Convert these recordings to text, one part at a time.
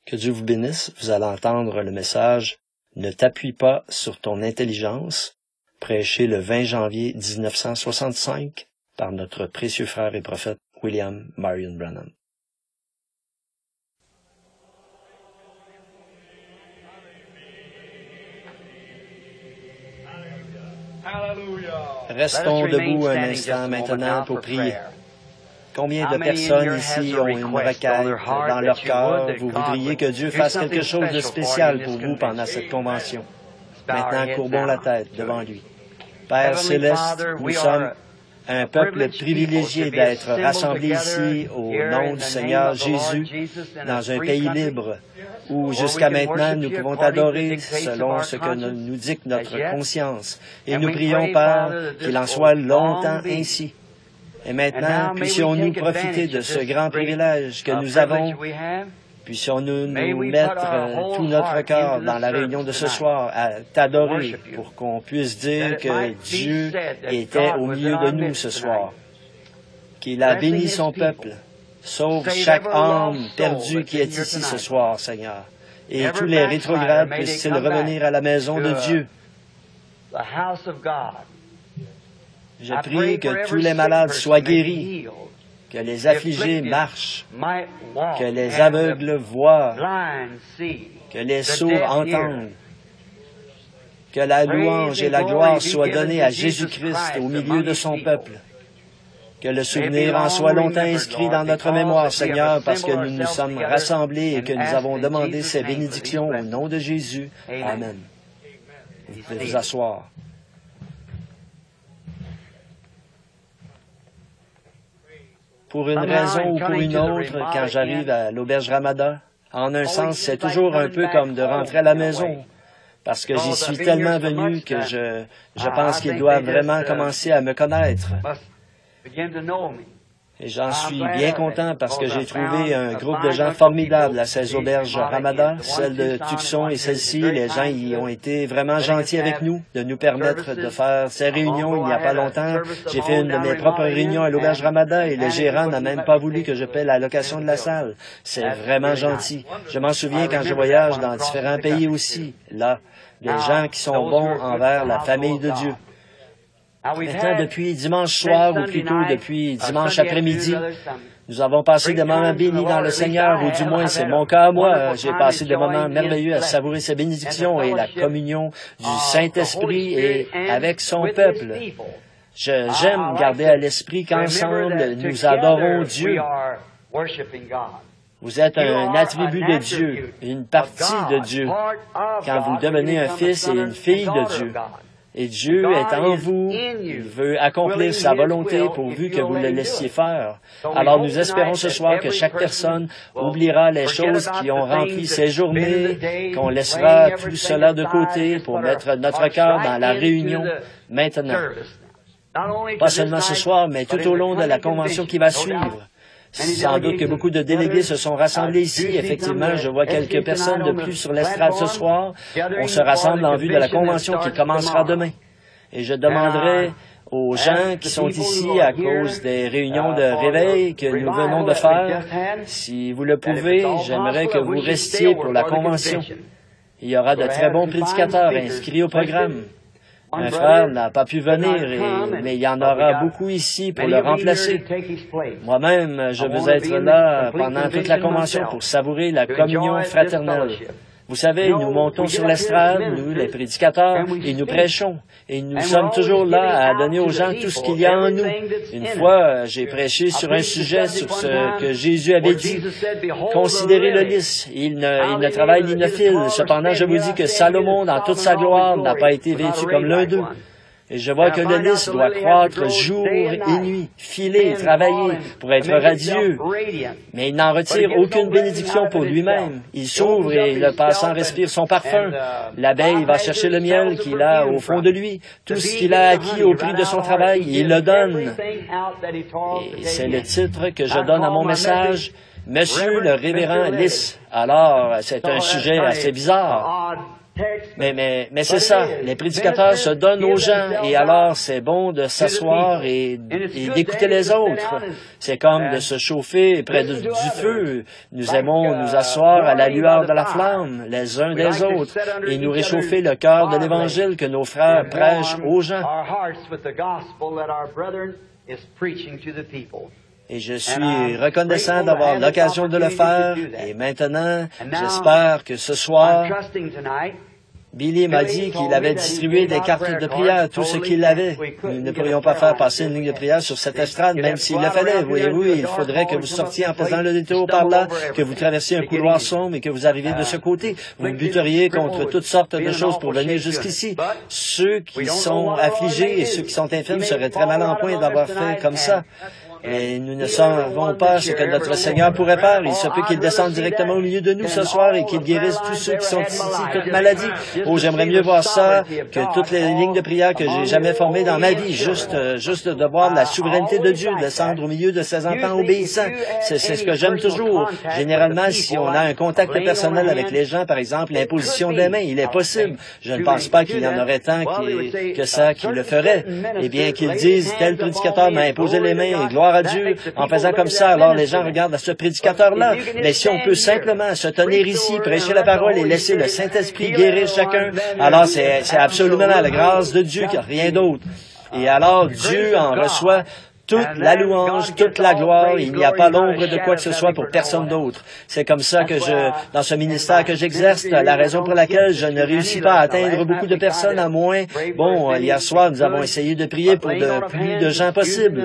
Que Dieu vous bénisse. Vous allez entendre le message « Ne t'appuie pas sur ton intelligence », prêché le 20 janvier 1965 par notre précieux frère et prophète William Marion Branham. Restons debout un instant maintenant pour prier. Combien de personnes ici ont une requête dans leur cœur? Vous voudriez que Dieu fasse quelque chose de spécial pour vous pendant cette convention. Maintenant, courbons la tête devant lui. Père céleste, nous sommes un peuple privilégié d'être rassemblés ici au nom du Seigneur Jésus dans un pays libre où jusqu'à maintenant nous pouvons t'adorer selon ce que nous dicte notre conscience. Et nous prions, Père, qu'il en soit longtemps ainsi. Et maintenant, puissions-nous profiter de ce grand privilège que nous avons, puissions-nous mettre tout notre cœur dans la réunion de ce soir à t'adorer pour qu'on puisse dire que Dieu était au milieu de nous ce soir, qu'il a béni son peuple. Sauve chaque âme perdue qui est ici ce soir, Seigneur. Et tous les rétrogrades puissent-ils revenir à la maison de Dieu. Je prie que tous les malades soient guéris, que les affligés marchent, que les aveugles voient, que les sourds entendent, que la louange et la gloire soient données à Jésus-Christ au milieu de son peuple. Que le souvenir en soit longtemps inscrit dans notre mémoire, Seigneur, parce que nous nous sommes rassemblés et que nous avons demandé ces bénédictions au nom de Jésus. Amen. Vous pouvez vous asseoir. Pour une raison ou pour une autre, quand j'arrive à l'auberge Ramada, en un sens, c'est toujours un peu comme de rentrer à la maison, parce que j'y suis tellement venu que je pense qu'ils doivent vraiment commencer à me connaître. Et j'en suis bien content parce que j'ai trouvé un groupe de gens formidables à ces auberges Ramada, celle de Tucson et celle-ci. Les gens y ont été vraiment gentils avec nous, de nous permettre de faire ces réunions il n'y a pas longtemps. J'ai fait une de mes propres réunions à l'auberge Ramada et le gérant n'a même pas voulu que je paie la location de la salle. C'est vraiment gentil. Je m'en souviens quand je voyage dans différents pays aussi, là, des gens qui sont bons envers la famille de Dieu. Maintenant, depuis dimanche soir, ou plutôt depuis dimanche après-midi, nous avons passé des moments bénis dans le Seigneur, ou du moins c'est mon cas à moi. J'ai passé des moments merveilleux à savourer ses bénédictions et la communion du Saint-Esprit et avec son peuple. J'aime garder à l'esprit qu'ensemble, nous adorons Dieu. Vous êtes un attribut de Dieu, une partie de Dieu, quand vous devenez un fils et une fille de Dieu. Et Dieu est en vous, il veut accomplir sa volonté pourvu que vous le laissiez faire. Alors nous espérons ce soir que chaque personne oubliera les choses qui ont rempli ses journées, qu'on laissera tout cela de côté pour mettre notre cœur dans la réunion maintenant. Pas seulement ce soir, mais tout au long de la convention qui va suivre. Sans doute que beaucoup de délégués se sont rassemblés ici. Effectivement, je vois quelques personnes de plus sur l'estrade ce soir. On se rassemble en vue de la convention qui commencera demain. Et je demanderai aux gens qui sont ici à cause des réunions de réveil que nous venons de faire, si vous le pouvez, j'aimerais que vous restiez pour la convention. Il y aura de très bons prédicateurs inscrits au programme. Un frère n'a pas pu venir, mais il y en aura beaucoup ici pour le remplacer. Moi-même, je veux être là pendant toute la convention pour savourer la communion fraternelle. Vous savez, nous montons sur l'estrade, nous, les prédicateurs, et nous prêchons. Et nous sommes toujours là à donner aux gens tout ce qu'il y a en nous. Une fois, j'ai prêché sur un sujet, sur ce que Jésus avait dit. Considérez le lys. Il ne travaille ni ne file. Cependant, je vous dis que Salomon, dans toute sa gloire, n'a pas été vêtu comme l'un d'eux. Et je vois que le lys doit croître jour et nuit, filer, travailler pour être radieux. Mais il n'en retire aucune bénédiction pour lui-même. Il s'ouvre et le passant respire son parfum. L'abeille va chercher le miel qu'il a au fond de lui. Tout ce qu'il a acquis au prix de son travail, il le donne. Et c'est le titre que je donne à mon message. Monsieur le révérend Lys. Alors, c'est un sujet assez bizarre. Mais c'est ça, les prédicateurs se donnent aux gens et alors c'est bon de s'asseoir et d'écouter les autres. C'est comme de se chauffer près du feu. Nous aimons nous asseoir à la lueur de la flamme, les uns des autres, et nous réchauffer le cœur de l'Évangile que nos frères prêchent aux gens. Et je suis reconnaissant d'avoir l'occasion de le faire. Et maintenant, j'espère que ce soir, Billy m'a dit qu'il avait distribué des cartes de prière, tout ce qu'il avait. Nous ne pourrions pas faire passer une ligne de prière sur cette estrade, même s'il le fallait. Voyez-vous, il faudrait que vous sortiez en faisant le détour par là, que vous traversiez un couloir sombre et que vous arriviez de ce côté. Vous buteriez contre toutes sortes de choses pour venir jusqu'ici. Ceux qui sont affligés et ceux qui sont infirmes seraient très mal en point d'avoir fait comme ça. Et nous ne savons pas ce que notre Seigneur pourrait faire. Il se peut qu'il descende directement au milieu de nous ce soir et qu'il guérisse tous ceux qui sont ici, toute maladie. Oh, j'aimerais mieux voir ça que toutes les lignes de prière que j'ai jamais formées dans ma vie. Juste de voir la souveraineté de Dieu descendre au milieu de ses enfants obéissants. C'est ce que j'aime toujours. Généralement, si on a un contact personnel avec les gens, par exemple, l'imposition des mains, il est possible. Je ne pense pas qu'il y en aurait tant que ça qui le ferait. Eh bien, qu'ils disent, tel prédicateur m'a imposé les mains et gloire à Dieu, en faisant comme ça, alors les gens regardent à ce prédicateur-là. Mais si on peut simplement se tenir ici, prêcher la parole et laisser le Saint-Esprit guérir chacun, alors c'est absolument la grâce de Dieu, rien d'autre. Et alors Dieu en reçoit toute la louange, toute la gloire, il n'y a pas l'ombre de quoi que ce soit pour personne d'autre. C'est comme ça que dans ce ministère que j'exerce, la raison pour laquelle je ne réussis pas à atteindre beaucoup de personnes à moins. Bon, hier soir, nous avons essayé de prier pour le plus de gens possible.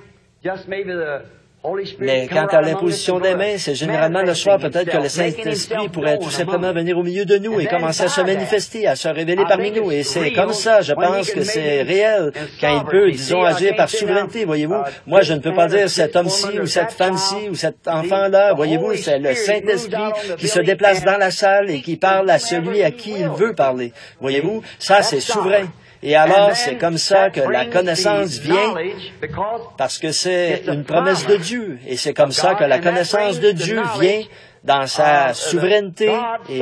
Mais quant à l'imposition des mains, c'est généralement le soir peut-être que le Saint-Esprit pourrait tout simplement venir au milieu de nous et commencer à se manifester, à se révéler parmi nous. Et c'est comme ça, je pense que c'est réel, quand il peut, disons, agir par souveraineté, voyez-vous. Moi, je ne peux pas dire cet homme-ci ou cette femme-ci ou cet enfant-là, voyez-vous, c'est le Saint-Esprit qui se déplace dans la salle et qui parle à celui à qui il veut parler. Voyez-vous, ça c'est souverain. Et alors, c'est comme ça que la connaissance vient, parce que c'est une promesse de Dieu. Et c'est comme ça que la connaissance de Dieu vient dans sa souveraineté et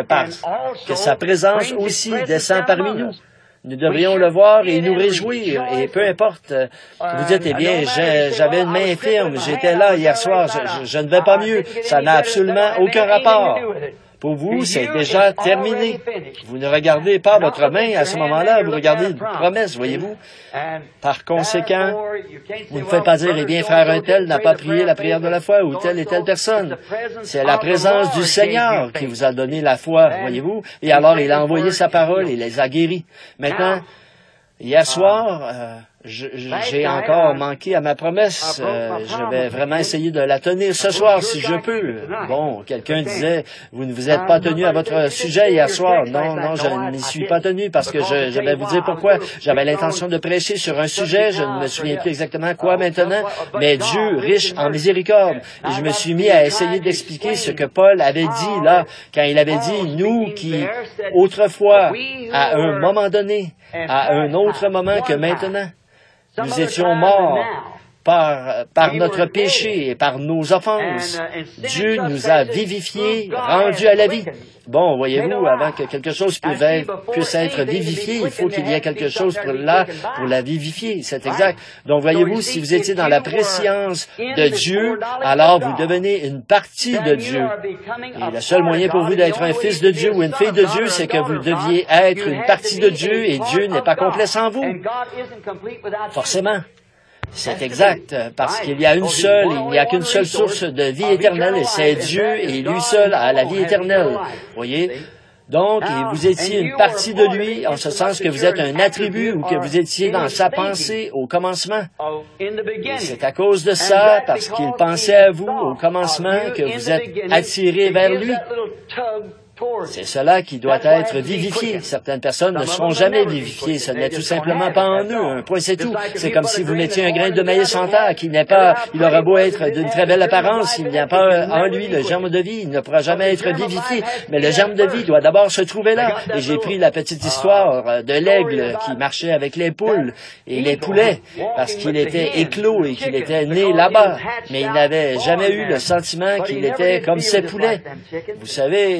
que sa présence aussi descend parmi nous. Nous devrions le voir et nous réjouir. Et peu importe, vous dites, eh bien, j'avais une main infirme, j'étais là hier soir, je ne vais pas mieux. Ça n'a absolument aucun rapport. Pour vous, c'est déjà terminé. Vous ne regardez pas votre main à ce moment-là, vous regardez une promesse, voyez-vous. Par conséquent, vous ne pouvez pas dire, eh bien, frère un tel n'a pas prié la prière de la foi ou telle et telle personne. C'est la présence du Seigneur qui vous a donné la foi, voyez-vous. Et alors, il a envoyé sa parole et les a guéris. Maintenant, hier soir, j'ai encore manqué à ma promesse. Je vais vraiment essayer de la tenir ce soir, si je peux. Bon, quelqu'un disait, vous ne vous êtes pas tenu à votre sujet hier soir. Non, je ne m'y suis pas tenu parce que je vais vous dire pourquoi. J'avais l'intention de prêcher sur un sujet, je ne me souviens plus exactement quoi maintenant, mais Dieu, riche en miséricorde. Et je me suis mis à essayer d'expliquer ce que Paul avait dit là, quand il avait dit, nous qui, autrefois, à un moment donné, à un autre moment que maintenant, nous étions morts par notre péché et par nos offenses. Dieu nous a vivifiés, rendus à la vie. Bon, voyez-vous, avant que quelque chose puisse être vivifié, il faut qu'il y ait quelque chose pour la vivifier. C'est exact. Donc, voyez-vous, si vous étiez dans la préscience de Dieu, alors vous devenez une partie de Dieu. Et le seul moyen pour vous d'être un fils de Dieu ou une fille de Dieu, c'est que vous deviez être une partie de Dieu et Dieu n'est pas complet sans vous. Forcément. C'est exact, parce qu'il y a une seule, il n'y a qu'une seule source de vie éternelle, et c'est Dieu, et lui seul a la vie éternelle. Voyez? Donc, vous étiez une partie de lui, en ce sens que vous êtes un attribut, ou que vous étiez dans sa pensée au commencement. Et c'est à cause de ça, parce qu'il pensait à vous au commencement, que vous êtes attirés vers lui. C'est cela qui doit être vivifié. Certaines personnes ne seront jamais vivifiées. Ce n'est tout simplement pas en eux. Un point, c'est tout. C'est comme si vous mettiez un grain de maïs en terre qui n'est pas, il aura beau être d'une très belle apparence, s'il n'y a pas en lui le germe de vie, il ne pourra jamais être vivifié. Mais le germe de vie doit d'abord se trouver là. Et j'ai pris la petite histoire de l'aigle qui marchait avec les poules et les poulets parce qu'il était éclos et qu'il était né là-bas. Mais il n'avait jamais eu le sentiment qu'il était comme ces poulets. Vous savez, quand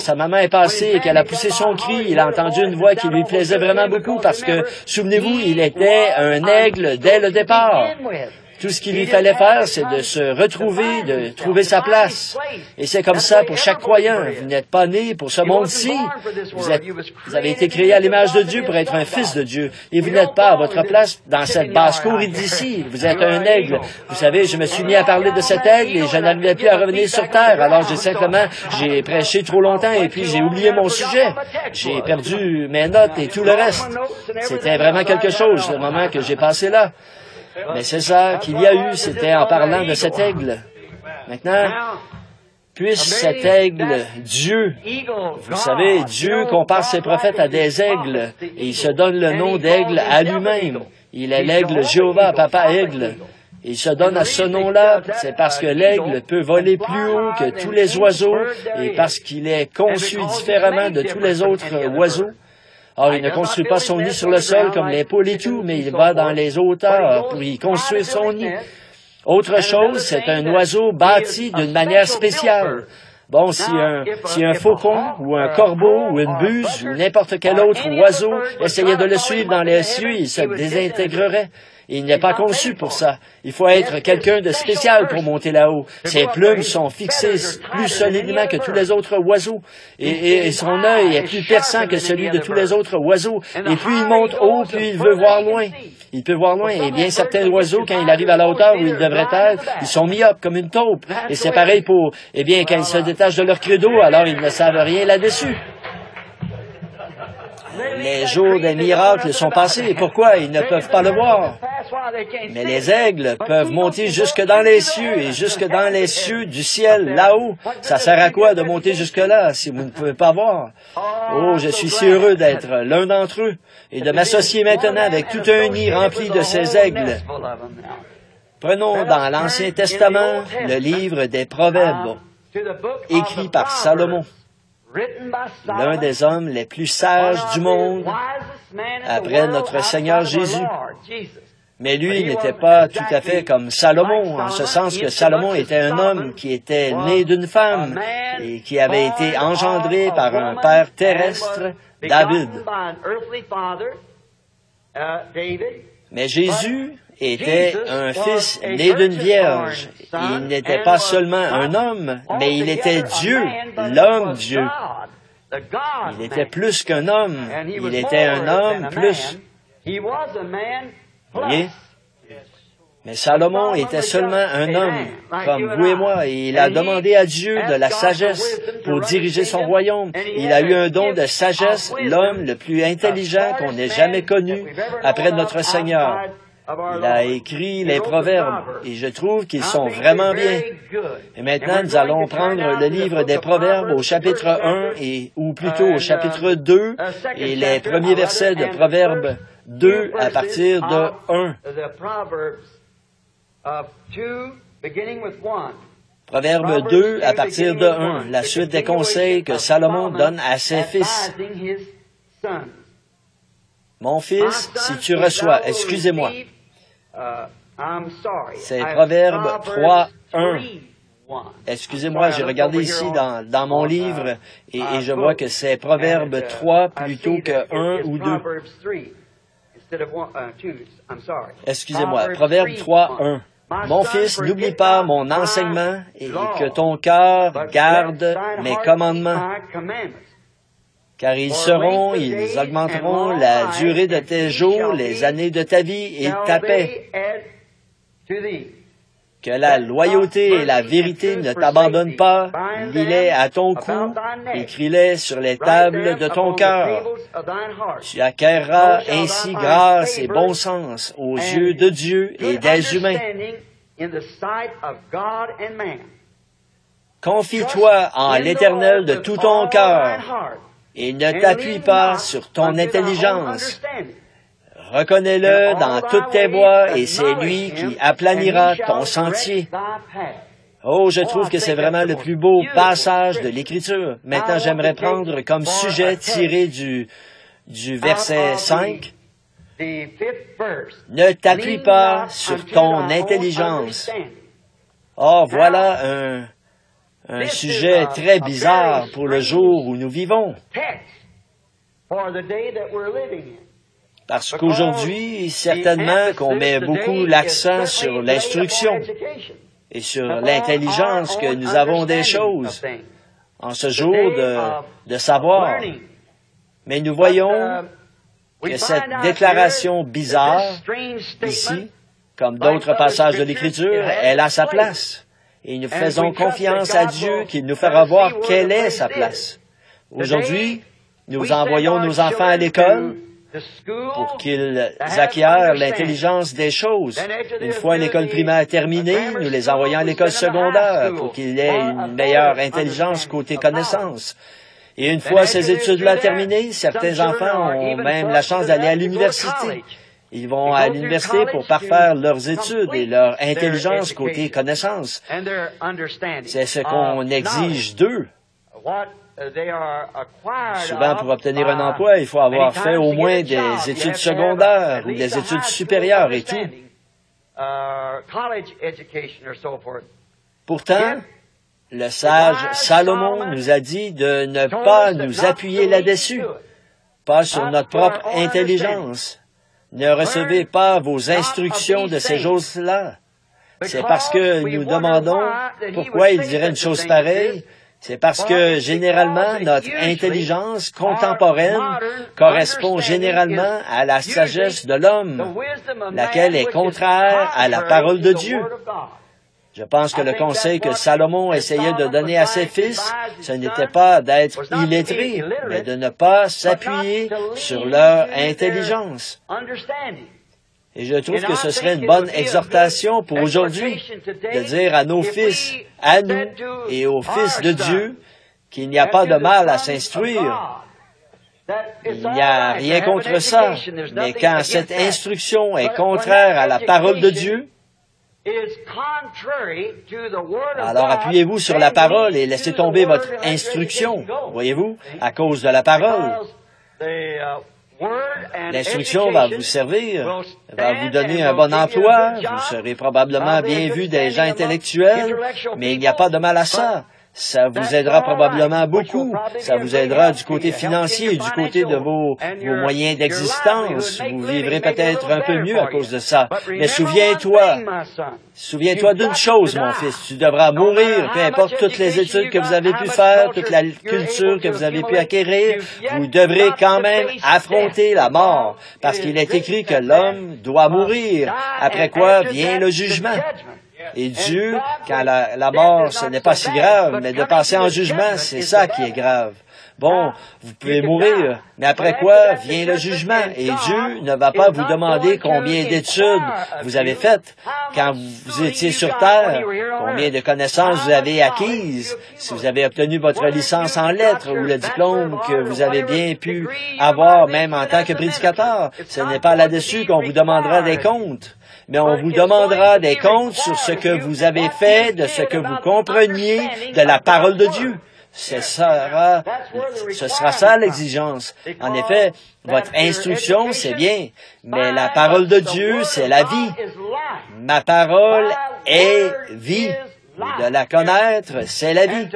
sa maman est passée et qu'elle a poussé son cri, il a entendu une voix qui lui plaisait vraiment beaucoup parce que, souvenez-vous, il était un aigle dès le départ. Tout ce qu'il lui fallait faire, c'est de se retrouver, de trouver sa place. Et c'est comme ça pour chaque croyant. Vous n'êtes pas né pour ce monde-ci. Vous avez été créé à l'image de Dieu pour être un fils de Dieu. Et vous n'êtes pas à votre place dans cette basse-cour d'ici. Vous êtes un aigle. Vous savez, je me suis mis à parler de cet aigle et je n'arrivais plus à revenir sur terre. Alors j'ai prêché trop longtemps et puis j'ai oublié mon sujet. J'ai perdu mes notes et tout le reste. C'était vraiment quelque chose, le moment que j'ai passé là. Mais c'est ça qu'il y a eu, c'était en parlant de cet aigle. Maintenant, puisse cet aigle, Dieu, vous savez, Dieu compare ses prophètes à des aigles, et il se donne le nom d'aigle à lui-même. Il est l'aigle Jéhovah, papa aigle. Il se donne à ce nom-là, c'est parce que l'aigle peut voler plus haut que tous les oiseaux, et parce qu'il est conçu différemment de tous les autres oiseaux. Or, il ne construit pas son nid sur le sol comme les poules et tout, mais il va dans les hauteurs pour y construire son nid. Autre chose, c'est un oiseau bâti d'une manière spéciale. Bon, si un faucon, ou un corbeau, ou une buse, ou n'importe quel autre oiseau essayait de le suivre dans les cieux, il se désintégrerait. Il n'est pas conçu pour ça. Il faut être quelqu'un de spécial pour monter là-haut. Ses plumes sont fixées plus solidement que tous les autres oiseaux. Et son œil est plus perçant que celui de tous les autres oiseaux. Et plus il monte haut, plus il veut voir loin. Il peut voir loin. Et bien, certains oiseaux, quand il arrive à la hauteur où ils devraient être, ils sont myopes comme une taupe. Et c'est pareil pour, quand ils se détachent de leur credo, alors ils ne savent rien là-dessus. Les jours des miracles sont passés. Pourquoi? Ils ne peuvent pas le voir. Mais les aigles peuvent monter jusque dans les cieux et jusque dans les cieux du ciel, là-haut. Ça sert à quoi de monter jusque-là si vous ne pouvez pas voir? Oh, je suis si heureux d'être l'un d'entre eux et de m'associer maintenant avec tout un nid rempli de ces aigles. Prenons dans l'Ancien Testament le livre des Proverbes, écrit par Salomon, l'un des hommes les plus sages du monde après notre Seigneur Jésus. Mais lui n'était pas tout à fait comme Salomon, en ce sens que Salomon était un homme qui était né d'une femme et qui avait été engendré par un père terrestre, David. Mais Jésus était un fils né d'une vierge. Il n'était pas seulement un homme, mais il était Dieu, l'homme Dieu. Il était plus qu'un homme. Il était un homme plus. Voyez? Mais Salomon était seulement un homme, comme vous et moi, et il a demandé à Dieu de la sagesse pour diriger son royaume. Il a eu un don de sagesse, l'homme le plus intelligent qu'on ait jamais connu après notre Seigneur. Il a écrit les Proverbes, et je trouve qu'ils sont vraiment bien. Et maintenant, nous allons prendre le livre des Proverbes au chapitre 1, ou plutôt au chapitre 2, et les premiers versets de Proverbes 2 à partir de 1. Proverbe 2 à partir de 1, la suite des conseils que Salomon donne à ses fils. Mon fils, si tu reçois, excusez-moi, c'est Proverbe 3, 1. Excusez-moi, j'ai regardé ici dans mon livre et je vois que c'est Proverbe 3 plutôt que 1 ou 2. Excusez-moi, Proverbe 3, 1. Mon fils, n'oublie pas mon enseignement et que ton cœur garde mes commandements. Car ils augmenteront la durée de tes jours, les années de ta vie et ta paix. Que la loyauté et la vérité ne t'abandonnent pas, lis-les à ton cou, écris-les sur les tables de ton cœur. Tu acquerras ainsi grâce et bon sens aux yeux de Dieu et des humains. Confie-toi en l'Éternel de tout ton cœur et ne t'appuie pas sur ton intelligence. Reconnais-le dans toutes tes voies et c'est lui qui aplanira ton sentier. Oh, je trouve que c'est vraiment le plus beau passage de l'Écriture. Maintenant, j'aimerais prendre comme sujet tiré du verset 5. Ne t'appuie pas sur ton intelligence. Oh, voilà un sujet très bizarre pour le jour où nous vivons. Parce qu'aujourd'hui, certainement qu'on met beaucoup l'accent sur l'instruction et sur l'intelligence que nous avons des choses en ce jour de savoir. Mais nous voyons que cette déclaration bizarre, ici, comme d'autres passages de l'Écriture, elle a sa place. Et nous faisons confiance à Dieu qu'il nous fera voir quelle est sa place. Aujourd'hui, nous envoyons nos enfants à l'école pour qu'ils acquièrent l'intelligence des choses. Une fois l'école primaire terminée, nous les envoyons à l'école secondaire pour qu'ils aient une meilleure intelligence côté connaissances. Et une fois ces études-là terminées, certains enfants ont même la chance d'aller à l'université. Ils vont à l'université pour parfaire leurs études et leur intelligence côté connaissances. C'est ce qu'on exige d'eux. Souvent, pour obtenir un emploi, il faut avoir fait au moins des études secondaires ou des études supérieures et tout. Pourtant, le sage Salomon nous a dit de ne pas nous appuyer là-dessus, pas sur notre propre intelligence. Ne recevez pas vos instructions de ces choses-là. C'est parce que nous demandons pourquoi il dirait une chose pareille. C'est parce que, généralement, notre intelligence contemporaine correspond généralement à la sagesse de l'homme, laquelle est contraire à la parole de Dieu. Je pense que le conseil que Salomon essayait de donner à ses fils, ce n'était pas d'être illettrés, mais de ne pas s'appuyer sur leur intelligence. Et je trouve que ce serait une bonne exhortation pour aujourd'hui de dire à nos fils, à nous et aux fils de Dieu, qu'il n'y a pas de mal à s'instruire. Il n'y a rien contre ça, mais quand cette instruction est contraire à la parole de Dieu, alors appuyez-vous sur la parole et laissez tomber votre instruction, voyez-vous, à cause de la parole. L'instruction va vous servir, va vous donner un bon emploi, vous serez probablement bien vu des gens intellectuels, mais il n'y a pas de mal à ça. Ça vous aidera probablement beaucoup. Ça vous aidera du côté financier, du côté de vos moyens d'existence. Vous vivrez peut-être un peu mieux à cause de ça. Mais souviens-toi d'une chose, mon fils. Tu devras mourir, peu importe toutes les études que vous avez pu faire, toute la culture que vous avez pu acquérir. Vous devrez quand même affronter la mort, parce qu'il est écrit que l'homme doit mourir, après quoi vient le jugement. Et Dieu, quand la mort, ce n'est pas si grave, mais de passer en jugement, c'est ça qui est grave. Bon, vous pouvez mourir, mais après quoi vient le jugement? Et Dieu ne va pas vous demander combien d'études vous avez faites quand vous étiez sur Terre, combien de connaissances vous avez acquises, si vous avez obtenu votre licence en lettres ou le diplôme que vous avez bien pu avoir même en tant que prédicateur. Ce n'est pas là-dessus qu'on vous demandera des comptes. Mais on vous demandera des comptes sur ce que vous avez fait, de ce que vous compreniez de la parole de Dieu. Ce sera ça l'exigence. En effet, votre instruction, c'est bien, mais la parole de Dieu, c'est la vie. Ma parole est vie. De la connaître, c'est la vie.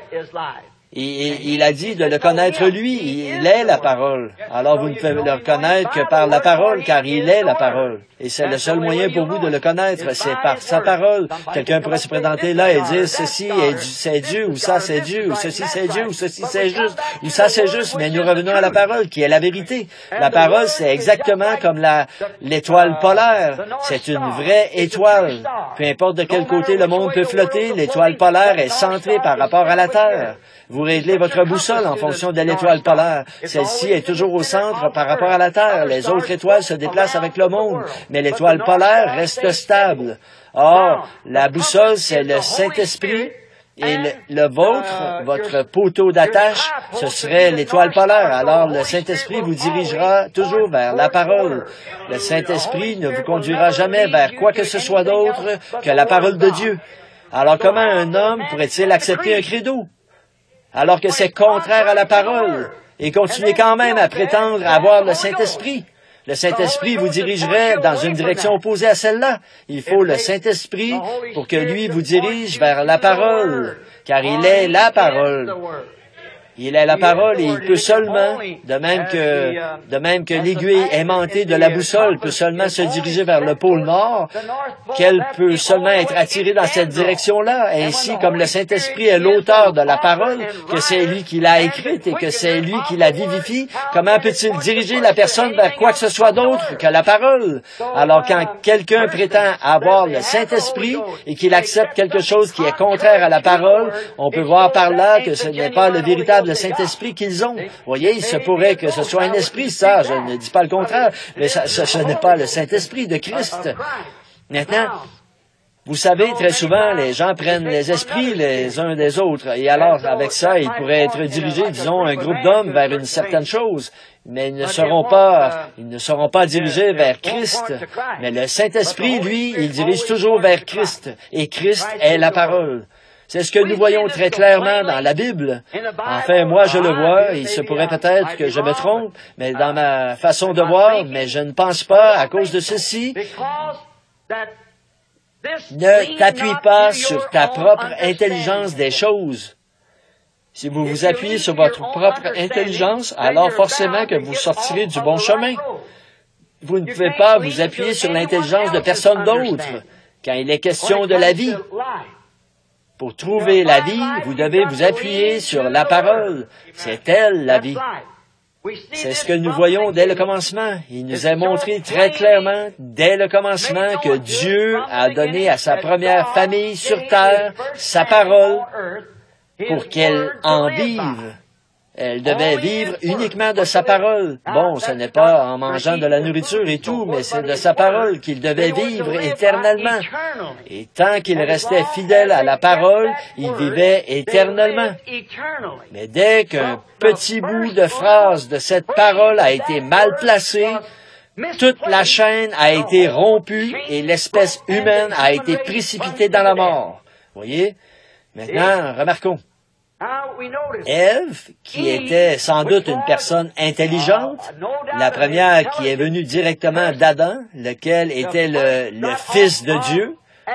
Et il a dit de le connaître lui, il est la parole. Alors vous ne pouvez le connaître que par la parole, car il est la parole. Et c'est le seul moyen pour vous de le connaître, c'est par sa parole. Quelqu'un pourrait se présenter là et dire, ceci c'est Dieu, ou ça c'est Dieu, ou ceci c'est Dieu, ou ceci c'est juste, ou ça c'est juste. Mais nous revenons à la parole, qui est la vérité. La parole, c'est exactement comme l'étoile polaire. C'est une vraie étoile. Peu importe de quel côté le monde peut flotter, l'étoile polaire est centrée par rapport à la Terre. Vous réglez votre boussole en fonction de l'étoile polaire. Celle-ci est toujours au centre par rapport à la Terre. Les autres étoiles se déplacent avec le monde, mais l'étoile polaire reste stable. Or, la boussole, c'est le Saint-Esprit, et le vôtre, votre poteau d'attache, ce serait l'étoile polaire. Alors, le Saint-Esprit vous dirigera toujours vers la parole. Le Saint-Esprit ne vous conduira jamais vers quoi que ce soit d'autre que la parole de Dieu. Alors, comment un homme pourrait-il accepter un credo? Alors que c'est contraire à la parole, et continuer quand même à prétendre avoir le Saint-Esprit. le Saint-Esprit vous dirigerait dans une direction opposée à celle-là. Il faut le Saint-Esprit pour que lui vous dirige vers la parole, car il est la parole. Il est la parole et il peut seulement, de même que l'aiguille aimantée de la boussole peut seulement se diriger vers le pôle nord, qu'elle peut seulement être attirée dans cette direction-là, ainsi comme le Saint-Esprit est l'auteur de la parole, que c'est lui qui l'a écrite et que c'est lui qui la vivifie, comment peut-il diriger la personne vers quoi que ce soit d'autre que la parole? Alors quand quelqu'un prétend avoir le Saint-Esprit et qu'il accepte quelque chose qui est contraire à la parole, on peut voir par là que ce n'est pas le véritable Saint-Esprit qu'ils ont. Vous voyez, il se pourrait que ce soit un esprit, ça, je ne dis pas le contraire, mais ce n'est pas le Saint-Esprit de Christ. Maintenant, vous savez, très souvent, les gens prennent les esprits les uns des autres, et alors, avec ça, ils pourraient être dirigés, disons, un groupe d'hommes vers une certaine chose, mais ils ne seront pas dirigés vers Christ. Mais le Saint-Esprit, lui, il dirige toujours vers Christ, et Christ est la parole. C'est ce que nous voyons très clairement dans la Bible. Enfin, moi, je le vois. Il se pourrait peut-être que je me trompe, mais dans ma façon de voir, mais je ne pense pas, à cause de ceci, ne t'appuie pas sur ta propre intelligence des choses. Si vous vous appuyez sur votre propre intelligence, alors forcément que vous sortirez du bon chemin. Vous ne pouvez pas vous appuyer sur l'intelligence de personne d'autre quand il est question de la vie. Pour trouver la vie, vous devez vous appuyer sur la parole. C'est elle, la vie. C'est ce que nous voyons dès le commencement. Il nous a montré très clairement, dès le commencement, que Dieu a donné à sa première famille sur terre sa parole pour qu'elle en vive. Elle devait vivre uniquement de sa parole. Bon, ce n'est pas en mangeant de la nourriture et tout, mais c'est de sa parole qu'il devait vivre éternellement. Et tant qu'il restait fidèle à la parole, il vivait éternellement. Mais dès qu'un petit bout de phrase de cette parole a été mal placé, toute la chaîne a été rompue et l'espèce humaine a été précipitée dans la mort. Voyez? Maintenant, remarquons. Ève, qui était sans doute une personne intelligente, la première qui est venue directement d'Adam, lequel était le Fils de Dieu,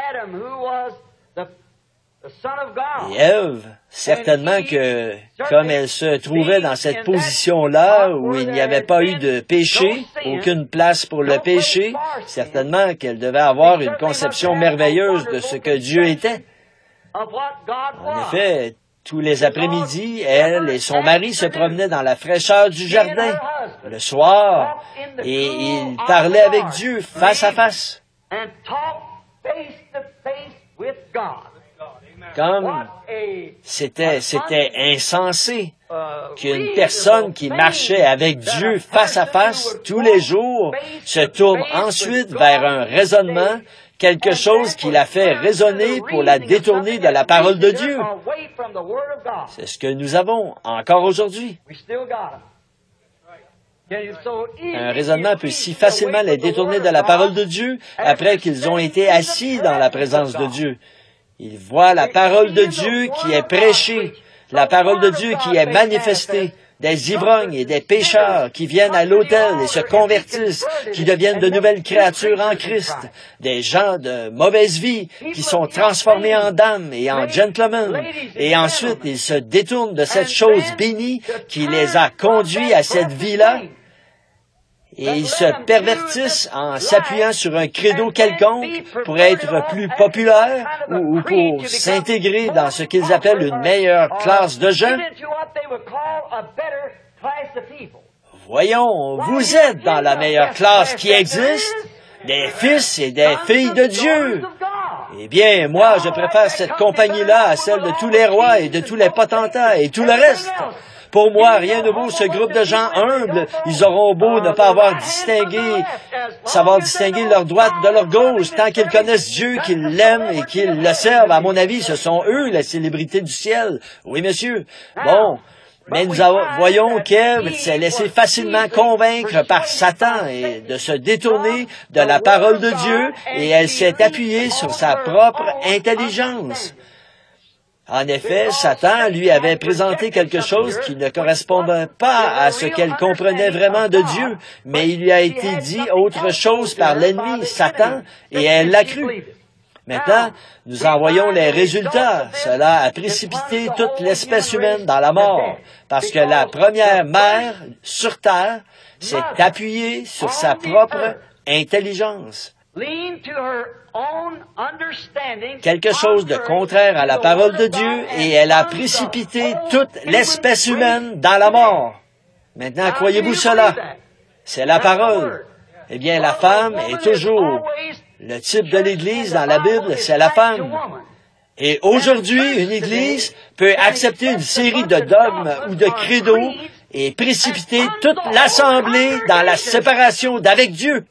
et Ève, certainement que, comme elle se trouvait dans cette position-là, où il n'y avait pas eu de péché, aucune place pour le péché, certainement qu'elle devait avoir une conception merveilleuse de ce que Dieu était. En effet, tous les après-midi, elle et son mari se promenaient dans la fraîcheur du jardin, le soir, et ils parlaient avec Dieu face à face. Comme c'était insensé qu'une personne qui marchait avec Dieu face à face tous les jours se tourne ensuite vers un raisonnement, quelque chose qui l'a fait raisonner pour la détourner de la parole de Dieu. C'est ce que nous avons encore aujourd'hui. Un raisonnement peut si facilement les détourner de la parole de Dieu après qu'ils ont été assis dans la présence de Dieu. Ils voient la parole de Dieu qui est prêchée, la parole de Dieu qui est manifestée, des ivrognes et des pécheurs qui viennent à l'autel et se convertissent, qui deviennent de nouvelles créatures en Christ, des gens de mauvaise vie qui sont transformés en dames et en gentlemen, et ensuite ils se détournent de cette chose bénie qui les a conduits à cette vie-là, et ils se pervertissent en s'appuyant sur un credo quelconque pour être plus populaires ou pour s'intégrer dans ce qu'ils appellent une meilleure classe de gens. Voyons, vous êtes dans la meilleure classe qui existe, des fils et des filles de Dieu. Eh bien, moi, je préfère cette compagnie-là à celle de tous les rois et de tous les potentats et tout le reste. Pour moi, rien ne vaut ce groupe de gens humbles. Ils auront beau ne pas savoir distinguer leur droite de leur gauche, tant qu'ils connaissent Dieu, qu'ils l'aiment et qu'ils le servent. À mon avis, ce sont eux, la célébrité du ciel. Oui, monsieur. Bon. Mais nous voyons qu'Ève s'est laissée facilement convaincre par Satan et de se détourner de la parole de Dieu, et elle s'est appuyée sur sa propre intelligence. En effet, Satan lui avait présenté quelque chose qui ne correspondait pas à ce qu'elle comprenait vraiment de Dieu, mais il lui a été dit autre chose par l'ennemi, Satan, et elle l'a cru. Maintenant, nous en voyons les résultats. Cela a précipité toute l'espèce humaine dans la mort, parce que la première mère sur Terre s'est appuyée sur sa propre intelligence. Quelque chose de contraire à la parole de Dieu, et elle a précipité toute l'espèce humaine dans la mort. Maintenant, croyez-vous cela? C'est la parole. Eh bien, la femme est toujours le type de l'Église dans la Bible, c'est la femme. Et aujourd'hui, une Église peut accepter une série de dogmes ou de credos et précipiter toute l'assemblée dans la séparation d'avec Dieu.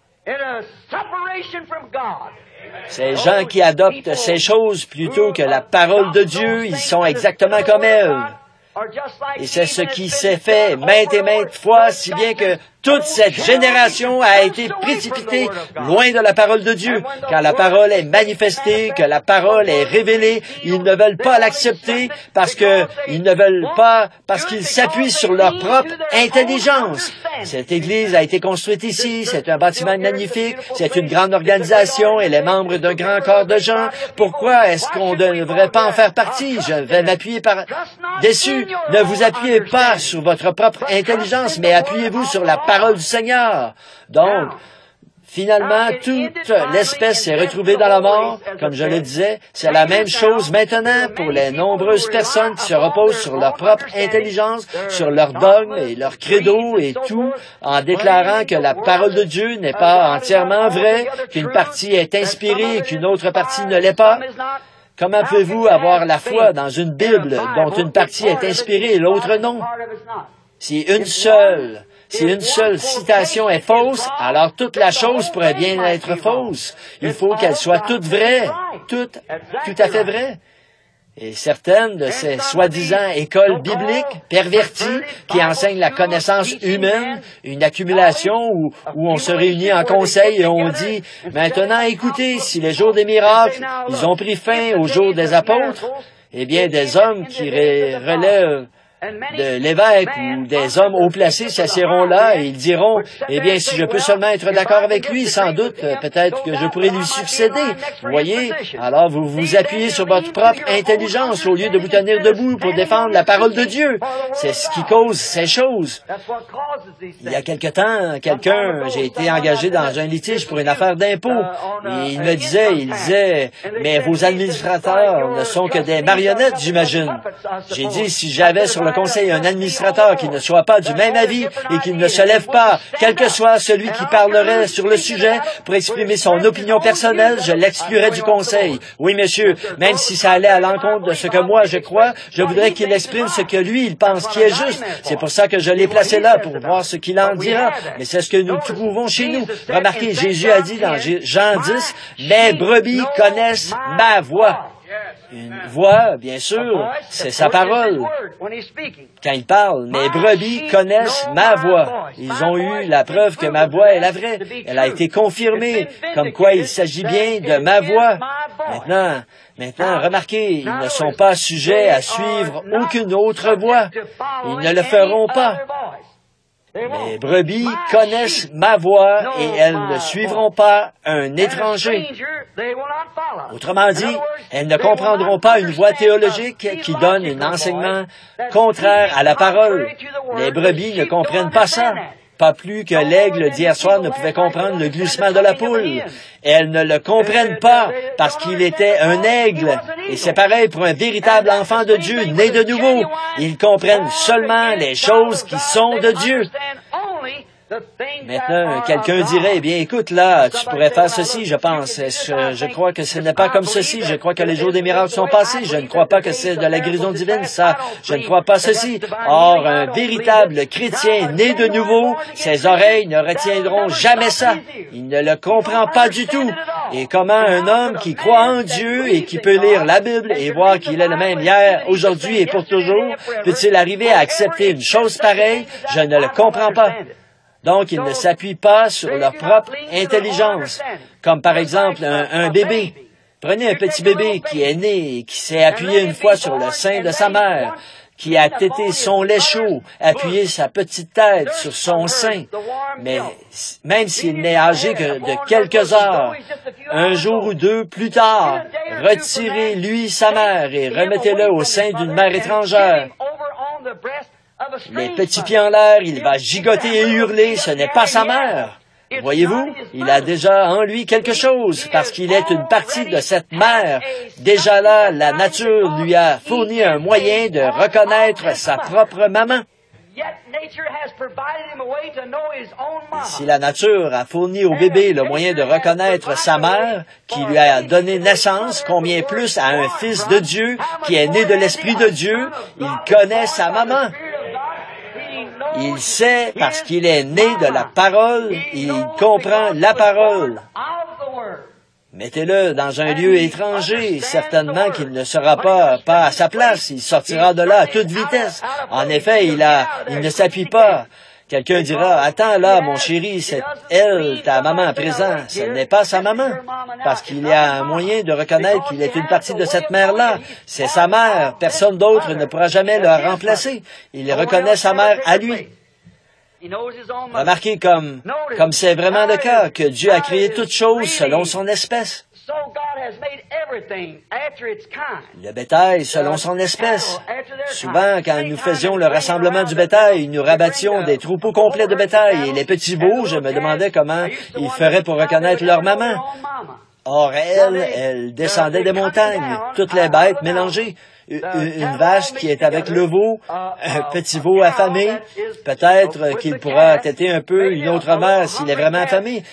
Ces gens qui adoptent ces choses plutôt que la parole de Dieu, ils sont exactement comme elle. Et c'est ce qui s'est fait maintes et maintes fois, si bien que toute cette génération a été précipitée loin de la parole de Dieu. Quand la parole est manifestée, que la parole est révélée, ils ne veulent pas l'accepter parce qu'ils s'appuient sur leur propre intelligence. Cette Église a été construite ici, c'est un bâtiment magnifique, c'est une grande organisation, elle est membre d'un grand corps de gens. Pourquoi est-ce qu'on ne devrait pas en faire partie? Je vais m'appuyer dessus. Ne vous appuyez pas sur votre propre intelligence, mais appuyez-vous sur la parole du Seigneur. Donc, finalement, toute l'espèce s'est retrouvée dans la mort. Comme je le disais, c'est la même chose maintenant pour les nombreuses personnes qui se reposent sur leur propre intelligence, sur leur dogme et leur credo et tout, en déclarant que la parole de Dieu n'est pas entièrement vraie, qu'une partie est inspirée et qu'une autre partie ne l'est pas. Comment pouvez-vous avoir la foi dans une Bible dont une partie est inspirée et l'autre non? Si une seule citation est fausse, alors toute la chose pourrait bien être fausse. Il faut qu'elle soit toute vraie, tout à fait vraie. Et certaines de ces soi-disant écoles bibliques perverties qui enseignent la connaissance humaine, une accumulation où on se réunit en conseil et on dit « Maintenant, écoutez, si les jours des miracles, ils ont pris fin aux jours des apôtres, eh bien, des hommes qui relèvent de l'évêque ou des hommes haut placés s'assieront là et ils diront, eh bien, si je peux seulement être d'accord avec lui, sans doute, peut-être que je pourrais lui succéder. Vous voyez? Alors, vous vous appuyez sur votre propre intelligence au lieu de vous tenir debout pour défendre la parole de Dieu. C'est ce qui cause ces choses. Il y a quelque temps, j'ai été engagé dans un litige pour une affaire d'impôt. Et il me disait, mais vos administrateurs ne sont que des marionnettes, j'imagine. J'ai dit, si j'avais sur le conseil un administrateur qui ne soit pas du même avis et qui ne se lève pas, quel que soit celui qui parlerait sur le sujet pour exprimer son opinion personnelle, je l'exclurais du conseil. Oui, monsieur, même si ça allait à l'encontre de ce que moi je crois, je voudrais qu'il exprime ce que lui, il pense qui est juste. C'est pour ça que je l'ai placé là, pour voir ce qu'il en dira. Mais c'est ce que nous trouvons chez nous. Remarquez, Jésus a dit dans Jean 10, « Mes brebis connaissent ma voix. » Une voix, bien sûr, c'est sa parole. Quand il parle, mes brebis connaissent ma voix. Ils ont eu la preuve que ma voix est la vraie. Elle a été confirmée, comme quoi il s'agit bien de ma voix. Maintenant, remarquez, ils ne sont pas sujets à suivre aucune autre voix. Ils ne le feront pas. Mes brebis connaissent ma voix et elles ne suivront pas un étranger. Autrement dit, elles ne comprendront pas une voix théologique qui donne un enseignement contraire à la parole. Les brebis ne comprennent pas ça. Pas plus que l'aigle d'hier soir ne pouvait comprendre le glissement de la poule. Elles ne le comprennent pas parce qu'il était un aigle. Et c'est pareil pour un véritable enfant de Dieu, né de nouveau. Ils comprennent seulement les choses qui sont de Dieu. Maintenant, quelqu'un dirait, eh bien, écoute, là, tu pourrais faire ceci, je pense. Je crois que ce n'est pas comme ceci. Je crois que les jours des miracles sont passés. Je ne crois pas que c'est de la guérison divine, ça. Je ne crois pas ceci. Or, un véritable chrétien né de nouveau, ses oreilles ne retiendront jamais ça. Il ne le comprend pas du tout. Et comment un homme qui croit en Dieu et qui peut lire la Bible et voir qu'il est le même hier, aujourd'hui et pour toujours, peut-il arriver à accepter une chose pareille? Je ne le comprends pas. Donc, ils ne s'appuient pas sur leur propre intelligence, comme par exemple un bébé. Prenez un petit bébé qui est né et qui s'est appuyé une fois sur le sein de sa mère, qui a tété son lait chaud, appuyé sa petite tête sur son sein. Mais même s'il n'est âgé que de quelques heures, un jour ou deux plus tard, retirez-lui sa mère et remettez-le au sein d'une mère étrangère. Les petits pieds en l'air, il va gigoter et hurler, ce n'est pas sa mère. Voyez-vous, il a déjà en lui quelque chose, parce qu'il est une partie de cette mère. Déjà là, la nature lui a fourni un moyen de reconnaître sa propre maman. Si la nature a fourni au bébé le moyen de reconnaître sa mère, qui lui a donné naissance, combien plus à un fils de Dieu qui est né de l'Esprit de Dieu, il connaît sa maman. Il sait parce qu'il est né de la parole, il comprend la parole. Mettez-le dans un lieu étranger, certainement qu'il ne sera pas à sa place, il sortira de là à toute vitesse. En effet, il ne s'appuie pas. Quelqu'un dira, attends là, mon chéri, c'est elle, ta maman à présent. Ce n'est pas sa maman, parce qu'il y a un moyen de reconnaître qu'il est une partie de cette mère-là. C'est sa mère. Personne d'autre ne pourra jamais le remplacer. Il reconnaît sa mère à lui. Remarquez comme c'est vraiment le cas, que Dieu a créé toutes choses selon son espèce. Le bétail selon son espèce. Souvent, quand nous faisions le rassemblement du bétail, nous rabattions des troupeaux complets de bétail, et les petits veaux, je me demandais comment ils feraient pour reconnaître leur maman. Or, elle descendait des montagnes, toutes les bêtes mélangées. Une vache qui est avec le veau, un petit veau affamé, peut-être qu'il pourra téter un peu une autre mère s'il est vraiment affamé.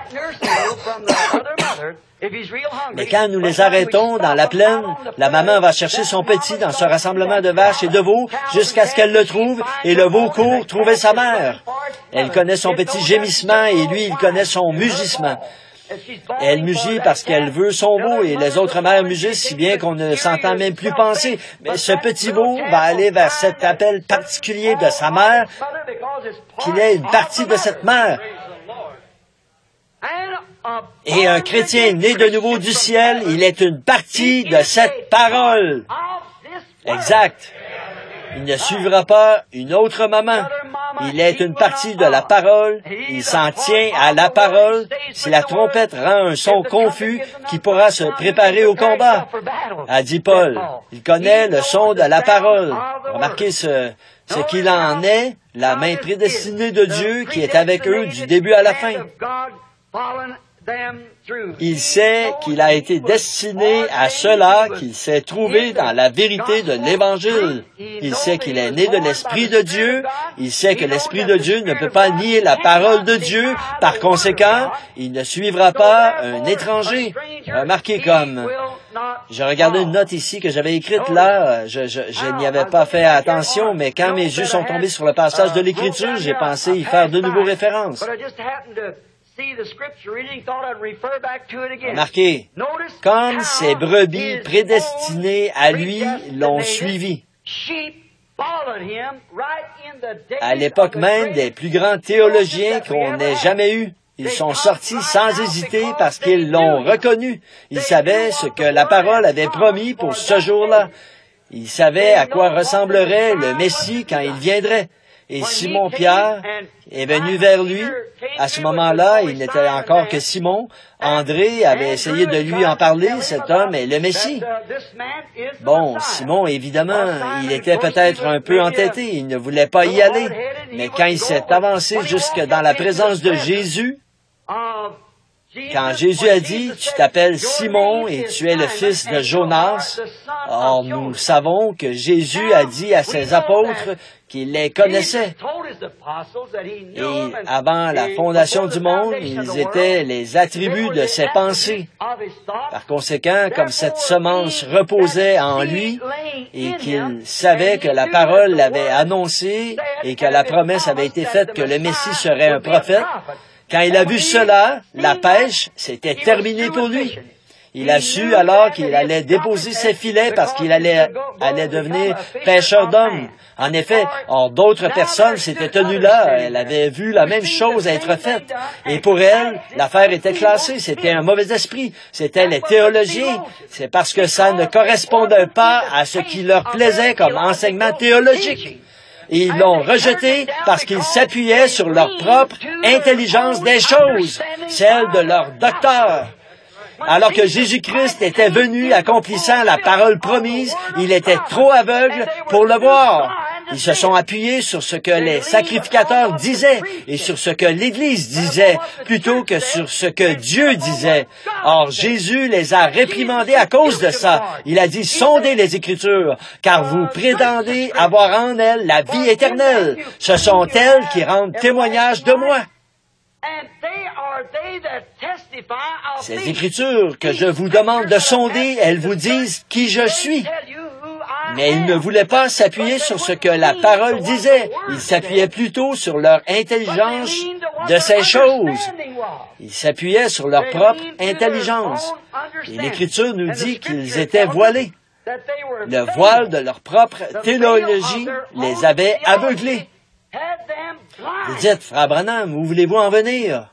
Mais quand nous les arrêtons dans la plaine, la maman va chercher son petit dans ce rassemblement de vaches et de veaux jusqu'à ce qu'elle le trouve, et le veau court trouver sa mère. Elle connaît son petit gémissement et lui, il connaît son mugissement. Elle mugit parce qu'elle veut son veau, et les autres mères mugissent si bien qu'on ne s'entend même plus penser. Mais ce petit veau va aller vers cet appel particulier de sa mère, qu'il est une partie de cette mère. Et un chrétien né de nouveau du ciel, il est une partie de cette parole. Exact. Il ne suivra pas une autre maman. Il est une partie de la parole. Il s'en tient à la parole. Si la trompette rend un son confus, qui pourra se préparer au combat, a dit Paul. Il connaît le son de la parole. Remarquez ce qu'il en est, la main prédestinée de Dieu qui est avec eux du début à la fin. Il sait qu'il a été destiné à cela, qu'il s'est trouvé dans la vérité de l'Évangile. Il sait qu'il est né de l'Esprit de Dieu. Il sait que l'Esprit de Dieu ne peut pas nier la parole de Dieu. Par conséquent, il ne suivra pas un étranger. Remarquez comme... Je regardais une note ici que j'avais écrite là. Je n'y avais pas fait attention, mais quand mes yeux sont tombés sur le passage de l'Écriture, j'ai pensé y faire de nouveau référence. Remarquez, comme ces brebis prédestinées à lui l'ont suivi. À l'époque même des plus grands théologiens qu'on ait jamais eus, ils sont sortis sans hésiter parce qu'ils l'ont reconnu. Ils savaient ce que la parole avait promis pour ce jour-là. Ils savaient à quoi ressemblerait le Messie quand il viendrait. Et Simon-Pierre est venu vers lui. À ce moment-là, il n'était encore que Simon. André avait essayé de lui en parler. Cet homme est le Messie. Bon, Simon, évidemment, il était peut-être un peu entêté. Il ne voulait pas y aller. Mais quand il s'est avancé jusque dans la présence de Jésus, quand Jésus a dit, « Tu t'appelles Simon et tu es le fils de Jonas », or nous savons que Jésus a dit à ses apôtres qu'il les connaissait. Et avant la fondation du monde, ils étaient les attributs de ses pensées. Par conséquent, comme cette semence reposait en lui et qu'il savait que la parole l'avait annoncé et que la promesse avait été faite que le Messie serait un prophète, quand il a vu cela, la pêche, c'était terminé pour lui. Il a su alors qu'il allait déposer ses filets parce qu'il allait devenir pêcheur d'hommes. En effet, d'autres personnes s'étaient tenues là. Elle avait vu la même chose être faite. Et pour elle, l'affaire était classée. C'était un mauvais esprit. C'était les théologiens. C'est parce que ça ne correspondait pas à ce qui leur plaisait comme enseignement théologique. Et ils l'ont rejeté parce qu'ils s'appuyaient sur leur propre intelligence des choses, celle de leur docteur. Alors que Jésus-Christ était venu accomplissant la parole promise, il était trop aveugle pour le voir. Ils se sont appuyés sur ce que les sacrificateurs disaient et sur ce que l'Église disait, plutôt que sur ce que Dieu disait. Or, Jésus les a réprimandés à cause de ça. Il a dit, sondez les Écritures, car vous prétendez avoir en elles la vie éternelle. Ce sont elles qui rendent témoignage de moi. Ces Écritures que je vous demande de sonder, elles vous disent qui je suis. Mais ils ne voulaient pas s'appuyer sur ce que la parole disait. Ils s'appuyaient plutôt sur leur intelligence de ces choses. Ils s'appuyaient sur leur propre intelligence. Et l'Écriture nous dit qu'ils étaient voilés. Le voile de leur propre théologie les avait aveuglés. Vous dites, Frère Branham, où voulez-vous en venir?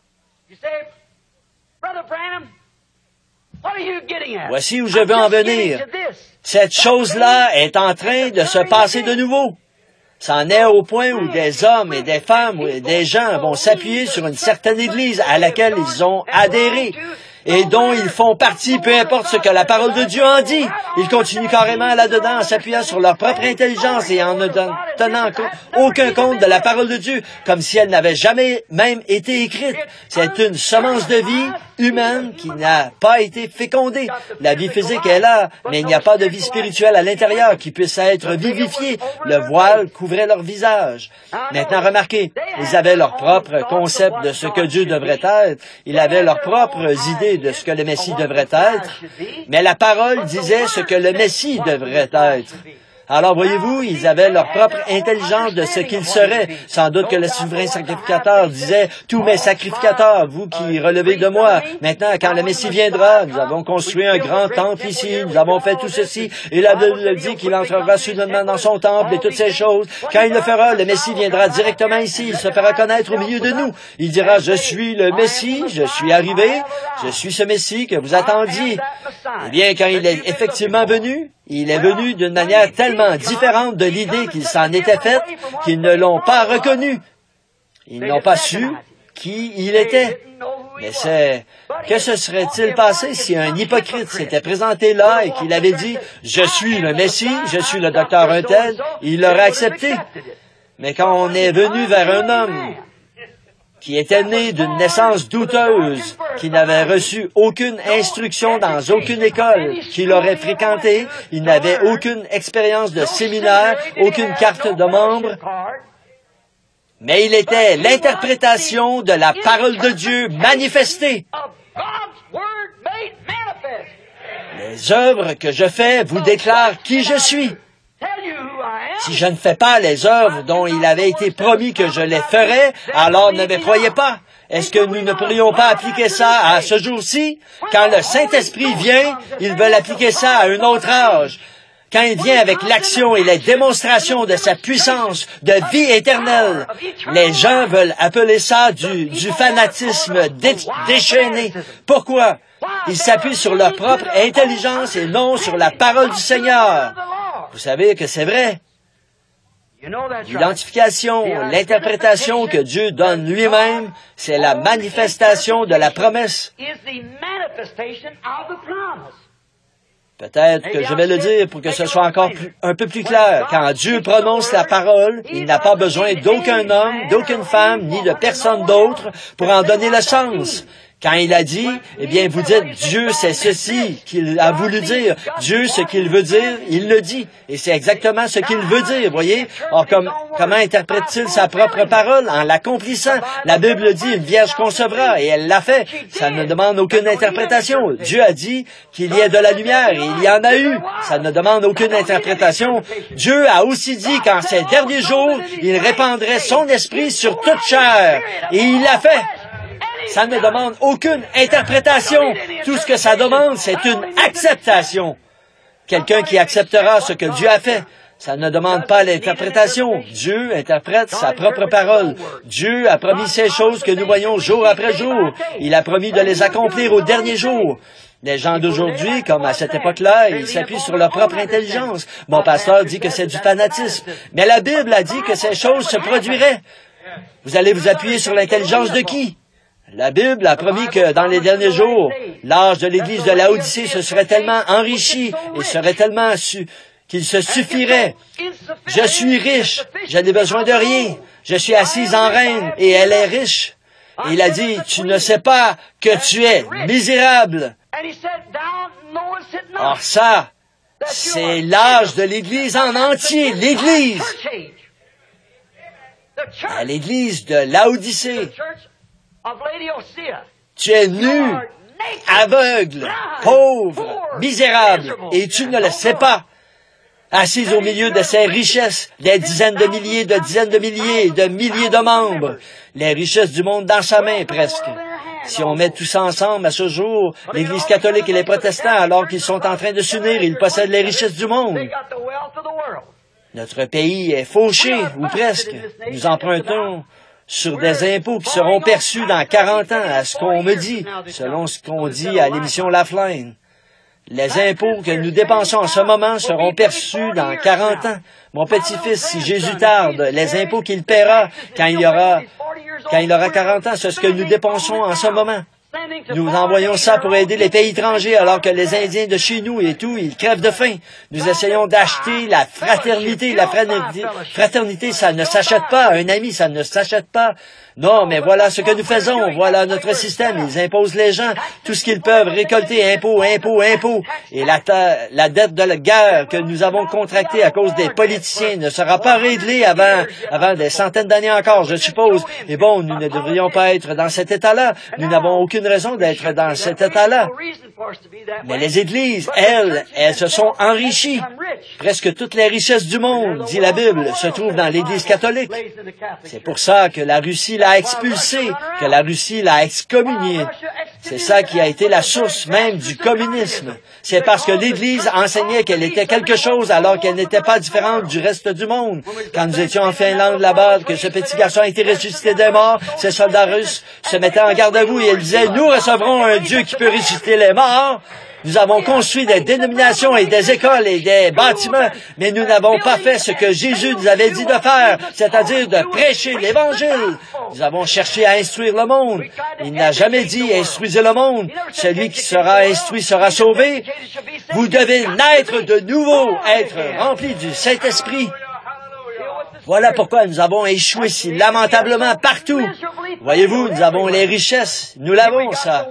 Voici où je veux en venir. Cette chose-là est en train de se passer de nouveau. C'en est au point où des hommes et des femmes ou des gens vont s'appuyer sur une certaine Église à laquelle ils ont adhéré et dont ils font partie, peu importe ce que la parole de Dieu en dit. Ils continuent carrément là-dedans en s'appuyant sur leur propre intelligence et en ne tenant aucun compte de la parole de Dieu, comme si elle n'avait jamais même été écrite. C'est une semence de vie humaine qui n'a pas été fécondée. La vie physique est là, mais il n'y a pas de vie spirituelle à l'intérieur qui puisse être vivifiée. Le voile couvrait leur visage. Maintenant, remarquez, ils avaient leur propre concept de ce que Dieu devrait être. Ils avaient leurs propres idées de ce que le Messie devrait être, mais la parole disait ce que le Messie devrait être. Alors, voyez-vous, ils avaient leur propre intelligence de ce qu'ils seraient. Sans doute que le souverain sacrificateur disait, « Tous mes sacrificateurs, vous qui relevez de moi, maintenant, quand le Messie viendra, nous avons construit un grand temple ici, nous avons fait tout ceci, et la Bible dit qu'il entrera soudainement dans son temple et toutes ces choses. Quand il le fera, le Messie viendra directement ici, il se fera connaître au milieu de nous. Il dira, « Je suis le Messie, je suis arrivé, je suis ce Messie que vous attendiez. » Eh bien, quand il est effectivement venu, il est venu d'une manière tellement différente de l'idée qu'il s'en était faite qu'ils ne l'ont pas reconnu. Ils n'ont pas su qui il était. Mais que se serait-il passé si un hypocrite s'était présenté là et qu'il avait dit « Je suis le Messie, je suis le docteur un tel », il l'aurait accepté. Mais quand on est venu vers un homme qui était né d'une naissance douteuse, qui n'avait reçu aucune instruction dans aucune école qu'il aurait fréquentée, il n'avait aucune expérience de séminaire, aucune carte de membre, mais il était l'interprétation de la parole de Dieu manifestée. Les œuvres que je fais vous déclarent qui je suis. Si je ne fais pas les œuvres dont il avait été promis que je les ferais, alors ne me croyez pas. Est-ce que nous ne pourrions pas appliquer ça à ce jour-ci? Quand le Saint-Esprit vient, ils veulent appliquer ça à un autre âge. Quand il vient avec l'action et les démonstrations de sa puissance de vie éternelle, les gens veulent appeler ça du fanatisme déchaîné. Pourquoi? Ils s'appuient sur leur propre intelligence et non sur la parole du Seigneur. Vous savez que c'est vrai. L'identification, l'interprétation que Dieu donne lui-même, c'est la manifestation de la promesse. Peut-être que je vais le dire pour que ce soit encore un peu plus clair. Quand Dieu prononce la parole, il n'a pas besoin d'aucun homme, d'aucune femme, ni de personne d'autre pour en donner le sens. Quand il a dit, eh bien, vous dites, Dieu, c'est ceci qu'il a voulu dire. Dieu, ce qu'il veut dire, il le dit. Et c'est exactement ce qu'il veut dire, voyez. Or, comment interprète-t-il sa propre parole? En l'accomplissant. La Bible dit, une vierge concevra, et elle l'a fait. Ça ne demande aucune interprétation. Dieu a dit qu'il y ait de la lumière, et il y en a eu. Ça ne demande aucune interprétation. Dieu a aussi dit qu'en ces derniers jours, il répandrait son esprit sur toute chair. Et il l'a fait. Ça ne demande aucune interprétation. Tout ce que ça demande, c'est une acceptation. Quelqu'un qui acceptera ce que Dieu a fait. Ça ne demande pas l'interprétation. Dieu interprète sa propre parole. Dieu a promis ces choses que nous voyons jour après jour. Il a promis de les accomplir au dernier jour. Les gens d'aujourd'hui, comme à cette époque-là, ils s'appuient sur leur propre intelligence. Mon pasteur dit que c'est du fanatisme. Mais la Bible a dit que ces choses se produiraient. Vous allez vous appuyer sur l'intelligence de qui? La Bible a promis que dans les derniers jours, l'âge de l'Église de Laodicée se serait tellement enrichi et serait tellement qu'il se suffirait. Je suis riche, je n'ai besoin de rien. Je suis assise en reine et elle est riche. Et il a dit, tu ne sais pas que tu es misérable. Or ça, c'est l'âge de l'Église en entier, l'Église. À l'Église de Laodicée. Tu es nu, aveugle, pauvre, misérable, et tu ne le sais pas. Assise au milieu de ces richesses, des dizaines de milliers, de milliers de membres, les richesses du monde dans sa main presque. Si on met tout ça ensemble, à ce jour, l'Église catholique et les protestants, alors qu'ils sont en train de s'unir, ils possèdent les richesses du monde. Notre pays est fauché, ou presque. Nous empruntons sur des impôts qui seront perçus dans 40 ans, à ce qu'on me dit, selon ce qu'on dit à l'émission Lifeline. Les impôts que nous dépensons en ce moment seront perçus dans 40 ans. Mon petit-fils, si Jésus tarde, les impôts qu'il paiera quand il aura 40 ans, c'est ce que nous dépensons en ce moment. Nous envoyons ça pour aider les pays étrangers alors que les Indiens de chez nous et tout, ils crèvent de faim. Nous essayons d'acheter la fraternité. La fraternité, ça ne s'achète pas. Un ami, ça ne s'achète pas. Non, mais voilà ce que nous faisons. Voilà notre système. Ils imposent les gens tout ce qu'ils peuvent récolter. Impôts, impôts, impôts. Et la dette de la guerre que nous avons contractée à cause des politiciens ne sera pas réglée avant des centaines d'années encore, je suppose. Et bon, nous ne devrions pas être dans cet état-là. Nous n'avons aucune raison d'être dans cet état-là. Mais les églises, elles se sont enrichies. Presque toutes les richesses du monde, dit la Bible, se trouvent dans l'Église catholique. C'est pour ça que la Russie l'a expulsé, que la Russie l'a excommunié. C'est ça qui a été la source même du communisme. C'est parce que l'Église enseignait qu'elle était quelque chose alors qu'elle n'était pas différente du reste du monde. Quand nous étions en Finlande là-bas, que ce petit garçon a été ressuscité des morts, ces soldats russes se mettaient en garde à vous et ils disaient, nous recevrons un Dieu qui peut ressusciter les morts. Nous avons construit des dénominations et des écoles et des bâtiments, mais nous n'avons pas fait ce que Jésus nous avait dit de faire, c'est-à-dire de prêcher l'Évangile. Nous avons cherché à instruire le monde. Il n'a jamais dit « instruisez le monde ». Celui qui sera instruit sera sauvé. Vous devez naître de nouveau, être rempli du Saint-Esprit. Voilà pourquoi nous avons échoué si lamentablement partout. Voyez-vous, nous avons les richesses. Nous l'avons, ça.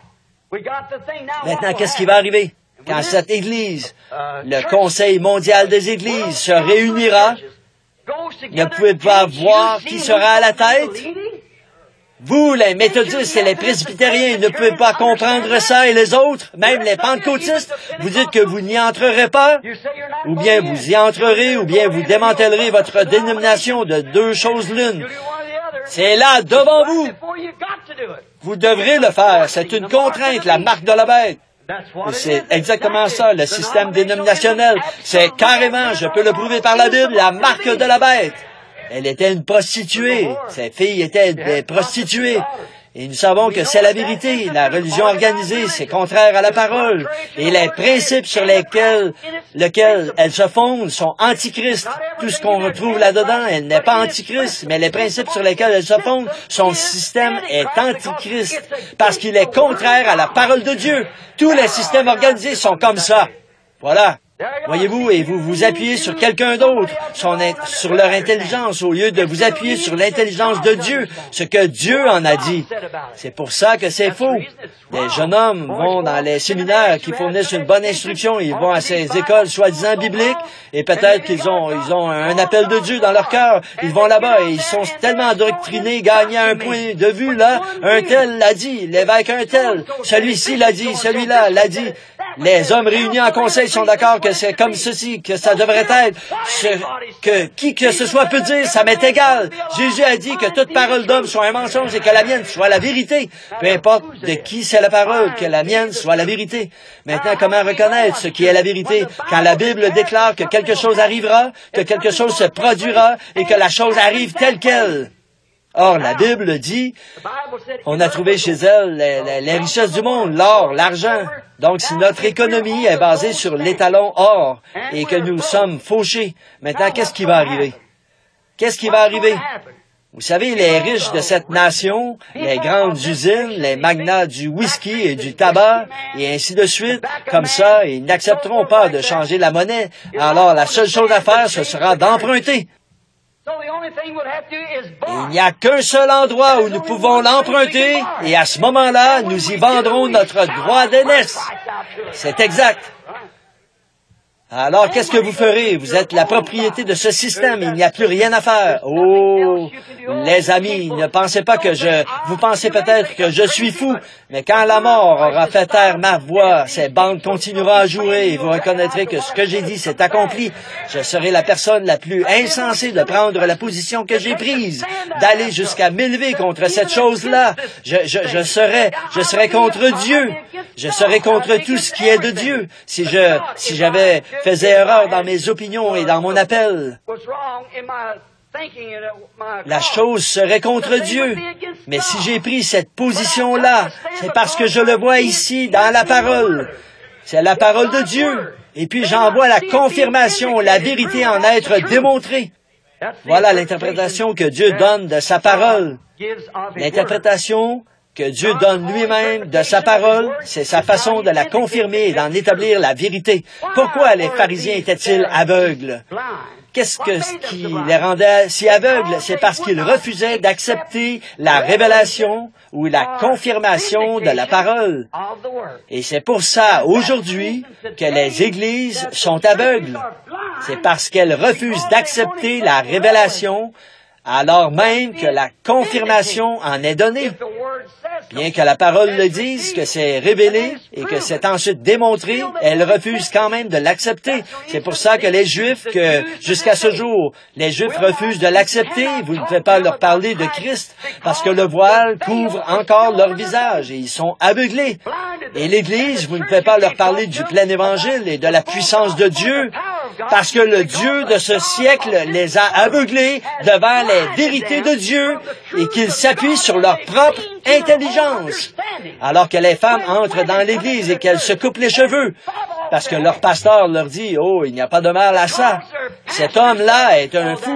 Maintenant, qu'est-ce qui va arriver? Quand cette Église, le Conseil mondial des Églises, se réunira, ne pouvez pas voir qui sera à la tête? Vous, les méthodistes et les presbytériens, ne pouvez pas comprendre ça et les autres, même les pentecôtistes, vous dites que vous n'y entrerez pas? Ou bien vous y entrerez, ou bien vous démantèlerez votre dénomination de deux choses l'une. C'est là, devant vous. Vous devrez le faire. C'est une contrainte, la marque de la bête. Et c'est exactement ça, le système dénominationnel. C'est carrément, je peux le prouver par la Bible, la marque de la bête. Elle était une prostituée. Ses filles étaient des prostituées. Et nous savons que c'est la vérité. La religion organisée, c'est contraire à la parole. Et les principes sur lesquels elles se fondent sont antichrist. Tout ce qu'on retrouve là-dedans, elle n'est pas antichrist, mais les principes sur lesquels elle se fonde, son système est antichrist. Parce qu'il est contraire à la parole de Dieu. Tous les systèmes organisés sont comme ça. Voilà. Voyez-vous, et vous vous appuyez sur quelqu'un d'autre, sur leur intelligence, au lieu de vous appuyer sur l'intelligence de Dieu, ce que Dieu en a dit. C'est pour ça que c'est faux. Les jeunes hommes vont dans les séminaires qui fournissent une bonne instruction, ils vont à ces écoles soi-disant bibliques, et peut-être qu'ils ont un appel de Dieu dans leur cœur. Ils vont là-bas et ils sont tellement endoctrinés, gagnés à un point de vue, là. Un tel l'a dit, l'évêque un tel, celui-ci l'a dit, celui-là l'a dit. Les hommes réunis en conseil sont d'accord que c'est comme ceci, que ça devrait être. Que qui que ce soit peut dire, ça m'est égal. Jésus a dit que toute parole d'homme soit un mensonge et que la mienne soit la vérité. Peu importe de qui c'est la parole, que la mienne soit la vérité. Maintenant, comment reconnaître ce qui est la vérité? Quand la Bible déclare que quelque chose arrivera, que quelque chose se produira et que la chose arrive telle qu'elle. Or, la Bible dit, on a trouvé chez elle les richesses du monde, l'or, l'argent. Donc, si notre économie est basée sur l'étalon or et que nous sommes fauchés, maintenant, qu'est-ce qui va arriver? Qu'est-ce qui va arriver? Vous savez, les riches de cette nation, les grandes usines, les magnats du whisky et du tabac, et ainsi de suite, comme ça, ils n'accepteront pas de changer la monnaie. Alors, la seule chose à faire, ce sera d'emprunter. Il n'y a qu'un seul endroit où nous pouvons l'emprunter, et à ce moment-là, nous y vendrons notre droit d'aînesse. C'est exact. Alors, qu'est-ce que vous ferez? Vous êtes la propriété de ce système. Il n'y a plus rien à faire. Oh, les amis, ne pensez pas que vous pensez peut-être que je suis fou, mais quand la mort aura fait taire ma voix, ces bandes continueront à jouer et vous reconnaîtrez que ce que j'ai dit s'est accompli. Je serai la personne la plus insensée de prendre la position que j'ai prise, d'aller jusqu'à m'élever contre cette chose-là. Je serai contre Dieu. Je serai contre tout ce qui est de Dieu. Si j'avais faisais erreur dans mes opinions et dans mon appel, la chose serait contre Dieu. Mais si j'ai pris cette position-là, c'est parce que je le vois ici dans la parole. C'est la parole de Dieu. Et puis j'en vois la confirmation, la vérité en être démontrée. Voilà l'interprétation que Dieu donne de sa parole. L'interprétation que Dieu donne lui-même de sa parole, c'est sa façon de la confirmer et d'en établir la vérité. Pourquoi les pharisiens étaient-ils aveugles? Qu'est-ce qui les rendait si aveugles? C'est parce qu'ils refusaient d'accepter la révélation ou la confirmation de la parole. Et c'est pour ça, aujourd'hui, que les églises sont aveugles. C'est parce qu'elles refusent d'accepter la révélation alors même que la confirmation en est donnée. Bien que la parole le dise, que c'est révélé et que c'est ensuite démontré, elle refuse quand même de l'accepter. C'est pour ça que les Juifs, jusqu'à ce jour, les Juifs refusent de l'accepter. Vous ne pouvez pas leur parler de Christ parce que le voile couvre encore leur visage et ils sont aveuglés. Et l'Église, vous ne pouvez pas leur parler du plein évangile et de la puissance de Dieu parce que le Dieu de ce siècle les a aveuglés devant les vérités de Dieu et qu'ils s'appuient sur leur propre intelligence. Alors que les femmes entrent dans l'Église et qu'elles se coupent les cheveux parce que leur pasteur leur dit « Oh, il n'y a pas de mal à ça. Cet homme-là est un fou. »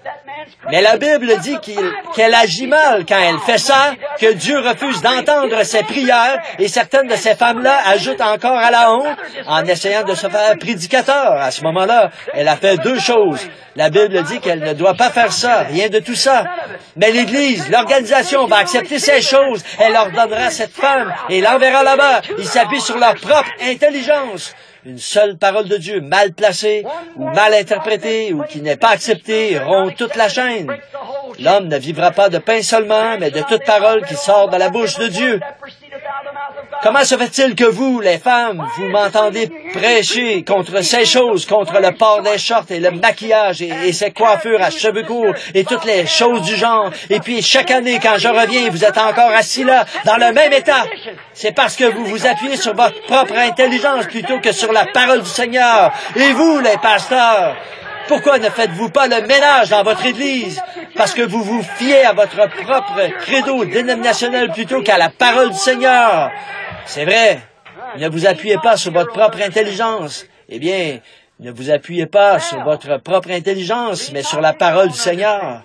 Mais la Bible dit qu'elle agit mal quand elle fait ça, que Dieu refuse d'entendre ses prières, et certaines de ces femmes-là ajoutent encore à la honte en essayant de se faire prédicateur. À ce moment-là, elle a fait deux choses. La Bible dit qu'elle ne doit pas faire ça, rien de tout ça. Mais l'Église, l'organisation va accepter ces choses. Elle leur donnera cette femme et l'enverra là-bas. Ils s'appuient sur leur propre intelligence. Une seule parole de Dieu mal placée ou mal interprétée ou qui n'est pas acceptée rompt toute la chaîne. L'homme ne vivra pas de pain seulement, mais de toute parole qui sort de la bouche de Dieu. Comment se fait-il que vous, les femmes, vous m'entendez prêcher contre ces choses, contre le port des shorts et le maquillage et ces coiffures à cheveux courts et toutes les choses du genre, et puis chaque année, quand je reviens, vous êtes encore assis là, dans le même état. C'est parce que vous vous appuyez sur votre propre intelligence plutôt que sur la parole du Seigneur. Et vous, les pasteurs, pourquoi ne faites-vous pas le ménage dans votre Église? Parce que vous vous fiez à votre propre credo dénominationnel plutôt qu'à la parole du Seigneur. C'est vrai, ne vous appuyez pas sur votre propre intelligence. Eh bien, ne vous appuyez pas sur votre propre intelligence, mais sur la parole du Seigneur.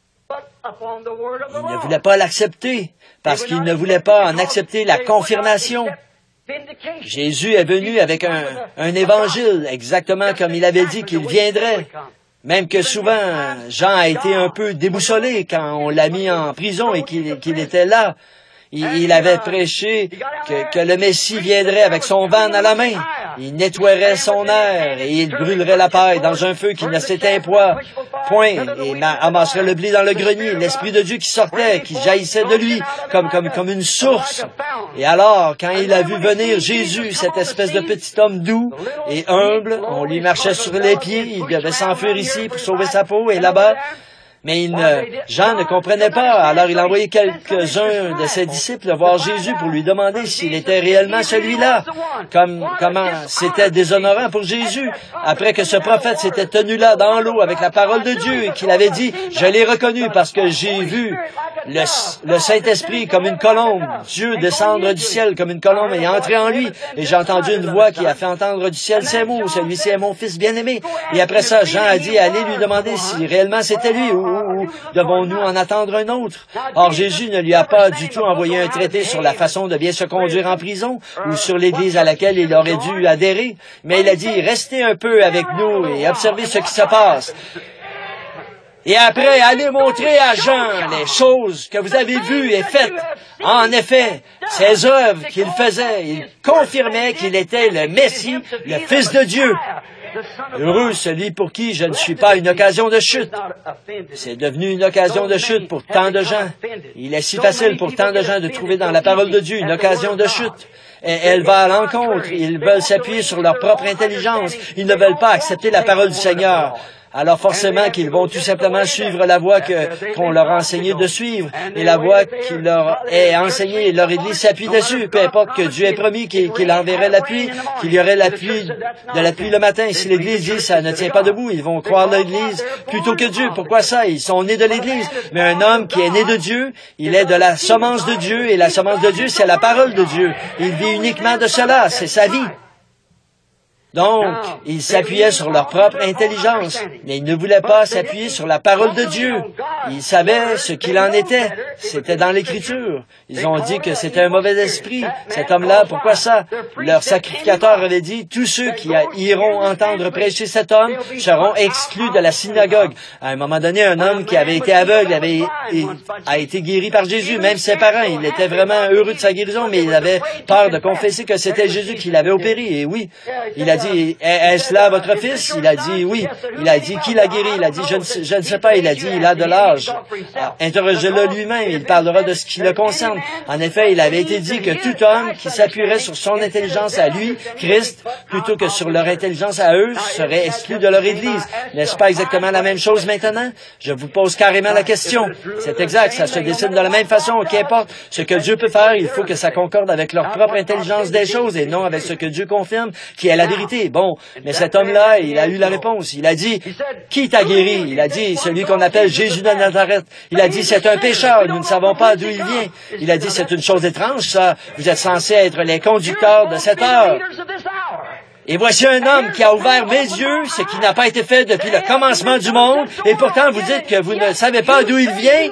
Il ne voulait pas l'accepter, parce qu'il ne voulait pas en accepter la confirmation. Jésus est venu avec un évangile, exactement comme il avait dit qu'il viendrait. Même que souvent, Jean a été un peu déboussolé quand on l'a mis en prison et qu'il était là. Il avait prêché que le Messie viendrait avec son van à la main. Il nettoierait son air et il brûlerait la paille dans un feu qui ne s'éteint point. point et amasserait le blé dans le grenier. L'Esprit de Dieu qui sortait, qui jaillissait de lui comme une source. Et alors, quand il a vu venir Jésus, cette espèce de petit homme doux et humble, on lui marchait sur les pieds, il devait s'enfuir ici pour sauver sa peau, et là-bas, mais Jean ne comprenait pas. Alors il a envoyé quelques-uns de ses disciples voir Jésus pour lui demander s'il était réellement celui-là. Comment c'était déshonorant pour Jésus, après que ce prophète s'était tenu là dans l'eau avec la parole de Dieu et qu'il avait dit, « Je l'ai reconnu parce que j'ai vu le Saint-Esprit comme une colombe, Dieu descendre du ciel comme une colombe et entrer en lui. Et j'ai entendu une voix qui a fait entendre du ciel ces mots, celui-ci est mon fils bien-aimé. » Et après ça, Jean a dit, « Allez lui demander si réellement c'était lui ou devons-nous en attendre un autre? » Or, Jésus ne lui a pas du tout envoyé un traité sur la façon de bien se conduire en prison ou sur l'Église à laquelle il aurait dû adhérer, mais il a dit, « Restez un peu avec nous et observez ce qui se passe. Et après, allez montrer à Jean les choses que vous avez vues et faites. » En effet, ces œuvres qu'il faisait, il confirmait qu'il était le Messie, le Fils de Dieu. Heureux celui pour qui je ne suis pas une occasion de chute. C'est devenu une occasion de chute pour tant de gens. Il est si facile pour tant de gens de trouver dans la parole de Dieu une occasion de chute. Et elle va à l'encontre. Ils veulent s'appuyer sur leur propre intelligence. Ils ne veulent pas accepter la parole du Seigneur. Alors forcément qu'ils vont tout simplement suivre la voie qu'on leur a enseigné de suivre, et la voie qui leur est enseignée, et leur Église s'appuie dessus, peu importe que Dieu ait promis qu'il enverrait la pluie, qu'il y aurait de la pluie le matin. Si l'Église dit ça ne tient pas debout, ils vont croire l'Église plutôt que Dieu. Pourquoi ça? Ils sont nés de l'Église. Mais un homme qui est né de Dieu, il est de la semence de Dieu, et la semence de Dieu, c'est la parole de Dieu. Il vit uniquement de cela, c'est sa vie. Donc, ils s'appuyaient sur leur propre intelligence, mais ils ne voulaient pas s'appuyer sur la parole de Dieu. Ils savaient ce qu'il en était. C'était dans l'Écriture. Ils ont dit que c'était un mauvais esprit, cet homme-là. Pourquoi ça? Leur sacrificateur avait dit, tous ceux qui iront entendre prêcher cet homme seront exclus de la synagogue. À un moment donné, un homme qui avait été aveugle a été guéri par Jésus. Même ses parents, il était vraiment heureux de sa guérison, mais il avait peur de confesser que c'était Jésus qui l'avait opéré. Et oui, il a dit, est-ce là votre fils? Il a dit oui. Il a dit, qui l'a guéri? Il a dit, je ne sais pas. Il a dit, il a de l'âge. Interrogez-le lui-même, il parlera de ce qui le concerne. En effet, il avait été dit que tout homme qui s'appuierait sur son intelligence à lui, Christ, plutôt que sur leur intelligence à eux, serait exclu de leur Église. N'est-ce pas exactement la même chose maintenant? Je vous pose carrément la question. C'est exact, ça se décide de la même façon. Qu'importe ce que Dieu peut faire, il faut que ça concorde avec leur propre intelligence des choses et non avec ce que Dieu confirme, qui est la vérité. Bon, mais cet homme-là, il a eu la réponse. Il a dit, qui t'a guéri? Il a dit, celui qu'on appelle Jésus de Nazareth. Il a dit, c'est un pécheur, nous ne savons pas d'où il vient. Il a dit, c'est une chose étrange, ça. Vous êtes censés être les conducteurs de cette heure. Et voici un homme qui a ouvert mes yeux, ce qui n'a pas été fait depuis le commencement du monde, et pourtant vous dites que vous ne savez pas d'où il vient?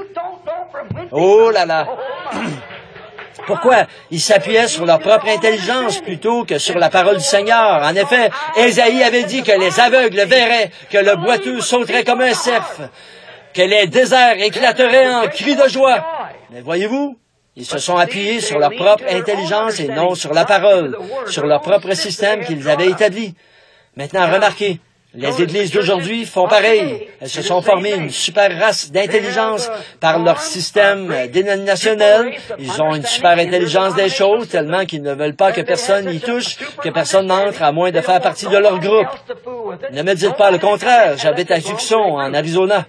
Oh là là! Pourquoi? Ils s'appuyaient sur leur propre intelligence plutôt que sur la parole du Seigneur. En effet, Ésaïe avait dit que les aveugles verraient, que le boiteux sauterait comme un cerf, que les déserts éclateraient en cris de joie. Mais voyez-vous, ils se sont appuyés sur leur propre intelligence et non sur la parole, sur leur propre système qu'ils avaient établi. Maintenant, remarquez, les églises d'aujourd'hui font pareil. Elles se sont formées une super race d'intelligence par leur système dénominationnel. Ils ont une super intelligence des choses, tellement qu'ils ne veulent pas que personne y touche, que personne n'entre, à moins de faire partie de leur groupe. Ne me dites pas le contraire. J'habite à Tucson, en Arizona.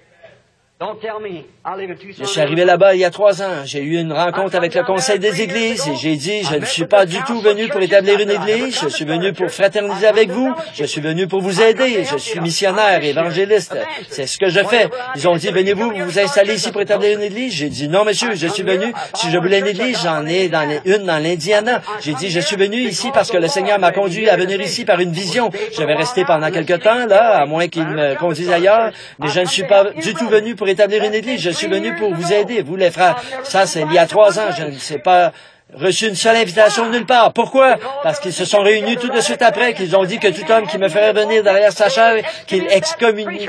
Je suis arrivé là-bas il y a 3 ans. J'ai eu une rencontre avec le conseil des églises et j'ai dit, je ne suis pas du tout venu pour établir une église, je suis venu pour fraterniser avec vous, je suis venu pour vous aider, je suis missionnaire, évangéliste, c'est ce que je fais. Ils ont dit, venez-vous vous installer ici pour établir une église? J'ai dit, non monsieur, je suis venu, si je voulais une église, j'en ai une dans l'Indiana. J'ai dit, je suis venu ici parce que le Seigneur m'a conduit à venir ici par une vision. Je vais rester pendant quelque temps, là, à moins qu'il me conduise ailleurs, mais je ne suis pas du tout venu pour établir une église, je suis venu pour vous aider, vous les frères. Ça, c'est il y a 3 ans, je ne sais pas reçu une seule invitation de nulle part. Pourquoi? Parce qu'ils se sont réunis tout de suite après, qu'ils ont dit que tout homme qui me ferait venir derrière sa chair, qu'il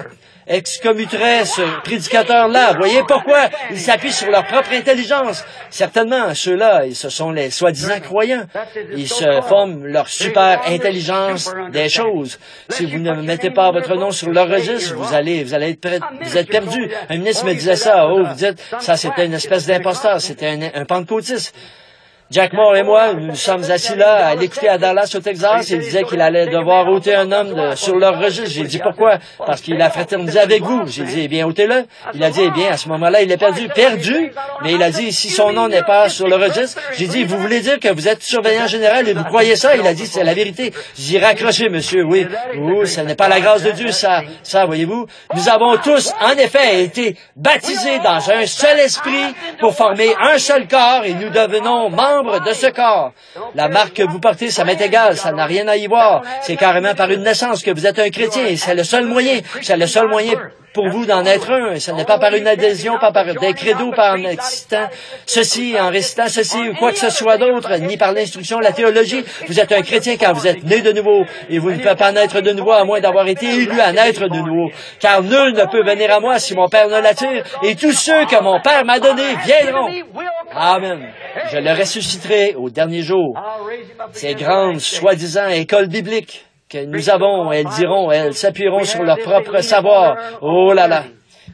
excommuterait ce prédicateur-là. Voyez pourquoi? Ils s'appuient sur leur propre intelligence. Certainement, ceux-là, ce sont les soi-disant croyants. Ils se forment leur super intelligence des choses. Si vous ne mettez pas votre nom sur leur registre, vous êtes perdu. Un ministre me disait ça. Oh, vous dites, ça c'était une espèce d'imposteur. C'était un pentecôtiste. Jack Moore et moi, nous sommes assis là à l'écouter à Dallas, au Texas. Il disait qu'il allait devoir ôter un homme sur leur registre. J'ai dit, pourquoi? Parce qu'il a fraternisé avec vous. J'ai dit, eh bien, ôtez-le. Il a dit, eh bien, à ce moment-là, il est perdu. Perdu? Mais il a dit, si son nom n'est pas sur le registre, j'ai dit, vous voulez dire que vous êtes surveillant général et vous croyez ça? Il a dit, c'est la vérité. J'ai dit, raccrochez, monsieur, oui. Ce n'est pas la grâce de Dieu, ça, voyez-vous. Nous avons tous, en effet, été baptisés dans un seul esprit pour former un seul corps et nous devenons membres de ce corps. La marque que vous portez, ça m'est égal, ça n'a rien à y voir. C'est carrément par une naissance que vous êtes un chrétien et c'est le seul moyen pour vous d'en être un. Ce n'est pas par une adhésion, pas par des credos, pas en récitant ceci ou quoi que ce soit d'autre, ni par l'instruction, la théologie. Vous êtes un chrétien quand vous êtes né de nouveau et vous ne pouvez pas naître de nouveau à moins d'avoir été élu à naître de nouveau. Car nul ne peut venir à moi si mon Père ne l'attire et tous ceux que mon Père m'a donnés viendront. Amen. Je le ressusciterai au dernier jour. Ces grandes, soi-disant, écoles bibliques que nous avons, elles s'appuieront sur leur propre savoir. Oh là là!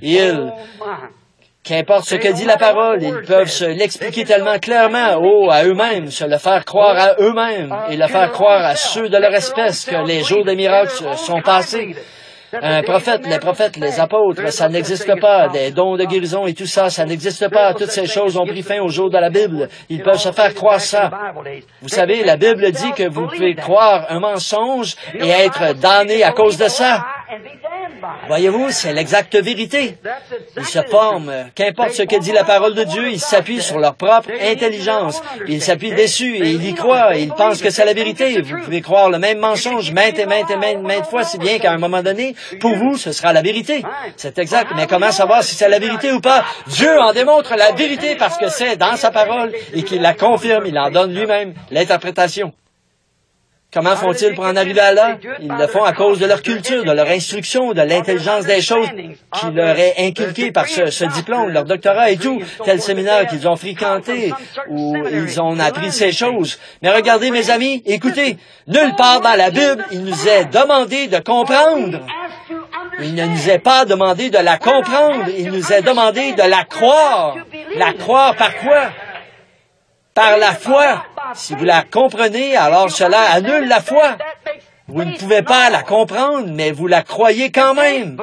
Qu'importe ce que dit la parole, ils peuvent se l'expliquer tellement clairement, à eux-mêmes, se le faire croire à eux-mêmes et le faire croire à ceux de leur espèce que les jours des miracles sont passés. Un prophète, les apôtres, ça n'existe pas. Des dons de guérison et tout ça, ça n'existe pas. Toutes ces choses ont pris fin au jour de la Bible. Ils peuvent se faire croire ça. Vous savez, la Bible dit que vous pouvez croire un mensonge et être damné à cause de ça. Voyez-vous, c'est l'exacte vérité. Ils se forment, qu'importe ce que dit la parole de Dieu, ils s'appuient sur leur propre intelligence. Ils s'appuient dessus et ils y croient et ils pensent que c'est la vérité. Vous pouvez croire le même mensonge maintes fois, si bien qu'à un moment donné, pour vous, ce sera la vérité. C'est exact. Mais comment savoir si c'est la vérité ou pas? Dieu en démontre la vérité parce que c'est dans sa parole et qu'il la confirme. Il en donne lui-même l'interprétation. Comment font-ils pour en arriver à là? Ils le font à cause de leur culture, de leur instruction, de l'intelligence des choses qui leur est inculquée par ce diplôme, leur doctorat et tout, tel séminaire qu'ils ont fréquenté, où ils ont appris ces choses. Mais regardez, mes amis, écoutez, nulle part dans la Bible, il nous est demandé de comprendre. Il ne nous est pas demandé de la comprendre, il nous est demandé de la croire. La croire par quoi? Par la foi. Si vous la comprenez, alors cela annule la foi. Vous ne pouvez pas la comprendre, mais vous la croyez quand même.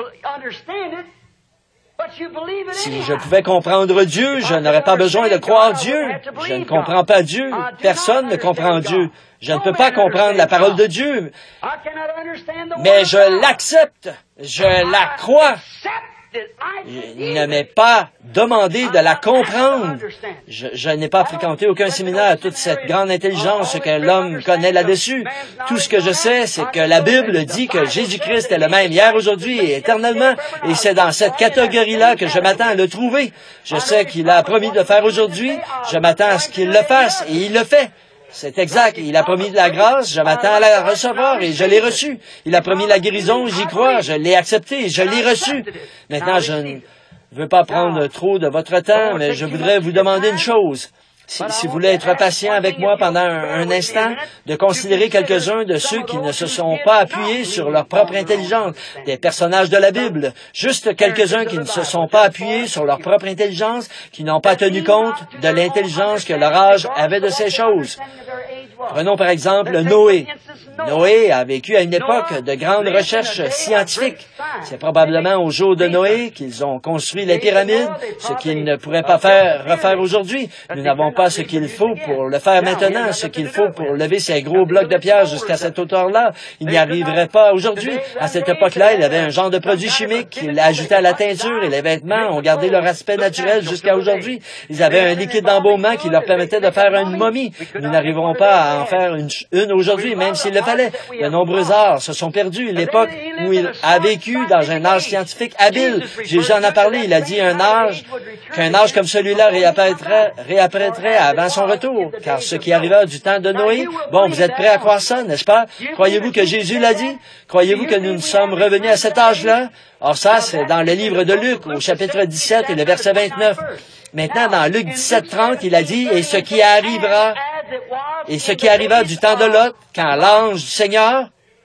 Si je pouvais comprendre Dieu, je n'aurais pas besoin de croire Dieu. Je ne comprends pas Dieu. Personne ne comprend Dieu. Je ne peux pas comprendre la parole de Dieu. Mais je l'accepte. Je la crois. Il ne m'est pas demandé de la comprendre. Je n'ai pas fréquenté aucun séminaire, toute cette grande intelligence que l'homme connaît là-dessus. Tout ce que je sais, c'est que la Bible dit que Jésus-Christ est le même hier, aujourd'hui et éternellement, et c'est dans cette catégorie-là que je m'attends à le trouver. Je sais qu'il a promis de le faire aujourd'hui, je m'attends à ce qu'il le fasse, et il le fait. C'est exact. Il a promis de la grâce, je m'attends à la recevoir et je l'ai reçue. Il a promis la guérison, j'y crois, je l'ai accepté, je l'ai reçue. Maintenant, je ne veux pas prendre trop de votre temps, mais je voudrais vous demander une chose. Si vous voulez être patient avec moi pendant un instant, de considérer quelques-uns de ceux qui ne se sont pas appuyés sur leur propre intelligence, des personnages de la Bible, juste quelques-uns qui ne se sont pas appuyés sur leur propre intelligence, qui n'ont pas tenu compte de l'intelligence que leur âge avait de ces choses. Prenons par exemple Noé. Noé a vécu à une époque de grandes recherches scientifiques. C'est probablement au jour de Noé qu'ils ont construit les pyramides, ce qu'ils ne pourraient pas refaire aujourd'hui. Nous n'avons pas ce qu'il faut pour le faire maintenant, ce qu'il faut pour lever ces gros blocs de pierre jusqu'à cette hauteur-là. Il n'y arriverait pas aujourd'hui. À cette époque-là, il y avait un genre de produit chimique qu'il ajoutait à la teinture et les vêtements ont gardé leur aspect naturel jusqu'à aujourd'hui. Ils avaient un liquide d'embaumement qui leur permettait de faire une momie. Nous n'arriverons pas à en faire une aujourd'hui, même s'il le fallait. De nombreux arts se sont perdus. L'époque où il a vécu vécu dans un âge scientifique habile. Jésus en a parlé, il a dit qu'un âge comme celui-là réapparaîtrait avant son retour. Car ce qui arriva du temps de Noé, bon, vous êtes prêts à croire ça, n'est-ce pas? Croyez-vous que Jésus l'a dit? Croyez-vous que nous sommes revenus à cet âge-là? Or ça, c'est dans le livre de Luc, au chapitre 17 et le verset 29. Maintenant, dans Luc 17:30, il a dit, et ce qui arriva du temps de Lot, quand l'ange du Seigneur,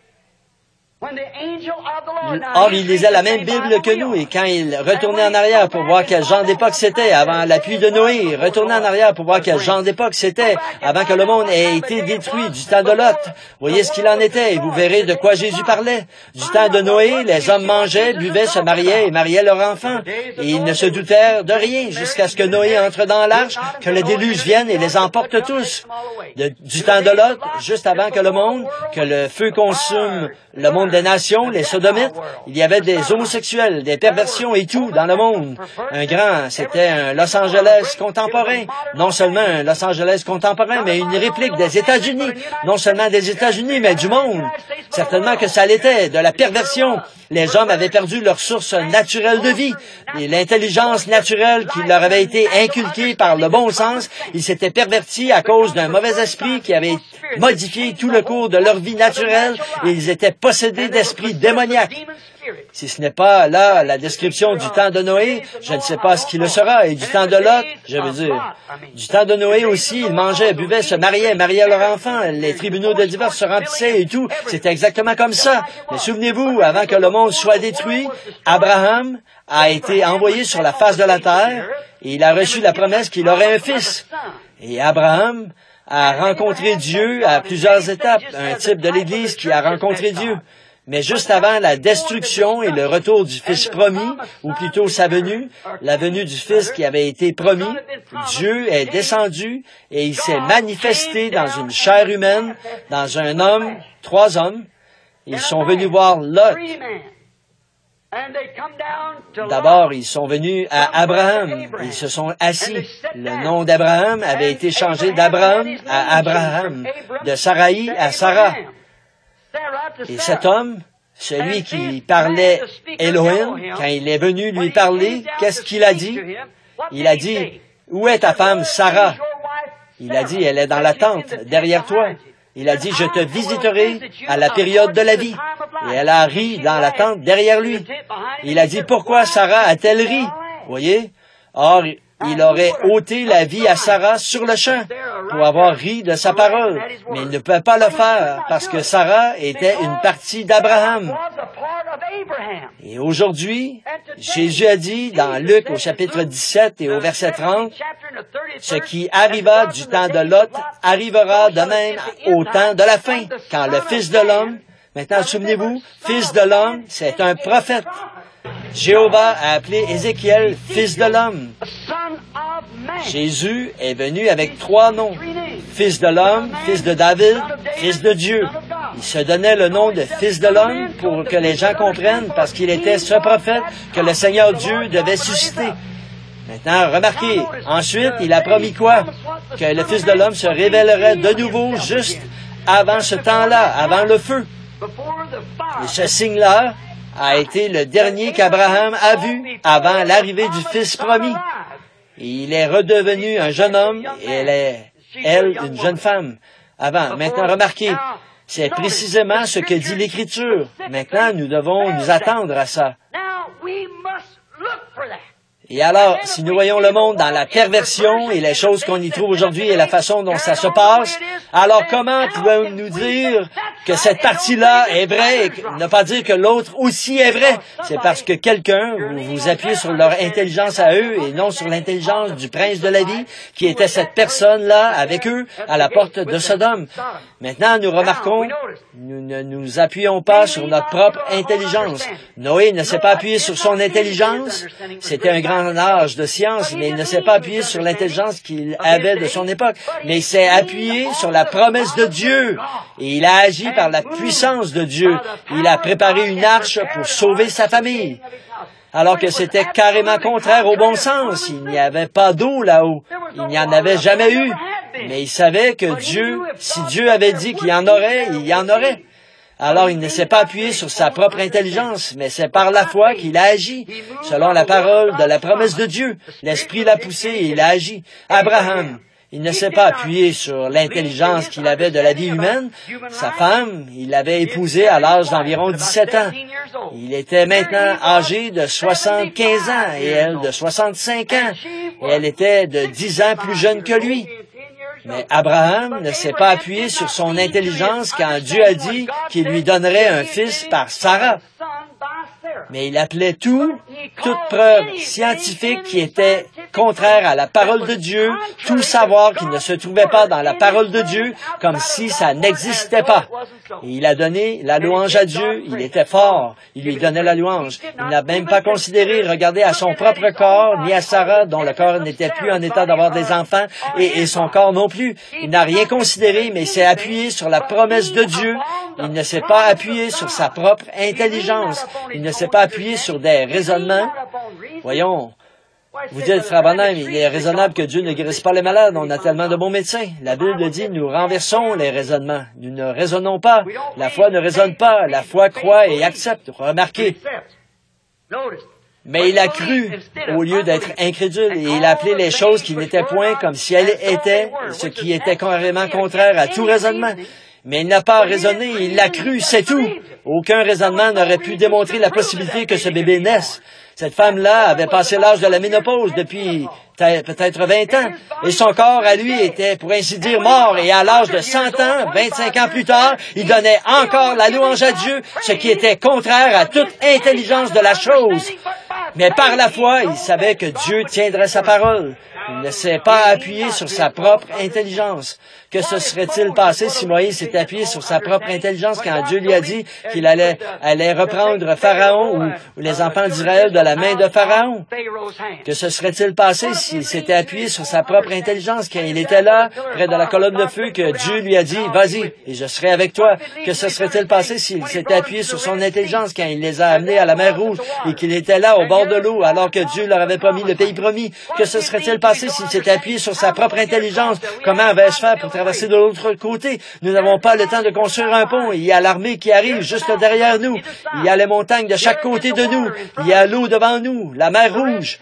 or, il lisait la même Bible que nous, et quand il retournait en arrière pour voir quel genre d'époque c'était avant la pluie de Noé, il retournait en arrière pour voir quel genre d'époque c'était avant que le monde ait été détruit du temps de Lot. Voyez ce qu'il en était, et vous verrez de quoi Jésus parlait. Du temps de Noé, les hommes mangeaient, buvaient, se mariaient et mariaient leurs enfants, et ils ne se doutèrent de rien jusqu'à ce que Noé entre dans l'arche, que le déluge vienne et les emporte tous. Du temps de Lot, juste avant que le feu consume le monde des nations, les sodomites, il y avait des homosexuels, des perversions et tout dans le monde. C'était un Los Angeles contemporain. Non seulement un Los Angeles contemporain, mais une réplique des États-Unis. Non seulement des États-Unis, mais du monde. Certainement que ça l'était, de la perversion. Les hommes avaient perdu leur source naturelle de vie. Et l'intelligence naturelle qui leur avait été inculquée par le bon sens, ils s'étaient pervertis à cause d'un mauvais esprit qui avait modifié tout le cours de leur vie naturelle et ils étaient possédés d'esprits démoniaques. Si ce n'est pas là la description du temps de Noé, je ne sais pas ce qui le sera. Et du temps de Lot, je veux dire. Du temps de Noé aussi, ils mangeaient, buvaient, se mariaient leurs enfants. Les tribunaux de divorce se remplissaient et tout. C'était exactement comme ça. Mais souvenez-vous, avant que le monde soit détruit, Abraham a été envoyé sur la face de la terre et il a reçu la promesse qu'il aurait un fils. Et Abraham a rencontré Dieu à plusieurs étapes, un type de l'Église qui a rencontré Dieu. Mais juste avant la destruction et le retour du Fils promis, ou plutôt sa venue, la venue du Fils qui avait été promis, Dieu est descendu et il s'est manifesté dans une chair humaine, dans un homme, 3 hommes. Ils sont venus voir Lot. D'abord, ils sont venus à Abraham. Ils se sont assis. Le nom d'Abraham avait été changé d'Abraham à Abraham, de Saraï à Sarah. Et cet homme, celui qui parlait Elohim, quand il est venu lui parler, qu'est-ce qu'il a dit? Il a dit, « Où est ta femme Sarah? » Il a dit, « Elle est dans la tente, derrière toi. » Il a dit, « Je te visiterai à la période de la vie. » Et elle a ri dans la tente derrière lui. Il a dit, « Pourquoi Sarah a-t-elle ri? » Voyez? Or, il aurait ôté la vie à Sarah sur le champ pour avoir ri de sa parole. Mais il ne pouvait pas le faire parce que Sarah était une partie d'Abraham. Et aujourd'hui, Jésus a dit dans Luc au chapitre 17 et au verset 30, « Ce qui arriva du temps de Lot arrivera de même au temps de la fin, quand le Fils de l'homme, maintenant souvenez-vous, Fils de l'homme, c'est un prophète. Jéhovah a appelé Ézéchiel Fils de l'homme. Jésus est venu avec 3 noms. Fils de l'homme, Fils de David, Fils de Dieu. Il se donnait le nom de Fils de l'homme pour que les gens comprennent parce qu'il était ce prophète que le Seigneur Dieu devait susciter. Maintenant, remarquez, ensuite, il a promis quoi? Que le Fils de l'homme se révélerait de nouveau juste avant ce temps-là, avant le feu. Et ce signe-là a été le dernier qu'Abraham a vu avant l'arrivée du Fils promis. Et il est redevenu un jeune homme et elle, une jeune femme. Avant. Maintenant, remarquez, c'est précisément ce que dit l'Écriture. Maintenant, nous devons nous attendre à ça. Et alors, si nous voyons le monde dans la perversion et les choses qu'on y trouve aujourd'hui et la façon dont ça se passe, alors comment pouvons-nous dire que cette partie-là est vraie et ne pas dire que l'autre aussi est vrai? C'est parce que quelqu'un, vous appuyez sur leur intelligence à eux et non sur l'intelligence du prince de la vie, qui était cette personne-là avec eux à la porte de Sodome. Maintenant, nous remarquons, nous ne nous appuyons pas sur notre propre intelligence. Noé ne s'est pas appuyé sur son intelligence. C'était un grand âge de science, mais il ne s'est pas appuyé sur l'intelligence qu'il avait de son époque, mais il s'est appuyé sur la promesse de Dieu. Et il a agi par la puissance de Dieu. Il a préparé une arche pour sauver sa famille. Alors que c'était carrément contraire au bon sens. Il n'y avait pas d'eau là-haut. Il n'y en avait jamais eu. Mais il savait que Dieu, si Dieu avait dit qu'il y en aurait, il y en aurait. Alors il ne s'est pas appuyé sur sa propre intelligence, mais c'est par la foi qu'il a agi, selon la parole de la promesse de Dieu. L'Esprit l'a poussé et il a agi. Abraham, il ne s'est pas appuyé sur l'intelligence qu'il avait de la vie humaine. Sa femme, il l'avait épousée à l'âge d'environ 17 ans. Il était maintenant âgé de 75 ans et elle de 65 ans. Et elle était de 10 ans plus jeune que lui. Mais Abraham ne s'est pas appuyé sur son intelligence quand Dieu a dit qu'il lui donnerait un fils par Sarah. Mais il appelait toute preuve scientifique qui était contraire à la parole de Dieu, tout savoir qui ne se trouvait pas dans la parole de Dieu, comme si ça n'existait pas. Et il a donné la louange à Dieu, il était fort, il lui donnait la louange. Il n'a même pas considéré, regardé à son propre corps, ni à Sarah, dont le corps n'était plus en état d'avoir des enfants, et son corps non plus. Il n'a rien considéré, mais il s'est appuyé sur la promesse de Dieu. Il ne s'est pas appuyé sur sa propre intelligence. Il ne s'est pas appuyé sur des raisonnements. Voyons, vous dites, frère Branham, il est raisonnable que Dieu ne guérisse pas les malades. On a tellement de bons médecins. La Bible dit, nous renversons les raisonnements. Nous ne raisonnons pas. La foi ne raisonne pas. La foi croit et accepte. Remarquez. Mais il a cru au lieu d'être incrédule et il a appelé les choses qui n'étaient point comme si elles étaient, ce qui était carrément contraire à tout raisonnement. Mais il n'a pas raisonné, il l'a cru, c'est tout. Aucun raisonnement n'aurait pu démontrer la possibilité que ce bébé naisse. Cette femme-là avait passé l'âge de la ménopause depuis peut-être 20 ans, et son corps à lui était, pour ainsi dire, mort, et à l'âge de 100 ans, 25 ans plus tard, il donnait encore la louange à Dieu, ce qui était contraire à toute intelligence de la chose. Mais par la foi, il savait que Dieu tiendrait sa parole. Il ne s'est pas appuyé sur sa propre intelligence. Que se serait-il passé si Moïse s'était appuyé sur sa propre intelligence quand Dieu lui a dit qu'il allait reprendre Pharaon ou les enfants d'Israël de la main de Pharaon? Que se serait-il passé s'il s'était appuyé sur sa propre intelligence quand il était là, près de la colonne de feu, que Dieu lui a dit, vas-y, et je serai avec toi? Que se serait-il passé s'il s'était appuyé sur son intelligence quand il les a amenés à la mer Rouge et qu'il était là au bord de l'eau alors que Dieu leur avait promis le pays promis? Que se serait-il passé s'il s'était appuyé sur sa propre intelligence? Comment vais-je faire pour traverser de l'autre côté? Nous n'avons pas le temps de construire un pont. Il y a l'armée qui arrive juste derrière nous. Il y a les montagnes de chaque côté de nous. Il y a l'eau devant nous, la mer Rouge.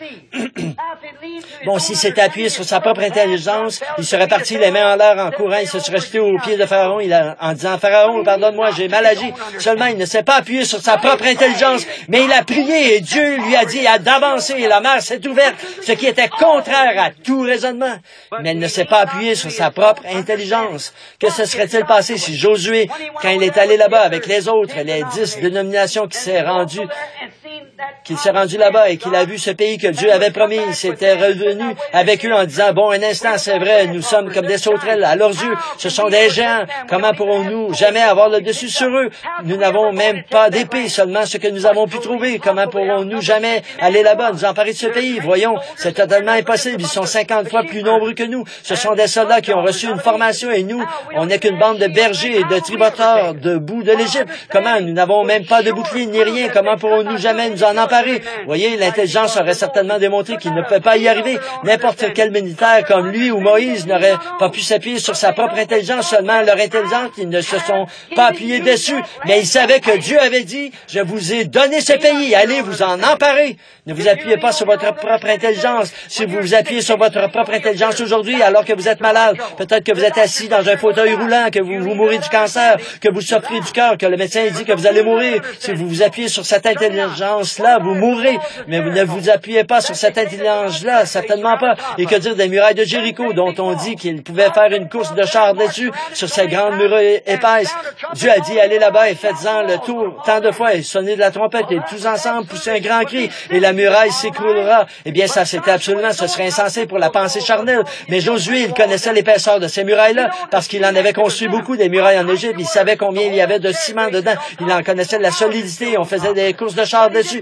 Bon, s'il s'était appuyé sur sa propre intelligence, il serait parti les mains en l'air en courant. Il se serait jeté aux pieds de Pharaon en disant, Pharaon, pardonne-moi, j'ai mal agi. Seulement, il ne s'est pas appuyé sur sa propre intelligence, mais il a prié et Dieu lui a dit d'avancer et la mer s'est ouverte, ce qui était contraire à tout raisonnement. Mais il ne s'est pas appuyé sur sa propre intelligence. Que se serait-il passé si Josué, quand il est allé là-bas avec les autres, les 10 dénominations qu'il s'est rendu là-bas et qu'il a vu ce pays que Dieu avait promis, il s'était revenu avec eux en disant, bon, un instant, c'est vrai, nous sommes comme des sauterelles à leurs yeux, ce sont des géants, comment pourrons-nous jamais avoir le dessus sur eux? Nous n'avons même pas d'épée, seulement ce que nous avons pu trouver, comment pourrons-nous jamais aller là-bas, nous emparer de ce pays? Voyons, c'est totalement impossible, ils sont 50 fois plus nombreux que nous, ce sont des soldats qui ont reçu une formation et nous, on n'est qu'une bande de bergers et de tributeurs de bout de l'Égypte. Comment? Nous n'avons même pas de bouclier ni rien, comment pourrons-nous jamais nous en emparer? Voyez, l'intelligence aurait certainement démontré qu'il ne pouvait pas y arriver. N'importe quel militaire comme lui ou Moïse n'aurait pas pu s'appuyer sur sa propre intelligence, seulement leur intelligence, ils ne se sont pas appuyés dessus. Mais ils savaient que Dieu avait dit, je vous ai donné ce pays, allez vous en emparer. Ne vous appuyez pas sur votre propre intelligence. Si vous vous appuyez sur votre propre intelligence aujourd'hui, alors que vous êtes malade, peut-être que vous êtes assis dans un fauteuil roulant, que vous mourrez du cancer, que vous souffrez du cœur, que le médecin dit que vous allez mourir. Si vous vous appuyez sur cette intelligence-là, vous mourrez. Mais vous ne vous appuyez pas sur cette intelligence-là, certainement pas. Et que dire des murailles de Jéricho, dont on dit qu'il pouvait faire une course de char dessus, sur ces grandes murailles épaisses. Dieu a dit, allez là-bas et faites-en le tour tant de fois, et sonnez de la trompette, et tous ensemble poussez un grand cri, et la muraille s'écroulera. Eh bien, ça, c'était absolument, ce serait insensé pour la pensée charnelle. Mais Josué, il connaissait l'épaisseur de ces murailles-là, parce qu'il en avait construit beaucoup des murailles en Égypte. Il savait combien il y avait de ciment dedans. Il en connaissait la solidité. On faisait des courses de chars dessus.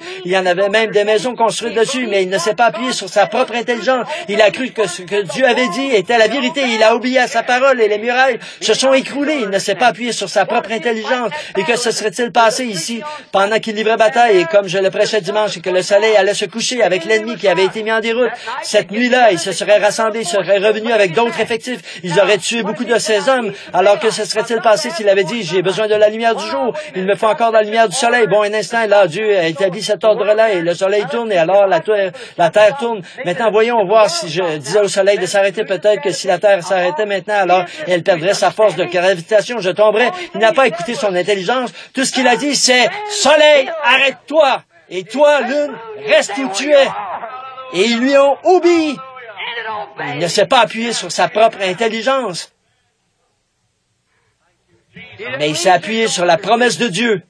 Il y en avait même des maisons construites dessus, mais il ne s'est pas appuyé sur sa propre intelligence. Il a cru que ce que Dieu avait dit était la vérité. Il a oublié à sa parole et les murailles se sont écroulées. Il ne s'est pas appuyé sur sa propre intelligence. Et que se serait-il passé ici pendant qu'il livrait bataille et comme je le prêchais dimanche et que le soleil allait se coucher avec l'ennemi qui avait été mis en déroute? Cette nuit-là, ils se seraient rassemblés, ils seraient revenus avec d'autres effectifs. Ils auraient tué beaucoup de ces hommes. Alors que se serait-il passé s'il avait dit, j'ai besoin de la lumière du jour, il me faut encore de la lumière du soleil. Bon, un instant, là, Dieu a établi cet ordre-là et le soleil tourne et alors la terre tourne. Maintenant, voyons voir si je disais au soleil de s'arrêter. Peut-être que si la terre s'arrêtait maintenant, alors elle perdrait sa force de gravitation. Je tomberais. Il n'a pas écouté son intelligence. Tout ce qu'il a dit, c'est soleil, arrête-toi. Et toi, lune, reste où tu es. Et ils lui ont obéi. Il ne s'est pas appuyé sur sa propre intelligence. Mais il s'est appuyé sur la promesse de Dieu.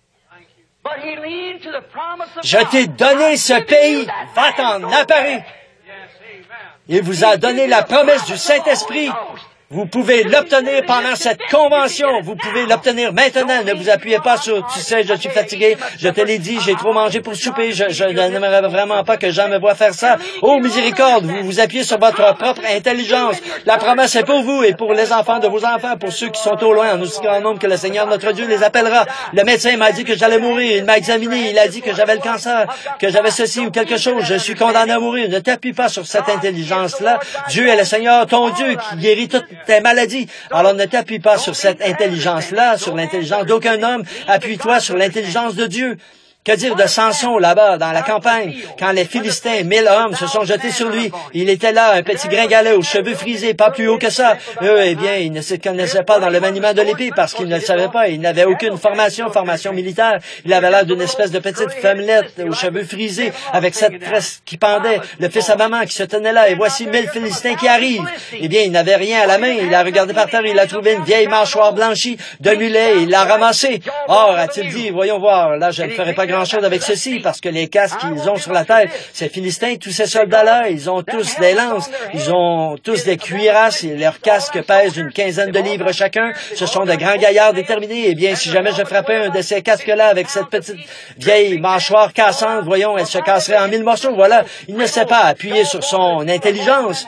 Je t'ai donné ce pays, va t'en emparer. Il vous a donné la promesse du Saint-Esprit. Vous pouvez l'obtenir pendant cette convention. Vous pouvez l'obtenir maintenant. Ne vous appuyez pas sur, tu sais, je suis fatigué, je te l'ai dit, j'ai trop mangé pour souper, je n'aimerais vraiment pas que Jean me voie faire ça. Oh, miséricorde, vous vous appuyez sur votre propre intelligence. La promesse est pour vous et pour les enfants de vos enfants, pour ceux qui sont au loin, en aussi grand nombre que le Seigneur notre Dieu les appellera. Le médecin m'a dit que j'allais mourir, il m'a examiné, il a dit que j'avais le cancer, que j'avais ceci ou quelque chose, je suis condamné à mourir. Ne t'appuie pas sur cette intelligence-là. Dieu est le Seigneur, ton Dieu, qui guérit toutes tes maladies. Alors ne t'appuie pas sur cette intelligence-là, sur l'intelligence d'aucun homme. Appuie-toi sur l'intelligence de Dieu. Que dire de Samson là-bas, dans la campagne, quand les Philistins, 1000 hommes, se sont jetés sur lui. Il était là, un petit gringalet aux cheveux frisés, pas plus haut que ça. Eux, eh bien, ils ne se connaissaient pas dans le maniement de l'épée parce qu'ils ne le savaient pas. Ils n'avaient aucune formation militaire. Il avait l'air d'une espèce de petite femmelette aux cheveux frisés, avec cette tresse qui pendait, le fils à maman qui se tenait là, et voici 1000 Philistins qui arrivent. Eh bien, il n'avait rien à la main. Il a regardé par terre, il a trouvé une vieille mâchoire blanchie de mulet, et il l'a ramassée. Or, a-t-il dit, voyons voir, là, je ne ferai pas grand-chose avec ceci, parce que les casques qu'ils ont sur la tête, ces Philistins, tous ces soldats-là, ils ont tous des lances, ils ont tous des cuirasses, et leurs casques pèsent une quinzaine de livres chacun. Ce sont de grands gaillards déterminés. Eh bien, si jamais je frappais un de ces casques-là avec cette petite vieille mâchoire cassante, voyons, elle se casserait en 1000 morceaux. Voilà. Il ne s'est pas appuyé sur son intelligence.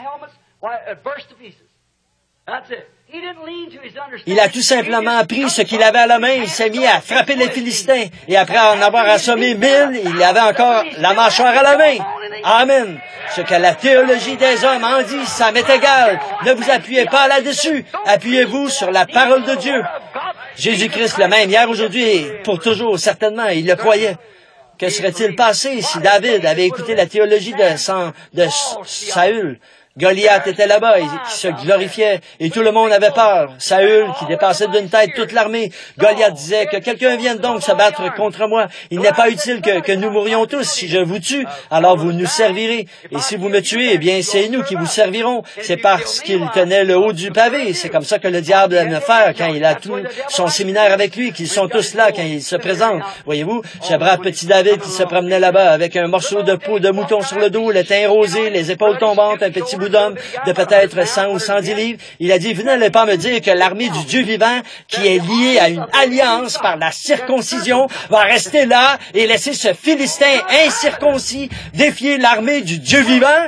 Il a tout simplement pris ce qu'il avait à la main, il s'est mis à frapper les Philistins, et après en avoir assommé 1000, il avait encore la mâchoire à la main. Amen. Ce que la théologie des hommes en dit, ça m'est égal. Ne vous appuyez pas là-dessus. Appuyez-vous sur la parole de Dieu. Jésus-Christ le même hier, aujourd'hui, et pour toujours, certainement, il le croyait. Que serait-il passé si David avait écouté la théologie de Saül? Goliath était là-bas, il se glorifiait, et tout le monde avait peur. Saül, qui dépassait d'une tête toute l'armée, Goliath disait que quelqu'un vienne donc se battre contre moi. Il n'est pas utile que nous mourions tous. Si je vous tue, alors vous nous servirez. Et si vous me tuez, eh bien, c'est nous qui vous servirons. C'est parce qu'il tenait le haut du pavé. C'est comme ça que le diable aime faire quand il a tout son séminaire avec lui, qu'ils sont tous là quand il se présente. Voyez-vous, ce brave petit David qui se promenait là-bas avec un morceau de peau de mouton sur le dos, le teint rosé, les épaules tombantes, un petit d'homme de peut-être 100 ou 110 livres. Il a dit, vous n'allez pas me dire que l'armée du Dieu vivant, qui est liée à une alliance par la circoncision, va rester là et laisser ce Philistin incirconcis défier l'armée du Dieu vivant?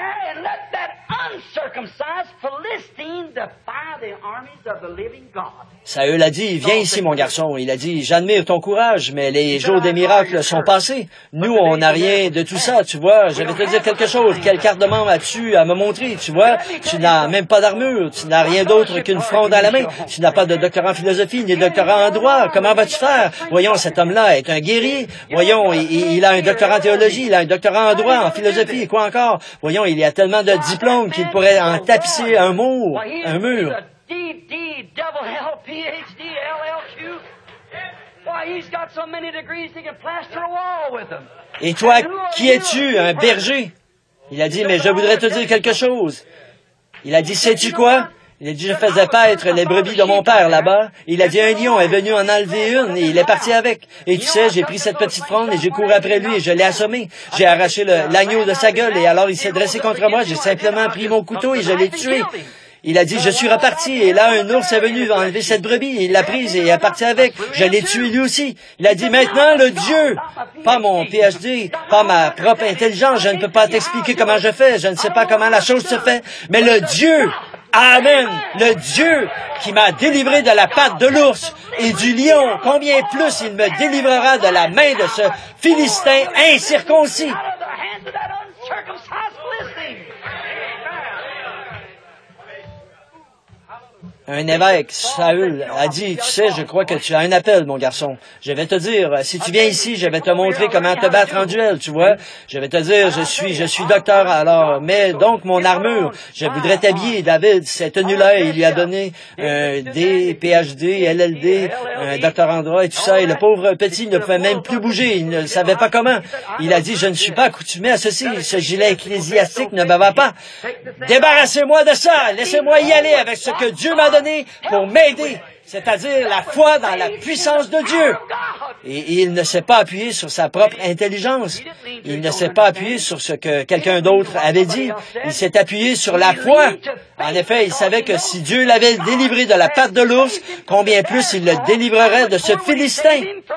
Saül a dit, viens ici mon garçon. Il a dit, j'admire ton courage, mais les jours des miracles sont passés. Nous, on n'a rien de tout ça, tu vois. Je vais te dire quelque chose. Quelle carte de membre as-tu à me montrer, tu vois? Tu n'as même pas d'armure. Tu n'as rien d'autre qu'une fronde à la main. Tu n'as pas de doctorat en philosophie, ni de doctorat en droit. Comment vas-tu faire? Voyons, cet homme-là est un guerrier. Voyons, il a un doctorat en théologie, il a un doctorat en droit, en philosophie, et quoi encore? Voyons, il y a tellement de diplômes qu'il pourrait en tapisser un mur. D.D. double L, Ph.D. LLQ. Why, he's got so many degrees he can plaster a wall with them. Et toi, qui es-tu? Un berger? Il a dit, mais je voudrais te dire quelque chose. Il a dit, sais-tu quoi? Il a dit, je faisais paître les brebis de mon père là-bas. Il a dit, un lion est venu en enlever une et il est parti avec. Et tu sais, j'ai pris cette petite fronde et j'ai couru après lui et je l'ai assommé. J'ai arraché l'agneau de sa gueule et alors il s'est dressé contre moi. J'ai simplement pris mon couteau et je l'ai tué. Il a dit, je suis reparti, et là, un ours est venu enlever cette brebis, et il l'a prise, et est parti avec. Je l'ai tué lui aussi. Il a dit, maintenant, le Dieu, pas mon PhD, pas ma propre intelligence, je ne peux pas t'expliquer comment je fais, je ne sais pas comment la chose se fait, mais le Dieu, amen, le Dieu qui m'a délivré de la patte de l'ours et du lion, combien plus il me délivrera de la main de ce Philistin incirconcis. Un évêque, Saül, a dit, tu sais, je crois que tu as un appel, mon garçon. Je vais te dire, si tu viens ici, je vais te montrer comment te battre en duel, tu vois. Je vais te dire, je suis docteur, alors, mais donc mon armure, je voudrais t'habiller. David, cette tenue-là, il lui a donné des PhD, LLD, un doctorat en droit et tout ça, et le pauvre petit ne pouvait même plus bouger, il ne savait pas comment. Il a dit, je ne suis pas accoutumé à ceci, ce gilet ecclésiastique ne me va pas. Débarrassez-moi de ça, laissez-moi y aller avec ce que Dieu m'a donné pour m'aider, c'est-à-dire la foi dans la puissance de Dieu. Et il ne s'est pas appuyé sur sa propre intelligence. Il ne s'est pas appuyé sur ce que quelqu'un d'autre avait dit. Il s'est appuyé sur la foi. En effet, il savait que si Dieu l'avait délivré de la patte de l'ours, combien plus il le délivrerait de ce Philistin.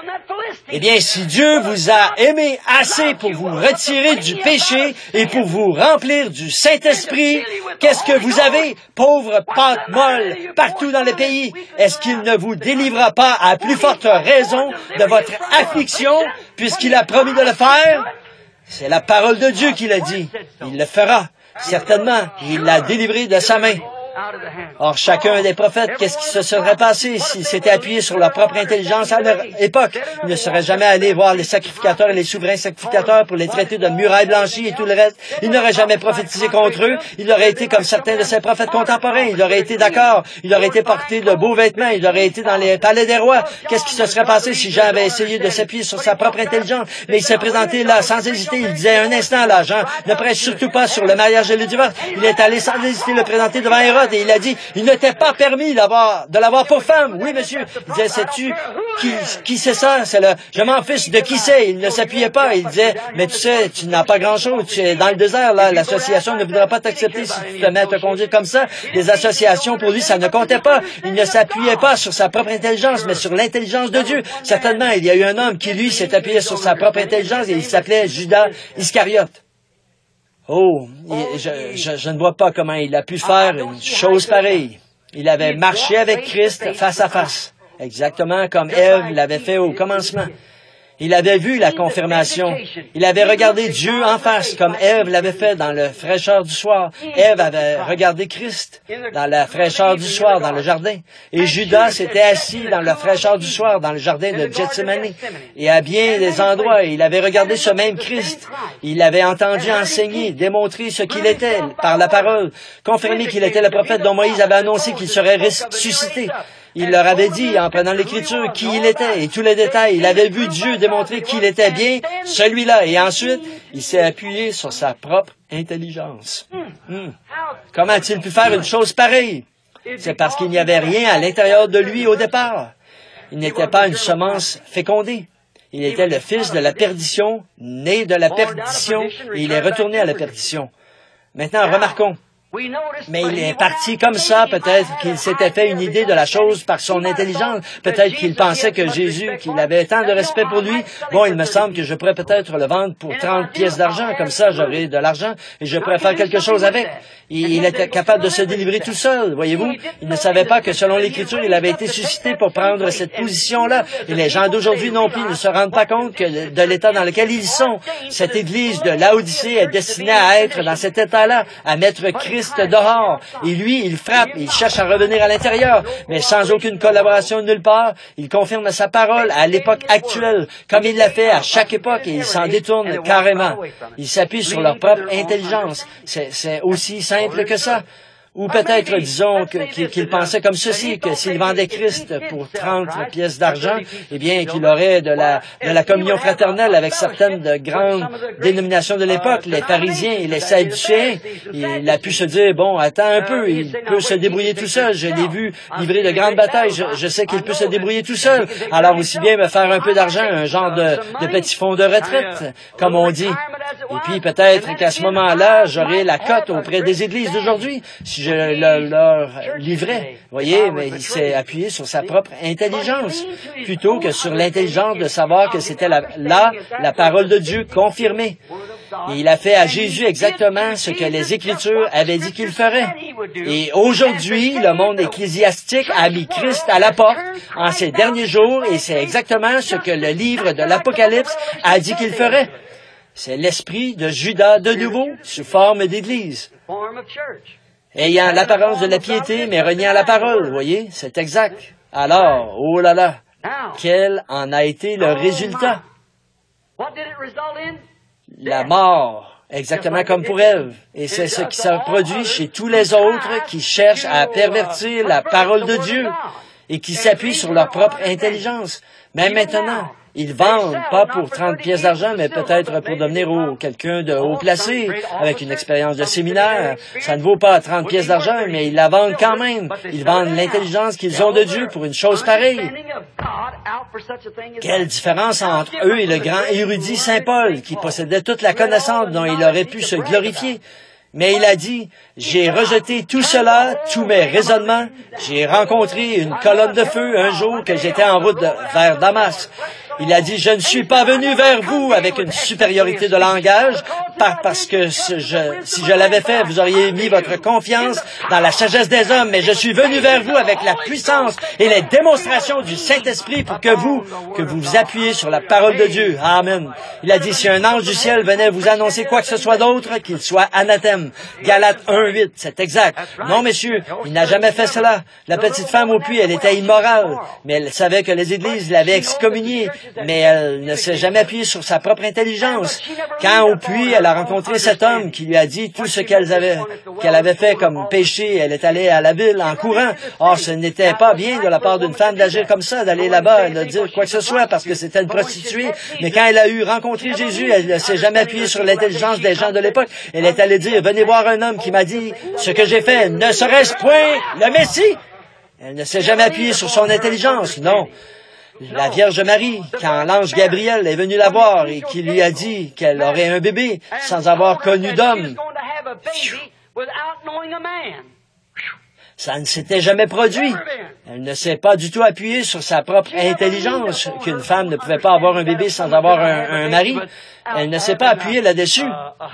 Eh bien, si Dieu vous a aimé assez pour vous retirer du péché et pour vous remplir du Saint-Esprit, qu'est-ce que vous avez, pauvre pâte molle, partout dans le pays? Est-ce qu'il ne vous délivrera pas à plus forte raison de votre affliction, puisqu'il a promis de le faire? C'est la parole de Dieu qui l'a dit. Il le fera, certainement. Il l'a délivré de sa main. Or, chacun des prophètes, qu'est-ce qui se serait passé s'ils s'étaient appuyés sur leur propre intelligence à leur époque? Ils ne seraient jamais allés voir les sacrificateurs et les souverains sacrificateurs pour les traiter de murailles blanchies et tout le reste. Ils n'auraient jamais prophétisé contre eux. Il aurait été comme certains de ces prophètes contemporains. Il aurait été d'accord. Il aurait été porté de beaux vêtements. Il aurait été dans les palais des rois. Qu'est-ce qui se serait passé si Jean avait essayé de s'appuyer sur sa propre intelligence? Mais il s'est présenté là, sans hésiter. Il disait un instant, là, Jean ne prêche surtout pas sur le mariage et le divorce. Il est allé sans hésiter le présenter devant Hérode. Et il a dit, il ne t'est pas permis de l'avoir pour femme. Oui, monsieur. Il disait, sais-tu, qui c'est ça? Je m'en fiche de qui c'est. Il ne s'appuyait pas. Il disait, mais tu sais, tu n'as pas grand-chose. Tu es dans le désert, là. L'association ne voudra pas t'accepter si tu te mets à te conduire comme ça. Les associations, pour lui, ça ne comptait pas. Il ne s'appuyait pas sur sa propre intelligence, mais sur l'intelligence de Dieu. Certainement, il y a eu un homme qui, lui, s'est appuyé sur sa propre intelligence et il s'appelait Judas Iscariote. Oh, je ne vois pas comment il a pu faire une chose pareille. Il avait marché avec Christ face à face, exactement comme Ève l'avait fait au commencement. Il avait vu la confirmation. Il avait regardé Dieu en face, comme Ève l'avait fait dans le fraîcheur du soir. Ève avait regardé Christ dans la fraîcheur du soir, dans le jardin. Et Judas s'était assis dans la fraîcheur du soir, dans le jardin de Gethsémani. Et à bien des endroits, il avait regardé ce même Christ. Il avait entendu enseigner, démontrer ce qu'il était par la parole, confirmer qu'il était le prophète dont Moïse avait annoncé qu'il serait ressuscité. Il leur avait dit, en prenant l'Écriture, qui il était et tous les détails. Il avait vu Dieu démontrer qu'il était bien celui-là. Et ensuite, il s'est appuyé sur sa propre intelligence. Comment a-t-il pu faire une chose pareille? C'est parce qu'il n'y avait rien à l'intérieur de lui au départ. Il n'était pas une semence fécondée. Il était le fils de la perdition, né de la perdition, et il est retourné à la perdition. Maintenant, remarquons. Mais il est parti comme ça, peut-être qu'il s'était fait une idée de la chose par son intelligence. Peut-être qu'il pensait que Jésus, qu'il avait tant de respect pour lui. Bon, il me semble que je pourrais peut-être le vendre pour 30 pièces d'argent. Comme ça, j'aurais de l'argent et je pourrais faire quelque chose avec. Il était capable de se délivrer tout seul, voyez-vous. Il ne savait pas que selon l'Écriture, il avait été suscité pour prendre cette position-là. Et les gens d'aujourd'hui non plus ne se rendent pas compte que de l'état dans lequel ils sont. Cette Église de Laodicée est destinée à être dans cet état-là, à mettre Christ dehors. Et lui, il frappe, il cherche à revenir à l'intérieur, mais sans aucune collaboration nulle part. Il confirme sa parole à l'époque actuelle, comme il l'a fait à chaque époque, et il s'en détourne carrément. Il s'appuie sur leur propre intelligence. C'est aussi simple que ça. Ou peut-être, disons, qu'il pensait comme ceci, que s'il vendait Christ pour 30 pièces d'argent, eh bien, qu'il aurait de la communion fraternelle avec certaines de grandes dénominations de l'époque, les pharisiens et les sadducéens. Il a pu se dire, bon, attends un peu, il peut se débrouiller tout seul. Je l'ai vu livrer de grandes batailles. Je sais qu'il peut se débrouiller tout seul. Alors aussi bien me faire un peu d'argent, un genre de petit fonds de retraite, comme on dit. Et puis peut-être qu'à ce moment-là, j'aurai la cote auprès des églises d'aujourd'hui si je leur livrais. Voyez, mais il s'est appuyé sur sa propre intelligence plutôt que sur l'intelligence de savoir que c'était la parole de Dieu confirmée. Et il a fait à Jésus exactement ce que les Écritures avaient dit qu'il ferait. Et aujourd'hui, le monde ecclésiastique a mis Christ à la porte en ces derniers jours, et c'est exactement ce que le livre de l'Apocalypse a dit qu'il ferait. C'est l'esprit de Judas de nouveau, sous forme d'Église. Ayant l'apparence de la piété, mais reniant la parole, voyez, c'est exact. Alors, oh là là, quel en a été le résultat? La mort, exactement comme pour Ève. Et c'est ce qui s'est produit chez tous les autres qui cherchent à pervertir la parole de Dieu et qui s'appuient sur leur propre intelligence. Même maintenant, ils vendent, pas pour 30 pièces d'argent, mais peut-être pour devenir quelqu'un de haut placé, avec une expérience de séminaire. Ça ne vaut pas 30 pièces d'argent, mais ils la vendent quand même. Ils vendent l'intelligence qu'ils ont de Dieu pour une chose pareille. Quelle différence entre eux et le grand érudit Saint Paul, qui possédait toute la connaissance dont il aurait pu se glorifier. Mais il a dit, j'ai rejeté tout cela, tous mes raisonnements. J'ai rencontré une colonne de feu un jour que j'étais en route vers Damas. Il a dit, je ne suis pas venu vers vous avec une supériorité de langage, parce que si je l'avais fait, vous auriez mis votre confiance dans la sagesse des hommes, mais je suis venu vers vous avec la puissance et les démonstrations du Saint-Esprit pour que vous vous appuyez sur la parole de Dieu. Amen. Il a dit, si un ange du ciel venait vous annoncer quoi que ce soit d'autre, qu'il soit anathème. Galates 1:8, c'est exact. Non, messieurs, il n'a jamais fait cela. La petite femme au puits, elle était immorale, mais elle savait que les églises l'avaient excommuniée. Mais elle ne s'est jamais appuyée sur sa propre intelligence. Quand au puits, elle a rencontré cet homme qui lui a dit tout ce qu'elle avait fait comme péché, elle est allée à la ville en courant. Or, ce n'était pas bien de la part d'une femme d'agir comme ça, d'aller là-bas, de dire quoi que ce soit, parce que c'était une prostituée. Mais quand elle a rencontré Jésus, elle ne s'est jamais appuyée sur l'intelligence des gens de l'époque. Elle est allée dire, venez voir un homme qui m'a dit ce que j'ai fait, ne serait-ce point le Messie? Elle ne s'est jamais appuyée sur son intelligence, non. La Vierge Marie, quand l'ange Gabriel est venu la voir et qui lui a dit qu'elle aurait un bébé sans avoir connu d'homme, ça ne s'était jamais produit. Elle ne s'est pas du tout appuyée sur sa propre intelligence, qu'une femme ne pouvait pas avoir un bébé sans avoir un mari. Elle ne s'est pas appuyée là-dessus.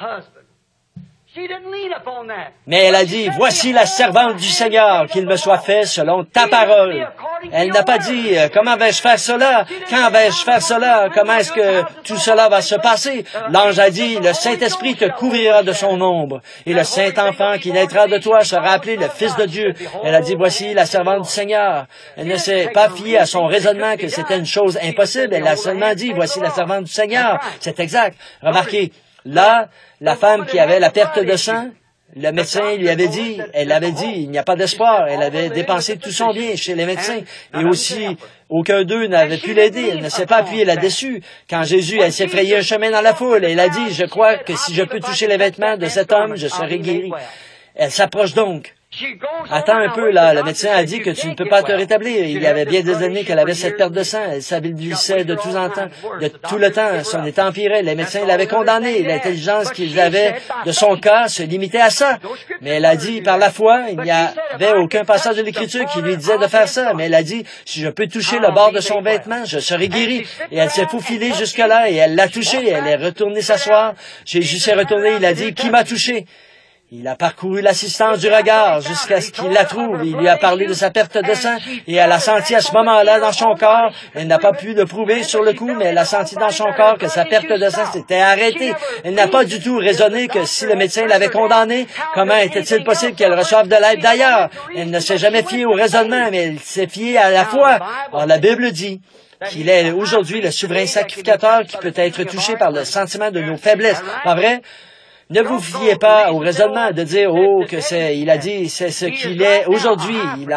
Mais elle a dit, voici la servante du Seigneur, qu'il me soit fait selon ta parole. Elle n'a pas dit, comment vais-je faire cela? Quand vais-je faire cela? Comment est-ce que tout cela va se passer? L'ange a dit, le Saint-Esprit te couvrira de son ombre, et le Saint-Enfant qui naîtra de toi sera appelé le Fils de Dieu. Elle a dit, voici la servante du Seigneur. Elle ne s'est pas fiée à son raisonnement que c'était une chose impossible. Elle a seulement dit, voici la servante du Seigneur. C'est exact. Remarquez, là, la femme qui avait la perte de sang, le médecin lui avait dit, elle avait dit, il n'y a pas d'espoir. Elle avait dépensé tout son bien chez les médecins. Et aussi, aucun d'eux n'avait pu l'aider. Elle ne s'est pas appuyée là-dessus. Quand Jésus, elle s'est frayé un chemin dans la foule, elle a dit, je crois que si je peux toucher les vêtements de cet homme, je serai guéri. Elle s'approche donc. Attends un peu, là, le médecin a dit que tu ne peux pas te rétablir. Il y avait bien des années qu'elle avait cette perte de sang. Elle s'avilissait de tout le temps. Son état empirait. Les médecins l'avaient condamnée. L'intelligence qu'ils avaient de son cas se limitait à ça. Mais elle a dit, par la foi, il n'y avait aucun passage de l'Écriture qui lui disait de faire ça. Mais elle a dit, si je peux toucher le bord de son vêtement, je serai guérie. Et elle s'est faufilée jusque-là et elle l'a touché. Elle est retournée s'asseoir. Jésus s'est retourné. Il a dit, qui m'a touché? Il a parcouru l'assistance du regard jusqu'à ce qu'il la trouve. Il lui a parlé de sa perte de sang et elle a senti à ce moment-là dans son corps, elle n'a pas pu le prouver sur le coup, mais elle a senti dans son corps que sa perte de sang s'était arrêtée. Elle n'a pas du tout raisonné que si le médecin l'avait condamnée, comment était-il possible qu'elle reçoive de l'aide d'ailleurs? Elle ne s'est jamais fiée au raisonnement, mais elle s'est fiée à la foi. Or, la Bible dit qu'il est aujourd'hui le souverain sacrificateur qui peut être touché par le sentiment de nos faiblesses. Pas vrai? Ne vous fiez pas au raisonnement de dire, il a dit, c'est ce qu'il est aujourd'hui.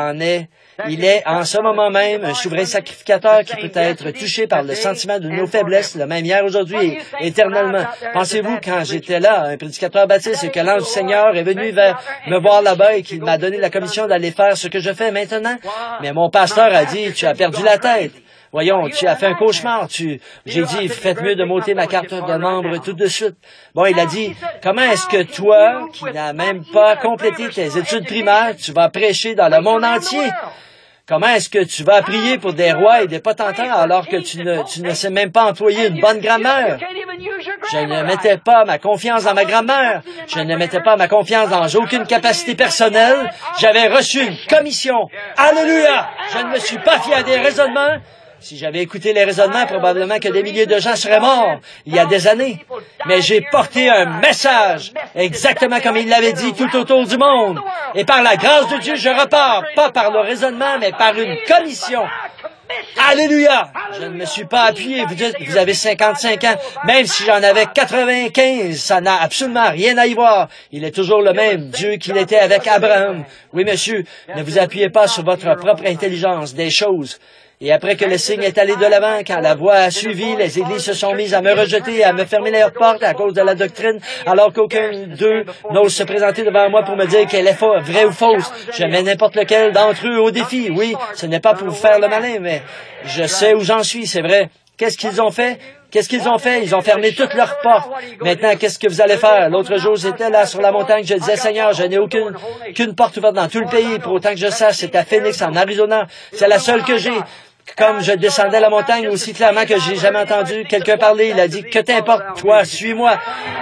Il est en ce moment même un souverain sacrificateur qui peut être touché par le sentiment de nos faiblesses, le même hier, aujourd'hui et éternellement. Pensez-vous, quand j'étais là, un prédicateur baptiste, et que l'ange du Seigneur est venu me voir là-bas et qu'il m'a donné la commission d'aller faire ce que je fais maintenant? Mais mon pasteur a dit, tu as perdu la tête. Voyons, tu as fait un cauchemar. J'ai dit, faites mieux de m'ôter ma carte de membre tout de suite. Bon, il a dit, comment est-ce que toi, qui n'as même pas complété tes études primaires, tu vas prêcher dans le monde entier? Comment est-ce que tu vas prier pour des rois et des potentats alors que tu ne sais même pas employer une bonne grammaire? Je ne mettais pas ma confiance dans ma grammaire. Je ne mettais pas ma confiance dans aucune capacité personnelle. J'avais reçu une commission. Alléluia! Je ne me suis pas fié à des raisonnements. Si j'avais écouté les raisonnements, probablement que des milliers de gens seraient morts il y a des années. Mais j'ai porté un message, exactement comme il l'avait dit tout autour du monde. Et par la grâce de Dieu, je repars, pas par le raisonnement, mais par une commission. Alléluia! Je ne me suis pas appuyé. Vous dites, vous avez 55 ans. Même si j'en avais 95, ça n'a absolument rien à y voir. Il est toujours le même Dieu qu'il était avec Abraham. Oui, monsieur, ne vous appuyez pas sur votre propre intelligence des choses. Et après que le signe est allé de l'avant, quand la voie a suivi, les églises se sont mises à me rejeter, à me fermer leurs portes à cause de la doctrine, alors qu'aucun d'eux n'ose se présenter devant moi pour me dire qu'elle est vraie ou fausse. Je mets n'importe lequel d'entre eux au défi. Oui, ce n'est pas pour vous faire le malin, mais je sais où j'en suis, c'est vrai. Qu'est-ce qu'ils ont fait? Qu'est-ce qu'ils ont fait? Ils ont fermé toutes leurs portes. Maintenant, qu'est-ce que vous allez faire? L'autre jour, j'étais là sur la montagne, je disais, Seigneur, je n'ai qu'une porte ouverte dans tout le pays, pour autant que je sache, c'est à Phoenix, en Arizona. C'est la seule que j'ai. Comme je descendais la montagne aussi clairement que j'ai jamais entendu quelqu'un parler, il a dit, que t'importe, toi, suis-moi.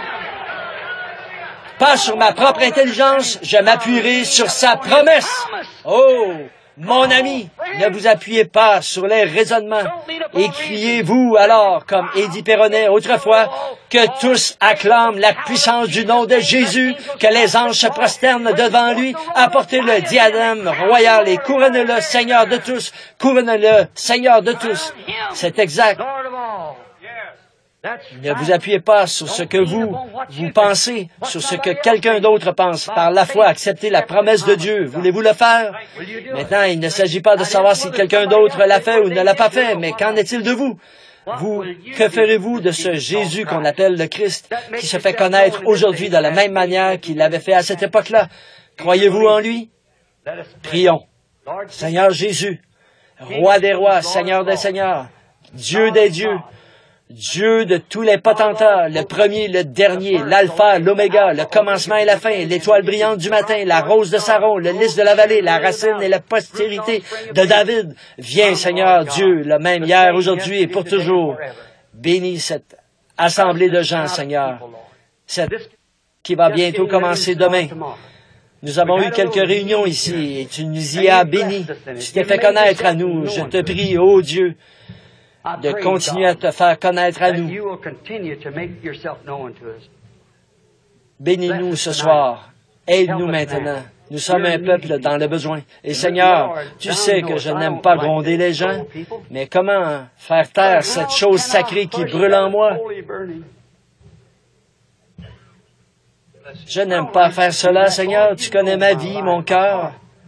Pas sur ma propre intelligence, je m'appuierai sur sa promesse. Oh! Mon ami, ne vous appuyez pas sur les raisonnements. Écriez-vous alors, comme Édith Perronnet autrefois, que tous acclament la puissance du nom de Jésus, que les anges se prosternent devant lui, apportez le diadème royal et couronnez-le Seigneur de tous, couronnez-le Seigneur de tous. C'est exact. Ne vous appuyez pas sur ce que vous pensez, sur ce que quelqu'un d'autre pense. Par la foi, acceptez la promesse de Dieu. Voulez-vous le faire? Maintenant, il ne s'agit pas de savoir si quelqu'un d'autre l'a fait ou ne l'a pas fait, mais qu'en est-il de vous? Que ferez-vous de ce Jésus qu'on appelle le Christ, qui se fait connaître aujourd'hui de la même manière qu'il l'avait fait à cette époque-là? Croyez-vous en lui? Prions. Seigneur Jésus, Roi des rois, Seigneur des seigneurs, Dieu des dieux, Dieu de tous les potentats, le premier, le dernier, l'alpha, l'oméga, le commencement et la fin, l'étoile brillante du matin, la rose de Saron, le lys de la vallée, la racine et la postérité de David. Viens, Seigneur Dieu, le même hier, aujourd'hui et pour toujours. Bénis cette assemblée de gens, Seigneur, qui va bientôt commencer demain. Nous avons eu quelques réunions ici et tu nous y as bénis. Tu t'es fait connaître à nous. Je te prie, ô Dieu, de continuer à te faire connaître à nous. Bénis-nous ce soir. Aide-nous maintenant. Nous sommes un peuple dans le besoin. Et Seigneur, tu sais que je n'aime pas gronder les gens, mais comment faire taire cette chose sacrée qui brûle en moi? Je n'aime pas faire cela, Seigneur. Tu connais ma vie, mon cœur.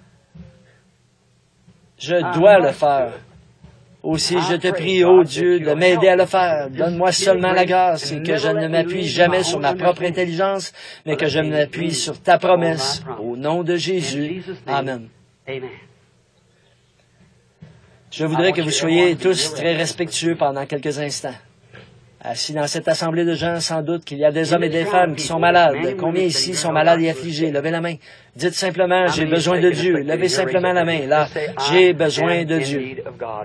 Je dois le faire. Aussi, je te prie, ô Dieu, de m'aider à le faire. Donne-moi seulement la grâce et que je ne m'appuie jamais sur ma propre intelligence, mais que je m'appuie sur ta promesse. Au nom de Jésus. Amen. Je voudrais que vous soyez tous très respectueux pendant quelques instants. Assis dans cette assemblée de gens, sans doute qu'il y a des hommes et des femmes qui sont malades. Combien ici sont malades et affligés? Levez la main. Dites simplement, j'ai besoin de Dieu. Levez simplement la main. Là, j'ai besoin de Dieu.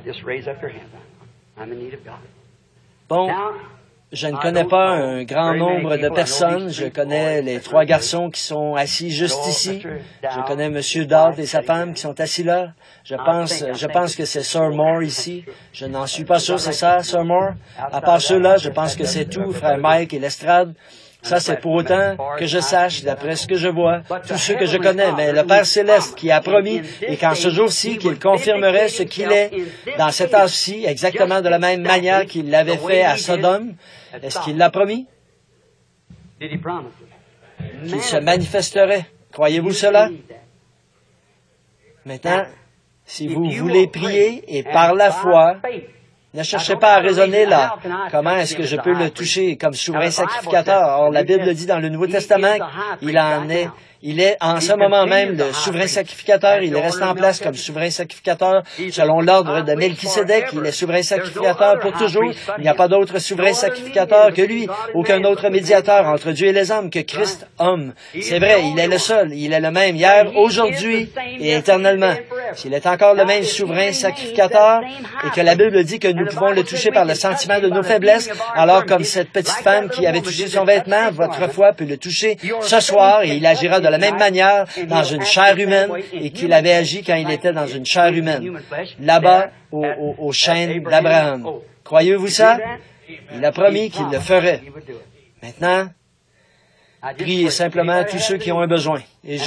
Bon, je ne connais pas un grand nombre de personnes. Je connais les trois garçons qui sont assis juste ici. Je connais M. Dodd et sa femme qui sont assis là. Je pense que c'est Sir Moore ici. Je n'en suis pas sûr, c'est ça, Sir Moore? À part ceux-là, je pense que c'est tout, frère Mike et l'Estrade. Ça, c'est pour autant que je sache, d'après ce que je vois, tous ceux que je connais, mais le Père Céleste qui a promis, et qu'en ce jour-ci, qu'il confirmerait ce qu'il est dans cet âge-ci, exactement de la même manière qu'il l'avait fait à Sodome. Est-ce qu'il l'a promis? Qu'il se manifesterait. Croyez-vous cela? Maintenant, si vous voulez prier et par la foi, Ne cherchez pas à raisonner là. Comment est-ce que je peux le toucher comme souverain sacrificateur? Or, la Bible dit dans le Nouveau Testament, il est en ce moment même le souverain sacrificateur. Il reste en place comme souverain sacrificateur selon l'ordre de Melchisédek. Il est souverain sacrificateur pour toujours. Il n'y a pas d'autre souverain sacrificateur que lui. Aucun autre médiateur entre Dieu et les hommes que Christ, homme. C'est vrai, il est le seul. Il est le même hier, aujourd'hui et éternellement. S'il est encore le même souverain sacrificateur et que la Bible dit que nous pouvons le toucher par le sentiment de nos faiblesses, alors comme cette petite femme qui avait touché son vêtement, votre foi peut le toucher ce soir et il agira de la même manière dans une chair humaine et qu'il avait agi quand il était dans une chair humaine, là-bas au chêne d'Abraham. Croyez-vous ça? Il a promis qu'il le ferait. Maintenant, priez simplement tous ceux qui ont un besoin. Et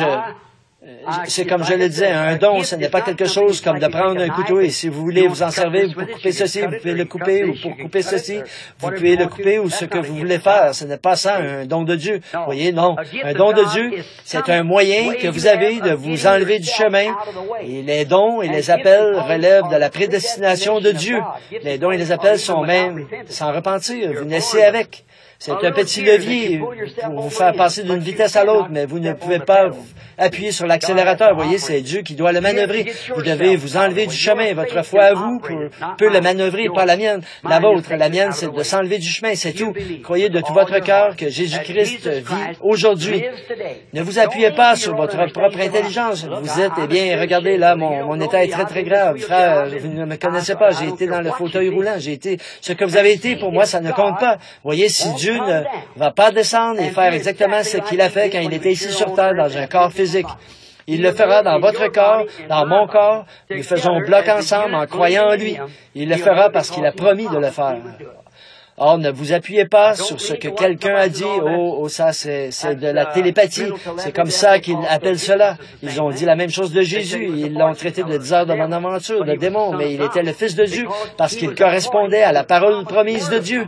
c'est comme je le disais, un don, ce n'est pas quelque chose comme de prendre un couteau et si vous voulez vous en servir pour couper ceci, vous pouvez le couper, ou pour couper ceci, vous pouvez le couper, ou ce que vous voulez faire. Ce n'est pas ça, un don de Dieu. Vous voyez, non. Un don de Dieu, c'est un moyen que vous avez de vous enlever du chemin. Et les dons et les appels relèvent de la prédestination de Dieu. Les dons et les appels sont même sans repentir. Vous naissez avec. C'est un petit levier pour vous faire passer d'une vitesse à l'autre, mais vous ne pouvez pas appuyer sur l'accélérateur. Vous voyez, c'est Dieu qui doit le manœuvrer. Vous devez vous enlever du chemin. Votre foi à vous peut le manœuvrer, pas la mienne. La vôtre, la mienne, c'est de s'enlever du chemin, c'est tout. Croyez de tout votre cœur que Jésus-Christ vit aujourd'hui. Ne vous appuyez pas sur votre propre intelligence. Vous êtes, eh bien, regardez là, mon état est très, très grave. Frère, vous ne me connaissez pas. J'ai été dans le fauteuil roulant. J'ai été ce que vous avez été. Pour moi, ça ne compte pas. Vous voyez, si Dieu ne va pas descendre et faire exactement ce qu'il a fait quand il était ici sur terre dans un corps physique. Il le fera dans votre corps, dans mon corps. Nous faisons bloc ensemble en croyant en lui. Il le fera parce qu'il a promis de le faire. Or, ne vous appuyez pas sur ce que quelqu'un a dit. Oh, ça, c'est de la télépathie. C'est comme ça qu'ils appellent cela. Ils ont dit la même chose de Jésus. Ils l'ont traité de diseur de bonaventure, de démon, mais il était le Fils de Dieu parce qu'il correspondait à la parole promise de Dieu.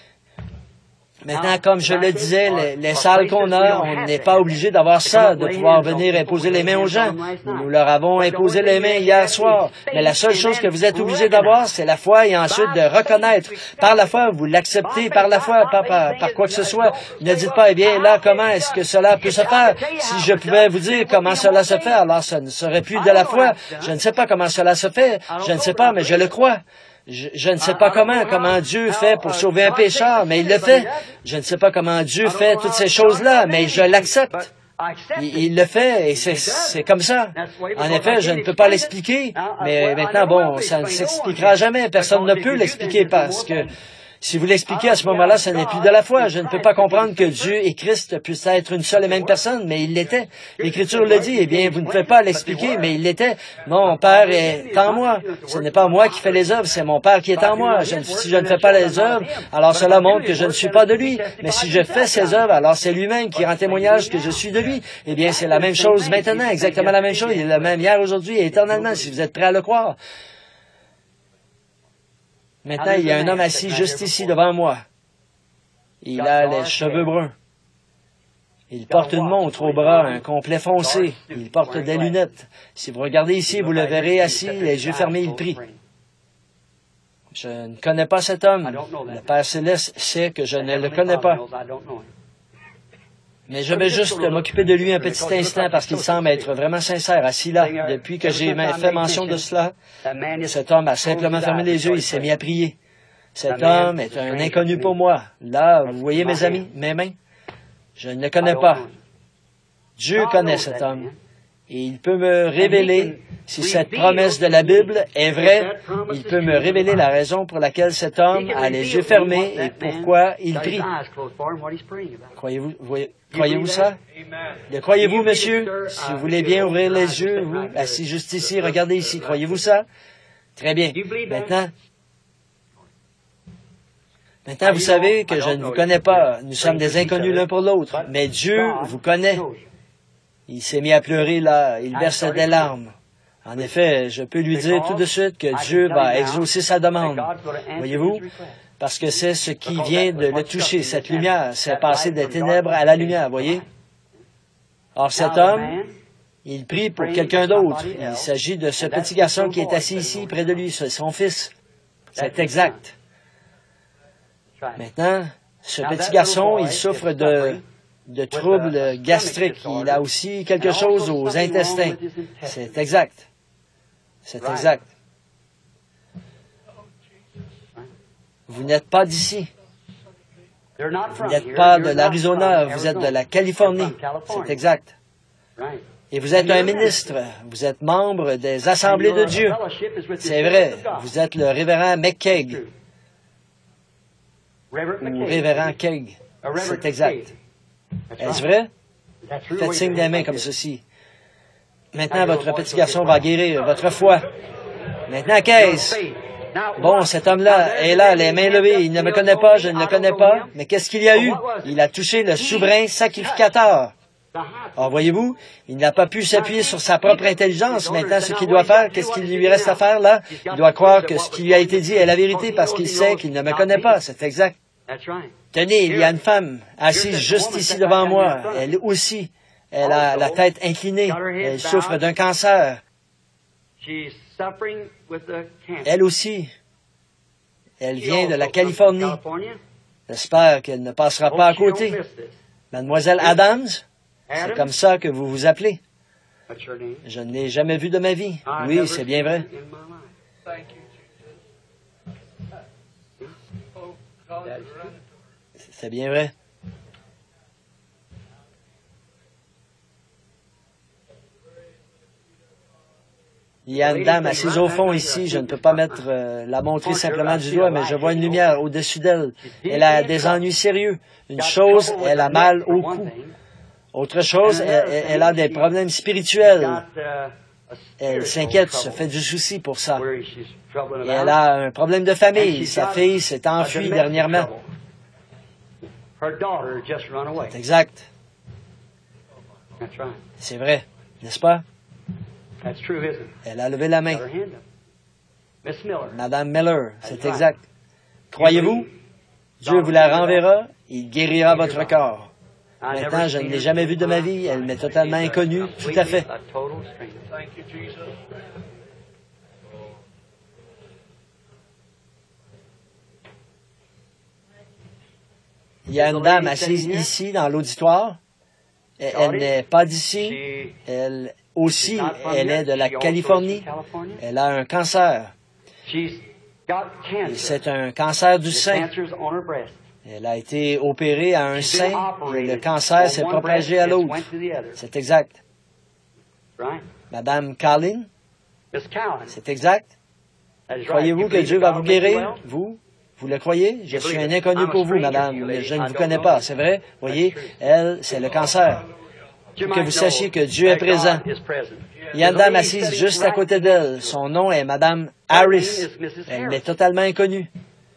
Maintenant, comme je le disais, les salles qu'on a, on n'est pas obligé d'avoir ça, de pouvoir venir imposer les mains aux gens. Nous leur avons imposé les mains hier soir. Mais la seule chose que vous êtes obligé d'avoir, c'est la foi et ensuite de reconnaître. Par la foi, vous l'acceptez par la foi, pas par quoi que ce soit. Ne dites pas, eh bien, là, comment est-ce que cela peut se faire? Si je pouvais vous dire comment cela se fait, alors ça ne serait plus de la foi. Je ne sais pas comment cela se fait. Je ne sais pas, mais je le crois. Je ne sais pas comment Dieu fait pour sauver un pécheur, mais il le fait. Je ne sais pas comment Dieu fait toutes ces choses-là, mais je l'accepte. Il le fait, et c'est comme ça. En effet, je ne peux pas l'expliquer, mais maintenant, bon, ça ne s'expliquera jamais. Personne ne peut l'expliquer parce que si vous l'expliquez à ce moment-là, ce n'est plus de la foi. Je ne peux pas comprendre que Dieu et Christ puissent être une seule et même personne, mais il l'était. L'Écriture le dit, eh bien, vous ne pouvez pas l'expliquer, mais il l'était. Mon Père est en moi. Ce n'est pas moi qui fais les œuvres, c'est mon Père qui est en moi. Si je ne fais pas les œuvres, alors cela montre que je ne suis pas de lui. Mais si je fais ces œuvres, alors c'est lui-même qui rend témoignage que je suis de lui. Eh bien, c'est la même chose maintenant, exactement la même chose. Il est le même hier, aujourd'hui et éternellement, si vous êtes prêts à le croire. Maintenant, il y a un homme assis juste ici devant moi. Il a les cheveux bruns. Il porte une montre au bras, un complet foncé. Il porte des lunettes. Si vous regardez ici, vous le verrez assis, les yeux fermés, il prie. Je ne connais pas cet homme. Le Père Céleste sait que je ne le connais pas. Mais je vais juste m'occuper de lui un petit instant parce qu'il semble être vraiment sincère, assis là. Depuis que j'ai fait mention de cela, cet homme a simplement fermé les yeux, il s'est mis à prier. Cet homme est un inconnu pour moi. Là, vous voyez mes amis, mes mains? Je ne le connais pas. Dieu connaît cet homme. Et il peut me révéler, si cette promesse de la Bible est vraie, il peut me révéler la raison pour laquelle cet homme a les yeux fermés et pourquoi il prie. Croyez-vous ça? Le croyez-vous, monsieur? Si vous voulez bien ouvrir les yeux, vous, assis juste ici, regardez ici. Croyez-vous ça? Très bien. Maintenant, vous savez que je ne vous connais pas. Nous sommes des inconnus l'un pour l'autre. Mais Dieu vous connaît. Il s'est mis à pleurer là. Il verse des larmes. En effet, je peux lui dire tout de suite que Dieu va exaucer sa demande. Voyez-vous? Parce que c'est ce qui vient de le toucher, cette lumière. C'est passer des ténèbres à la lumière, voyez? Or, cet homme, il prie pour quelqu'un d'autre. Il s'agit de ce petit garçon qui est assis ici, près de lui, c'est son fils. C'est exact. Maintenant, ce petit garçon, il souffre de troubles gastriques. Il a aussi quelque chose aux intestins. C'est exact. C'est exact. Vous n'êtes pas d'ici. Vous n'êtes pas de l'Arizona, vous êtes de la Californie. C'est exact. Et vous êtes un ministre. Vous êtes membre des Assemblées de Dieu. C'est vrai. Vous êtes le révérend McKeag. Ou révérend Keg. C'est exact. Est-ce vrai? Faites signe des mains comme ceci. Maintenant, votre petit garçon va guérir. Votre foi. Maintenant, qu'est-ce? Bon, cet homme-là est là, les mains levées. Il ne me connaît pas, je ne le connais pas. Mais qu'est-ce qu'il y a eu? Il a touché le souverain sacrificateur. Alors, voyez-vous, il n'a pas pu s'appuyer sur sa propre intelligence. Maintenant, ce qu'il doit faire, qu'est-ce qu'il lui reste à faire, là? Il doit croire que ce qui lui a été dit est la vérité parce qu'il sait qu'il ne me connaît pas. C'est exact. Tenez, il y a une femme assise juste ici devant moi. Elle aussi, elle a la tête inclinée. Elle souffre d'un cancer. Elle aussi. Elle vient de la Californie. J'espère qu'elle ne passera pas à côté. Mademoiselle Adams, c'est comme ça que vous vous appelez. Je ne l'ai jamais vu de ma vie. Oui, c'est bien vrai. C'est bien vrai. Il y a une dame assise au fond ici. Je ne peux pas la montrer simplement du doigt, mais je vois une lumière au-dessus d'elle. Elle a des ennuis sérieux. Une chose, elle a mal au cou. Autre chose, elle a des problèmes spirituels. Elle s'inquiète, se fait du souci pour ça. Et elle a un problème de famille. Sa fille s'est enfuie dernièrement. C'est exact. C'est vrai, n'est-ce pas? Elle a levé la main. Madame Miller, c'est exact. Croyez-vous? Dieu vous la renverra, il guérira votre corps. Maintenant, je ne l'ai jamais vue de ma vie, elle m'est totalement inconnue, tout à fait. Il y a une dame assise ici dans l'auditoire. Elle n'est pas d'ici. Elle aussi, elle est de la Californie. Elle a un cancer. C'est un cancer du sein. Elle a été opérée à un sein et le cancer s'est propagé à l'autre. C'est exact. Madame Carlin, c'est exact. Croyez-vous que Dieu va vous guérir, vous? Vous le croyez? Je suis un inconnu pour vous, madame. Je ne vous connais pas, c'est vrai? Voyez, elle, c'est le cancer. Pour que vous sachiez que Dieu est présent. Il y a une dame assise juste à côté d'elle. Son nom est Madame Harris. Elle m'est totalement inconnue.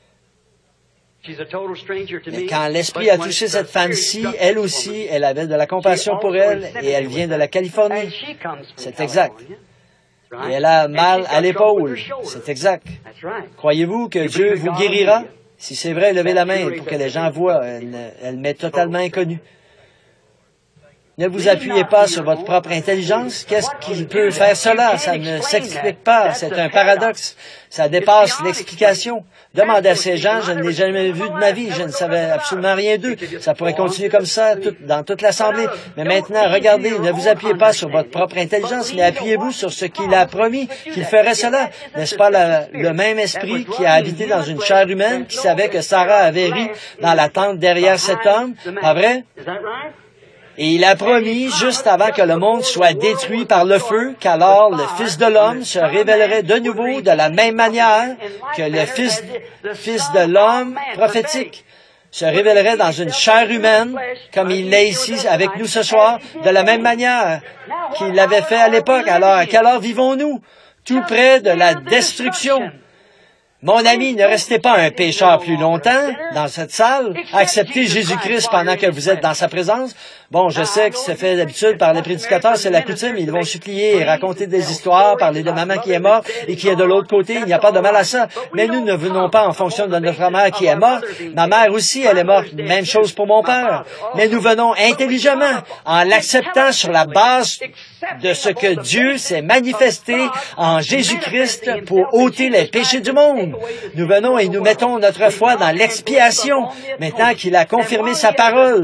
Mais quand l'Esprit a touché cette femme-ci, elle aussi, elle avait de la compassion pour elle et elle vient de la Californie. C'est exact. Et elle a mal à l'épaule. C'est exact. Croyez-vous que Dieu vous guérira? Si c'est vrai, levez la main pour que les gens voient. Elle m'est totalement inconnue. Ne vous appuyez pas sur votre propre intelligence. Qu'est-ce qui peut faire cela? Ça ne s'explique pas. C'est un paradoxe. Ça dépasse l'explication. Demandez à ces gens, je ne l'ai jamais vu de ma vie. Je ne savais absolument rien d'eux. Ça pourrait continuer comme ça dans toute l'Assemblée. Mais maintenant, regardez, ne vous appuyez pas sur votre propre intelligence, mais appuyez-vous sur ce qu'il a promis qu'il ferait cela. N'est-ce pas le même esprit qui a habité dans une chair humaine, qui savait que Sarah avait ri dans la tente derrière cet homme? Pas vrai? Et il a promis, juste avant que le monde soit détruit par le feu, qu'alors le Fils de l'homme se révélerait de nouveau de la même manière que le Fils de l'homme prophétique se révélerait dans une chair humaine, comme il l'est ici avec nous ce soir, de la même manière qu'il l'avait fait à l'époque. Alors, à quelle heure vivons-nous? Tout près de la destruction. Mon ami, ne restez pas un pécheur plus longtemps dans cette salle. Acceptez Jésus-Christ pendant que vous êtes dans sa présence. Bon, je sais que c'est fait d'habitude par les prédicateurs, c'est la coutume, ils vont supplier et raconter des histoires, parler de maman qui est morte et qui est de l'autre côté, il n'y a pas de mal à ça. Mais nous ne venons pas en fonction de notre mère qui est morte. Ma mère aussi, elle est morte. Même chose pour mon père. Mais nous venons intelligemment, en l'acceptant sur la base de ce que Dieu s'est manifesté en Jésus-Christ pour ôter les péchés du monde. Nous venons et nous mettons notre foi dans l'expiation, maintenant qu'il a confirmé sa parole.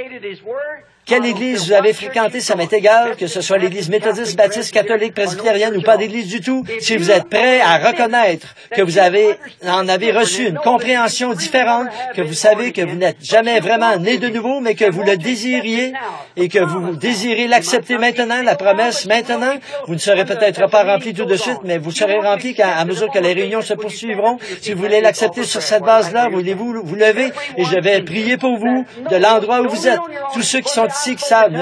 Quelle église vous avez fréquenté, ça m'est égal, que ce soit l'église méthodiste, baptiste, catholique, presbytérienne ou pas d'église du tout, si vous êtes prêt à reconnaître que vous en avez reçu une compréhension différente, que vous savez que vous n'êtes jamais vraiment né de nouveau, mais que vous le désiriez et que vous désirez l'accepter maintenant, la promesse maintenant, vous ne serez peut-être pas rempli tout de suite, mais vous serez rempli à mesure que les réunions se poursuivront. Si vous voulez l'accepter sur cette base-là, voulez-vous vous lever et je vais prier pour vous de l'endroit où vous êtes. Tous ceux qui sont ici qui savent,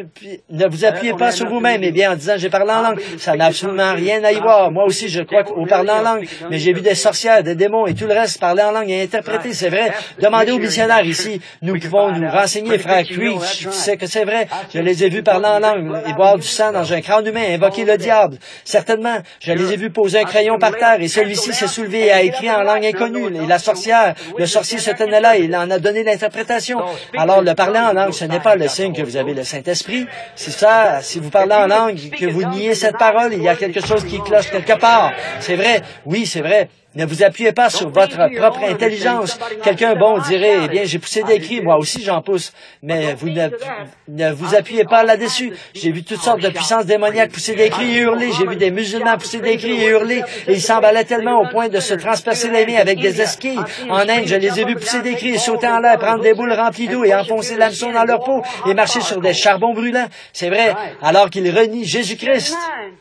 ne vous appuyez pas sur vous-même, eh bien, en disant, j'ai parlé en langue. Ça n'a absolument rien à y voir. Moi aussi, je crois au parler en langue, mais j'ai vu des sorcières, des démons et tout le reste parler en langue et interpréter, c'est vrai. Demandez aux missionnaires ici. Nous pouvons nous renseigner, frère Creech, je sais que c'est vrai. Je les ai vus parler en langue et boire du sang dans un crâne humain, invoquer le diable. Certainement, je les ai vus poser un crayon par terre et celui-ci s'est soulevé et a écrit en langue inconnue. Et la sorcière, le sorcier se tenait là et il en a donné l'interprétation. Alors, le parler en langue, ce n'est pas le signe que vous avez le Saint-Esprit. C'est ça, si vous parlez en langue, que vous niez cette parole, il y a quelque chose qui cloche quelque part. C'est vrai, oui, c'est vrai. Ne vous appuyez pas sur votre propre intelligence. Quelqu'un bon dirait, eh bien, j'ai poussé des cris, moi aussi j'en pousse. Mais vous ne vous appuyez pas là-dessus. J'ai vu toutes sortes de puissances démoniaques pousser des cris et hurler. J'ai vu des musulmans pousser des cris et hurler. Et ils s'emballaient tellement au point de se transpercer les mains avec des esquilles. En Inde, je les ai vus pousser des cris et sauter en l'air, prendre des boules remplies d'eau et enfoncer l'hameçon dans leur peau et marcher sur des charbons brûlants. C'est vrai, alors qu'ils renient Jésus-Christ.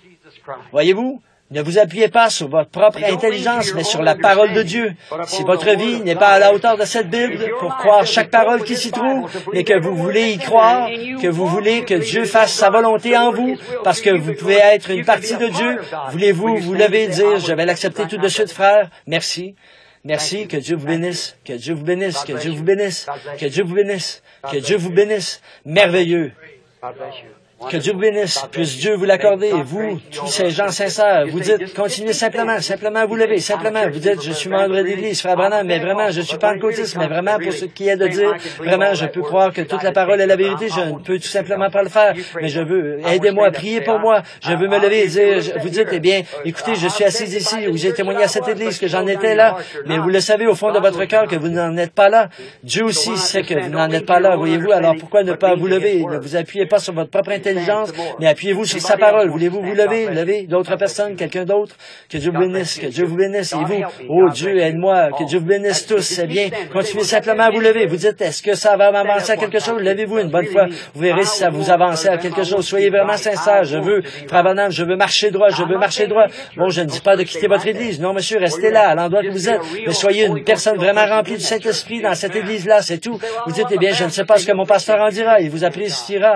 Voyez-vous? Ne vous appuyez pas sur votre propre intelligence, mais sur la parole de Dieu. Si votre vie n'est pas à la hauteur de cette Bible pour croire chaque parole qui s'y trouve, mais que vous voulez y croire, que vous voulez que Dieu fasse sa volonté en vous, parce que vous pouvez être une partie de Dieu, voulez-vous vous lever et dire, je vais l'accepter tout de suite, frère? Merci. Merci, que Dieu vous bénisse, que Dieu vous bénisse, que Dieu vous bénisse, que Dieu vous bénisse, que Dieu vous bénisse. Merveilleux. Que Dieu vous bénisse, puisse Dieu vous l'accorder, et vous, tous ces gens sincères, vous dites, continuez simplement vous levez, simplement, vous dites, je suis membre de l'Église, frère Branham, mais vraiment, je suis pentecôtiste, mais vraiment, pour ce qui est de dire, vraiment, je peux croire que toute la parole est la vérité, je ne peux tout simplement pas le faire, mais je veux, aidez-moi, priez pour moi, je veux me lever et dire, vous dites, eh bien, écoutez, je suis assis ici, où j'ai témoigné à cette Église que j'en étais là, mais vous le savez au fond de votre cœur que vous n'en êtes pas là. Dieu aussi sait que vous n'en êtes pas là, voyez-vous, alors pourquoi ne pas vous lever? Ne vous appuyez pas sur votre propre intelligence, mais appuyez-vous sur sa parole. Voulez-vous vous lever d'autres personnes, quelqu'un d'autre? Que Dieu vous bénisse, que Dieu vous bénisse. Et vous, oh Dieu, aide-moi, que Dieu vous bénisse tous. Eh bien, continuez simplement à vous lever. Vous dites, est-ce que ça va m'avancer à quelque chose? Levez-vous une bonne fois. Vous verrez si ça vous avance à quelque chose. Soyez vraiment sincère. Je veux, frère Branham, je veux marcher droit, je veux marcher droit. Bon, je ne dis pas de quitter votre église. Non, monsieur, restez là, à l'endroit que vous êtes. Mais soyez une personne vraiment remplie du Saint-Esprit dans cette église-là, c'est tout. Vous dites, eh bien, je ne sais pas ce que mon pasteur en dira. Il vous appréciera.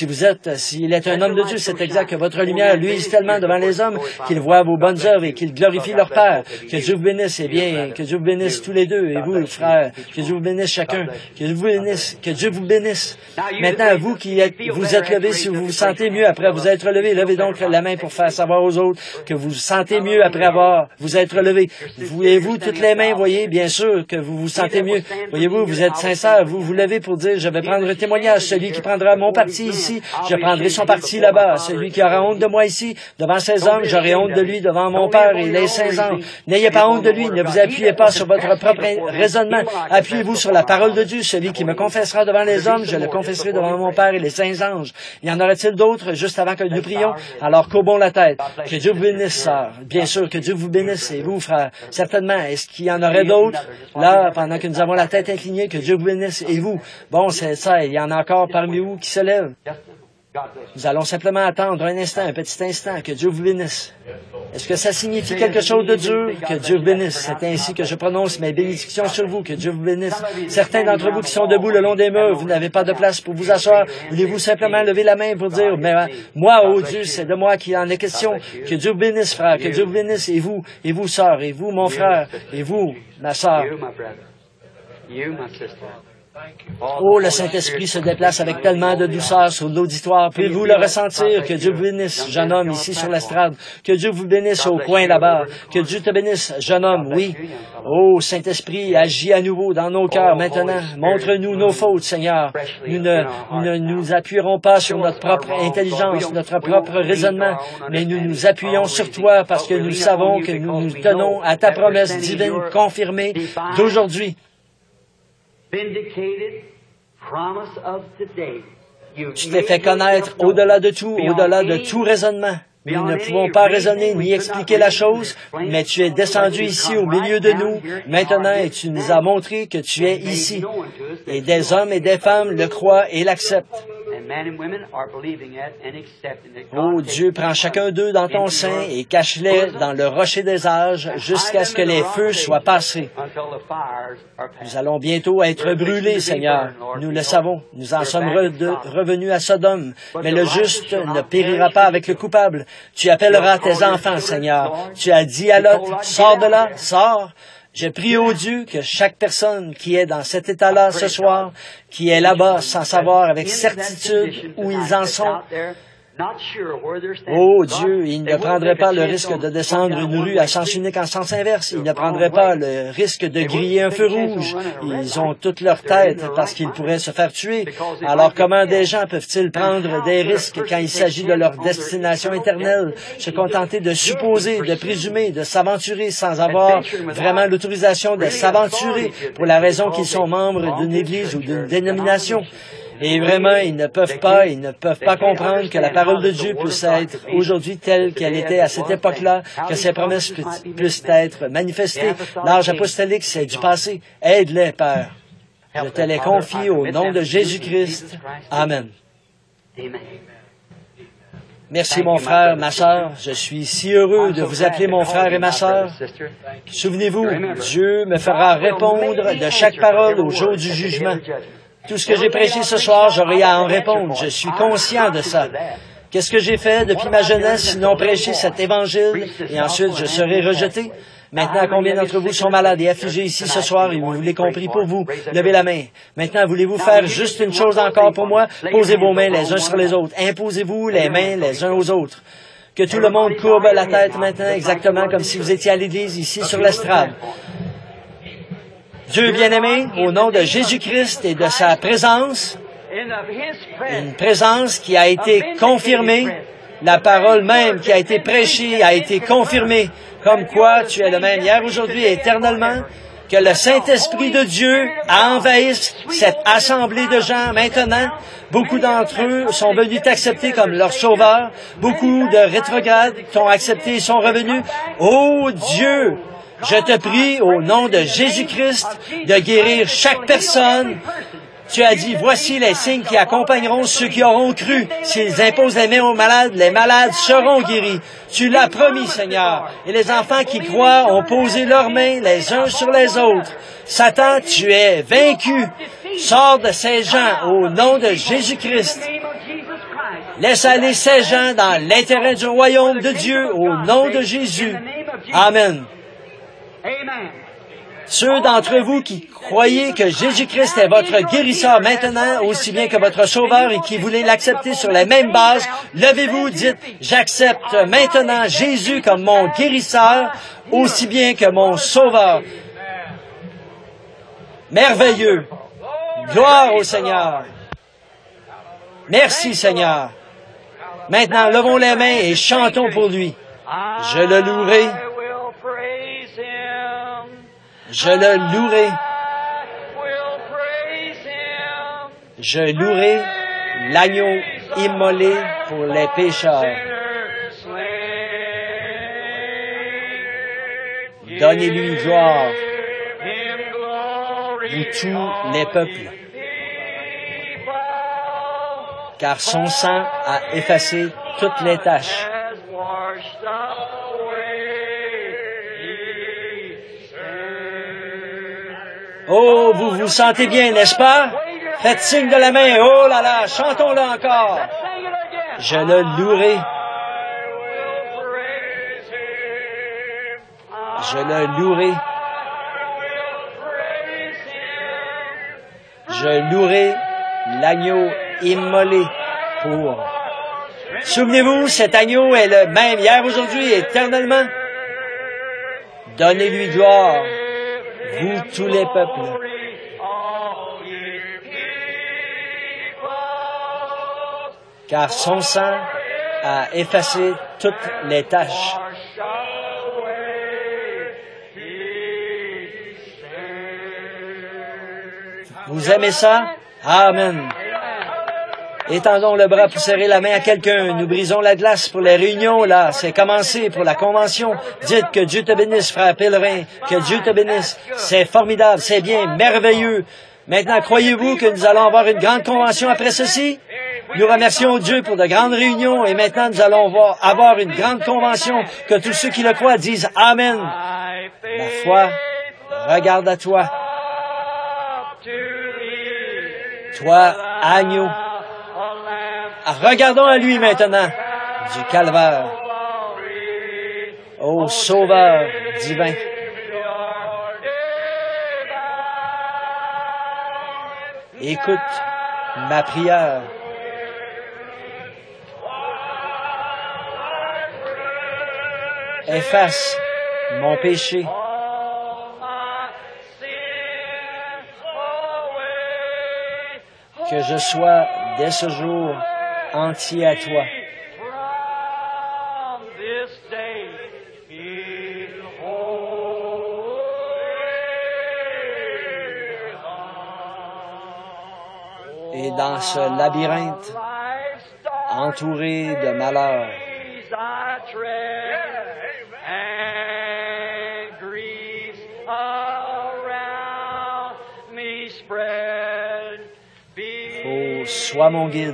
S'il est un homme de Dieu, c'est exact que votre lumière luise tellement devant les hommes qu'ils voient vos bonnes œuvres et qu'ils glorifient leur Père. Que Dieu vous bénisse, eh bien, que Dieu vous bénisse tous les deux, et vous, frères, que Dieu vous bénisse chacun, que Dieu vous bénisse, que Dieu vous bénisse. Maintenant, vous qui vous êtes levés, si vous vous sentez mieux après vous être levé, levez donc la main pour faire savoir aux autres que vous vous sentez mieux après vous être levé. Voyez-vous, toutes les mains, voyez, bien sûr que vous vous sentez mieux. Voyez-vous, vous êtes sincère, vous vous levez pour dire, je vais prendre un témoignage, celui qui prendra mon parti ici, je prendrai son parti là-bas. Celui qui aura honte de moi ici, devant ces hommes, j'aurai honte de lui devant mon Père et les saints anges. N'ayez pas honte de lui, ne vous appuyez pas sur votre propre raisonnement. Appuyez-vous sur la parole de Dieu. Celui qui me confessera devant les hommes, je le confesserai devant mon Père et les saints anges. Y en aurait-il d'autres juste avant que nous prions? Alors courbons la tête. Que Dieu vous bénisse, sœur. Bien sûr, que Dieu vous bénisse, et vous, frère. Certainement. Est-ce qu'il y en aurait d'autres? Là, pendant que nous avons la tête inclinée, que Dieu vous bénisse, et vous. Bon, c'est ça, il y en a encore parmi vous qui se lèvent. Nous allons simplement attendre un instant, un petit instant, que Dieu vous bénisse. Est-ce que ça signifie quelque chose de dur? Que Dieu vous bénisse. C'est ainsi que je prononce mes bénédictions sur vous. Que Dieu vous bénisse. Certains d'entre vous qui sont debout le long des murs, vous n'avez pas de place pour vous asseoir. Voulez-vous simplement lever la main pour dire, mais moi, oh Dieu, c'est de moi qu'il en est question. Que Dieu vous bénisse, frère. Que Dieu vous bénisse. Et vous, sœur. Et vous, mon frère. Et vous, ma sœur. Oh, le Saint-Esprit se déplace avec tellement de douceur sur l'auditoire. Pouvez-vous le ressentir? Que Dieu vous bénisse, jeune homme, ici sur l'estrade. Que Dieu vous bénisse au coin là-bas. Que Dieu te bénisse, jeune homme, oui. Oh, Saint-Esprit, agis à nouveau dans nos cœurs maintenant. Montre-nous nos fautes, Seigneur. Nous ne nous appuierons pas sur notre propre intelligence, notre propre raisonnement, mais nous nous appuyons sur toi parce que nous savons que nous nous tenons à ta promesse divine confirmée d'aujourd'hui. Tu t'es fait connaître au-delà de tout raisonnement. Nous ne pouvons pas raisonner ni expliquer la chose, mais tu es descendu ici au milieu de nous maintenant et tu nous as montré que tu es ici. Et des hommes et des femmes le croient et l'acceptent. Oh Dieu, prends chacun d'eux dans ton sein et cache-les dans le rocher des âges jusqu'à ce que les feux soient passés. Nous allons bientôt être brûlés, Seigneur. Nous le savons. Nous en sommes revenus à Sodome. Mais le juste ne périra pas avec le coupable. Tu appelleras tes enfants, Seigneur. Tu as dit à Lot, sors de là, sors. Je prie au Dieu que chaque personne qui est dans cet état-là ce soir, qui est là-bas sans savoir avec certitude où ils en sont, oh Dieu, ils ne prendraient pas le risque de descendre une rue à sens unique en sens inverse. Ils ne prendraient pas le risque de griller un feu rouge. Ils ont toute leur tête parce qu'ils pourraient se faire tuer. Alors comment des gens peuvent-ils prendre des risques quand il s'agit de leur destination éternelle? Se contenter de supposer, de présumer, de s'aventurer sans avoir vraiment l'autorisation de s'aventurer pour la raison qu'ils sont membres d'une église ou d'une dénomination. Et vraiment, ils ne peuvent pas comprendre que la parole de Dieu puisse être aujourd'hui telle qu'elle était à cette époque-là, que ses promesses puissent être manifestées. L'âge apostolique, c'est du passé. Aide-les, Père. Je te les confie au nom de Jésus-Christ. Amen. Merci, mon frère, ma sœur. Je suis si heureux de vous appeler mon frère et ma sœur. Souvenez-vous, Dieu me fera répondre de chaque parole au jour du jugement. Tout ce que j'ai prêché ce soir, j'aurai à en répondre. Je suis conscient de ça. Qu'est-ce que j'ai fait depuis ma jeunesse sinon prêcher cet évangile et ensuite je serai rejeté? Maintenant, combien d'entre vous sont malades et affligés ici ce soir et vous voulez qu'on prie pour vous? Levez la main. Maintenant, voulez-vous faire juste une chose encore pour moi? Posez vos mains les uns sur les autres. Imposez-vous les mains les uns aux autres. Que tout le monde courbe la tête maintenant exactement comme si vous étiez à l'église ici sur l'estrade. Dieu bien-aimé, au nom de Jésus-Christ et de sa présence, une présence qui a été confirmée, la parole même qui a été prêchée a été confirmée, comme quoi tu es le même hier, aujourd'hui et éternellement, que le Saint-Esprit de Dieu envahisse cette assemblée de gens maintenant. Beaucoup d'entre eux sont venus t'accepter comme leur sauveur. Beaucoup de rétrogrades t'ont accepté et sont revenus. Oh Dieu! Je te prie, au nom de Jésus-Christ, de guérir chaque personne. Tu as dit, voici les signes qui accompagneront ceux qui auront cru. S'ils imposent les mains aux malades, les malades seront guéris. Tu l'as promis, Seigneur. Et les enfants qui croient ont posé leurs mains les uns sur les autres. Satan, tu es vaincu. Sors de ces gens au nom de Jésus-Christ. Laisse aller ces gens dans l'intérêt du royaume de Dieu au nom de Jésus. Amen. Ceux d'entre vous qui croyez que Jésus-Christ est votre guérisseur maintenant, aussi bien que votre sauveur, et qui voulez l'accepter sur les mêmes bases, levez-vous, dites, j'accepte maintenant Jésus comme mon guérisseur, aussi bien que mon sauveur. Merveilleux. Gloire au Seigneur. Merci, Seigneur. Maintenant, levons les mains et chantons pour lui. Je le louerai. Je le louerai. Je louerai l'agneau immolé pour les pécheurs. Donnez-lui gloire, vous tous les peuples, car son sang a effacé toutes les taches. Oh, vous vous sentez bien, n'est-ce pas? Faites signe de la main. Oh là là, chantons-le encore. Je le louerai. Je le louerai. Je louerai l'agneau immolé pour... Souvenez-vous, cet agneau est le même hier, aujourd'hui, éternellement. Donnez-lui gloire, vous tous les peuples. Car son sang a effacé toutes les taches. Vous aimez ça? Amen. Étendons le bras pour serrer la main à quelqu'un. Nous brisons la glace pour les réunions, là. C'est commencé pour la convention. Dites que Dieu te bénisse, frère pèlerin. Que Dieu te bénisse. C'est formidable, c'est bien, merveilleux. Maintenant, croyez-vous que nous allons avoir une grande convention après ceci? Nous remercions Dieu pour de grandes réunions et maintenant nous allons avoir une grande convention. Que tous ceux qui le croient disent Amen. La foi regarde à toi. Toi, agneau. Regardons à lui maintenant, du calvaire. Ô Sauveur divin. Écoute ma prière. Efface mon péché. Que je sois dès ce jour entier à toi. Et dans ce labyrinthe, entouré de malheurs, oh, sois mon guide.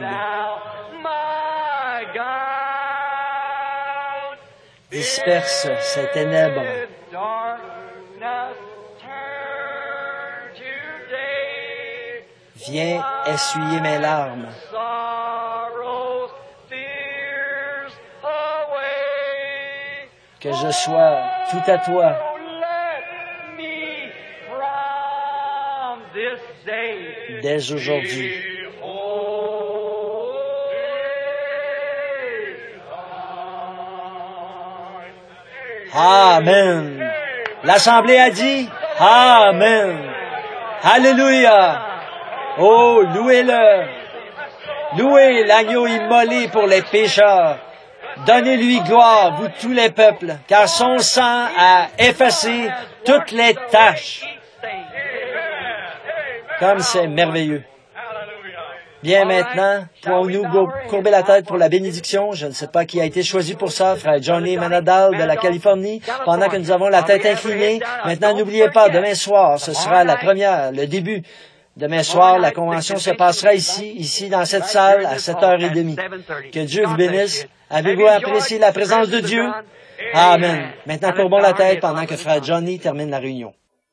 Disperse ces ténèbres. Viens essuyer mes larmes. Que je sois tout à toi. Dès aujourd'hui. Amen. L'Assemblée a dit Amen. Alléluia. Oh, louez-le. Louez l'agneau immolé pour les pécheurs. Donnez-lui gloire, vous tous les peuples, car son sang a effacé toutes les taches. Comme c'est merveilleux. Bien, maintenant, pouvons-nous courber la tête pour la bénédiction? Je ne sais pas qui a été choisi pour ça, frère Johnny Manadal de la Californie, pendant que nous avons la tête inclinée. Maintenant, n'oubliez pas, demain soir, ce sera la première, le début. Demain soir, la convention se passera ici dans cette salle, à 7h30. Que Dieu vous bénisse. Avez-vous apprécié la présence de Dieu? Amen. Maintenant, courbons la tête pendant que frère Johnny termine la réunion.